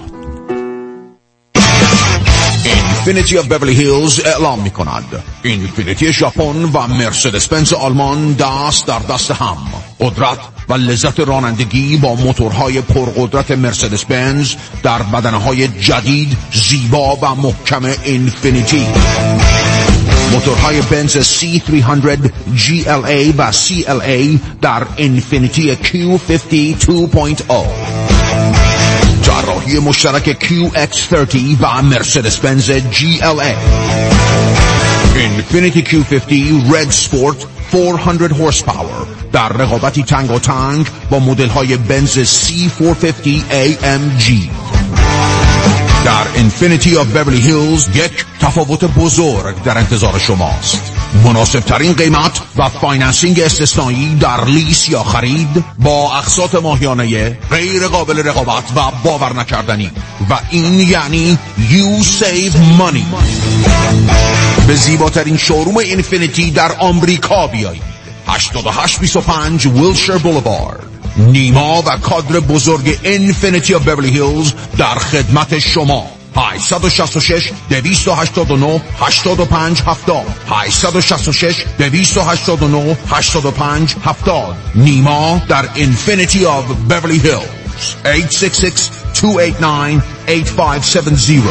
اینفینیتی آف بیورلی هیلز اعلام می کند اینفینیتی ژاپن و مرسدس بنز آلمان دست در دست هم. قدرت و لذت رانندگی با موتورهای پرقدرت مرسدس بنز در بدنه‌های جدید، زیبا و محکم اینفینیتی. موتورهای بنز سی سیصد جی ال ای و سی ال ای در اینفینیتی کیو پنجاه دو پوینت او. جراحی مشترک کیو اکس صد و مرسدس بنز جی ال ای. اینفینیتی کیو پنجاه رد سپورت چهارصد هورس پاور در رقابتی تنگ و تنگ با مدل های بنز سی چهارصد و پنجاه ای ام جی. در اینفینیتی آف بیورلی هیلز یک تفاوت بزرگ در انتظار شماست. مناسب ترین قیمت و فایننسینگ استثنایی در لیس یا خرید با اقساط ماهیانه غیر قابل رقابت و باور نکردنی و این یعنی You Save Money. به زیباترین شوروم اینفینیتی در آمریکا بیایید. هشتاد و هشت بیست و پنج ویلشر بولوارد. نیما و کادر بزرگ اینفینیتی آف بیورلی هیلز در خدمت شما. هشت شش شش دویست و هشتاد و نه هشتاد و پنج هفتاد هشت شش شش دویست و هشتاد و نه هشتاد و پنج هفتاد. نیما در اینفینیتی آف بیورلی هیلز هشت شش شش دو هشت نه هشت پنج هفت صفر.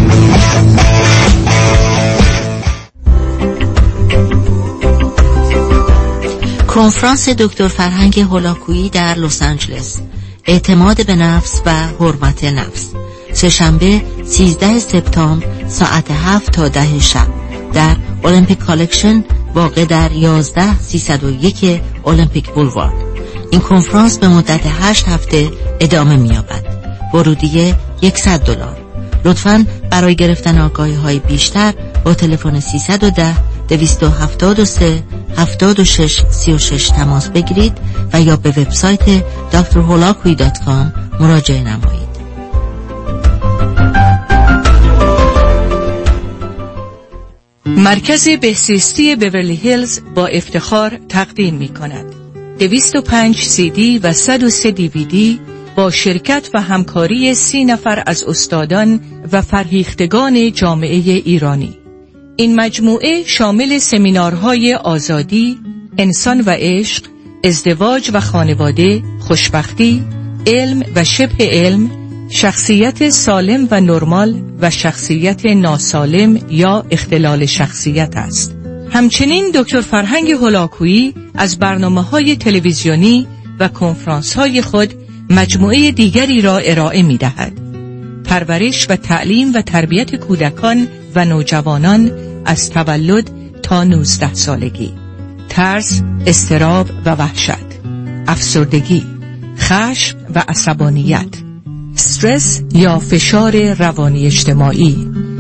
کنفرانس دکتر فرهنگ هولاکویی در لس آنجلس، اعتماد به نفس و حرمت نفس، سه‌شنبه سیزده سپتامبر ساعت هفت تا ده شب در المپیک کالکشن واقع در یازده سیصد و یک المپیک بولوارد. این کنفرانس به مدت هشت هفته ادامه می‌یابد. ورودیه صد دلار. لطفاً برای گرفتن آگاهی‌های بیشتر با تلفن سیصد و ده دویست و هفتاد و سه هفتاد و شش سی و شش تماس بگیرید و یا به وبسایت دکتر هولاکویی دات کام مراجعه نمایید. مرکز بهزیستی بیورلی هیلز با افتخار تقدیم می کند دویست و پنج سی دی و صد و سه دی وی دی با شرکت و همکاری سی نفر از استادان و فرهیختگان جامعه ایرانی. این مجموعه شامل سمینارهای آزادی، انسان و عشق، ازدواج و خانواده، خوشبختی، علم و شبه علم، شخصیت سالم و نرمال و شخصیت ناسالم یا اختلال شخصیت است. همچنین دکتر فرهنگ هولاکویی از برنامه‌های تلویزیونی و کنفرانس‌های خود مجموعه دیگری را ارائه می‌دهد. پرورش و تعلیم و تربیت کودکان و نوجوانان از تولد تا نوزده سالگی، ترس، اضطراب و وحشت، افسردگی، خشم و عصبانیت، استرس یا فشار روانی اجتماعی،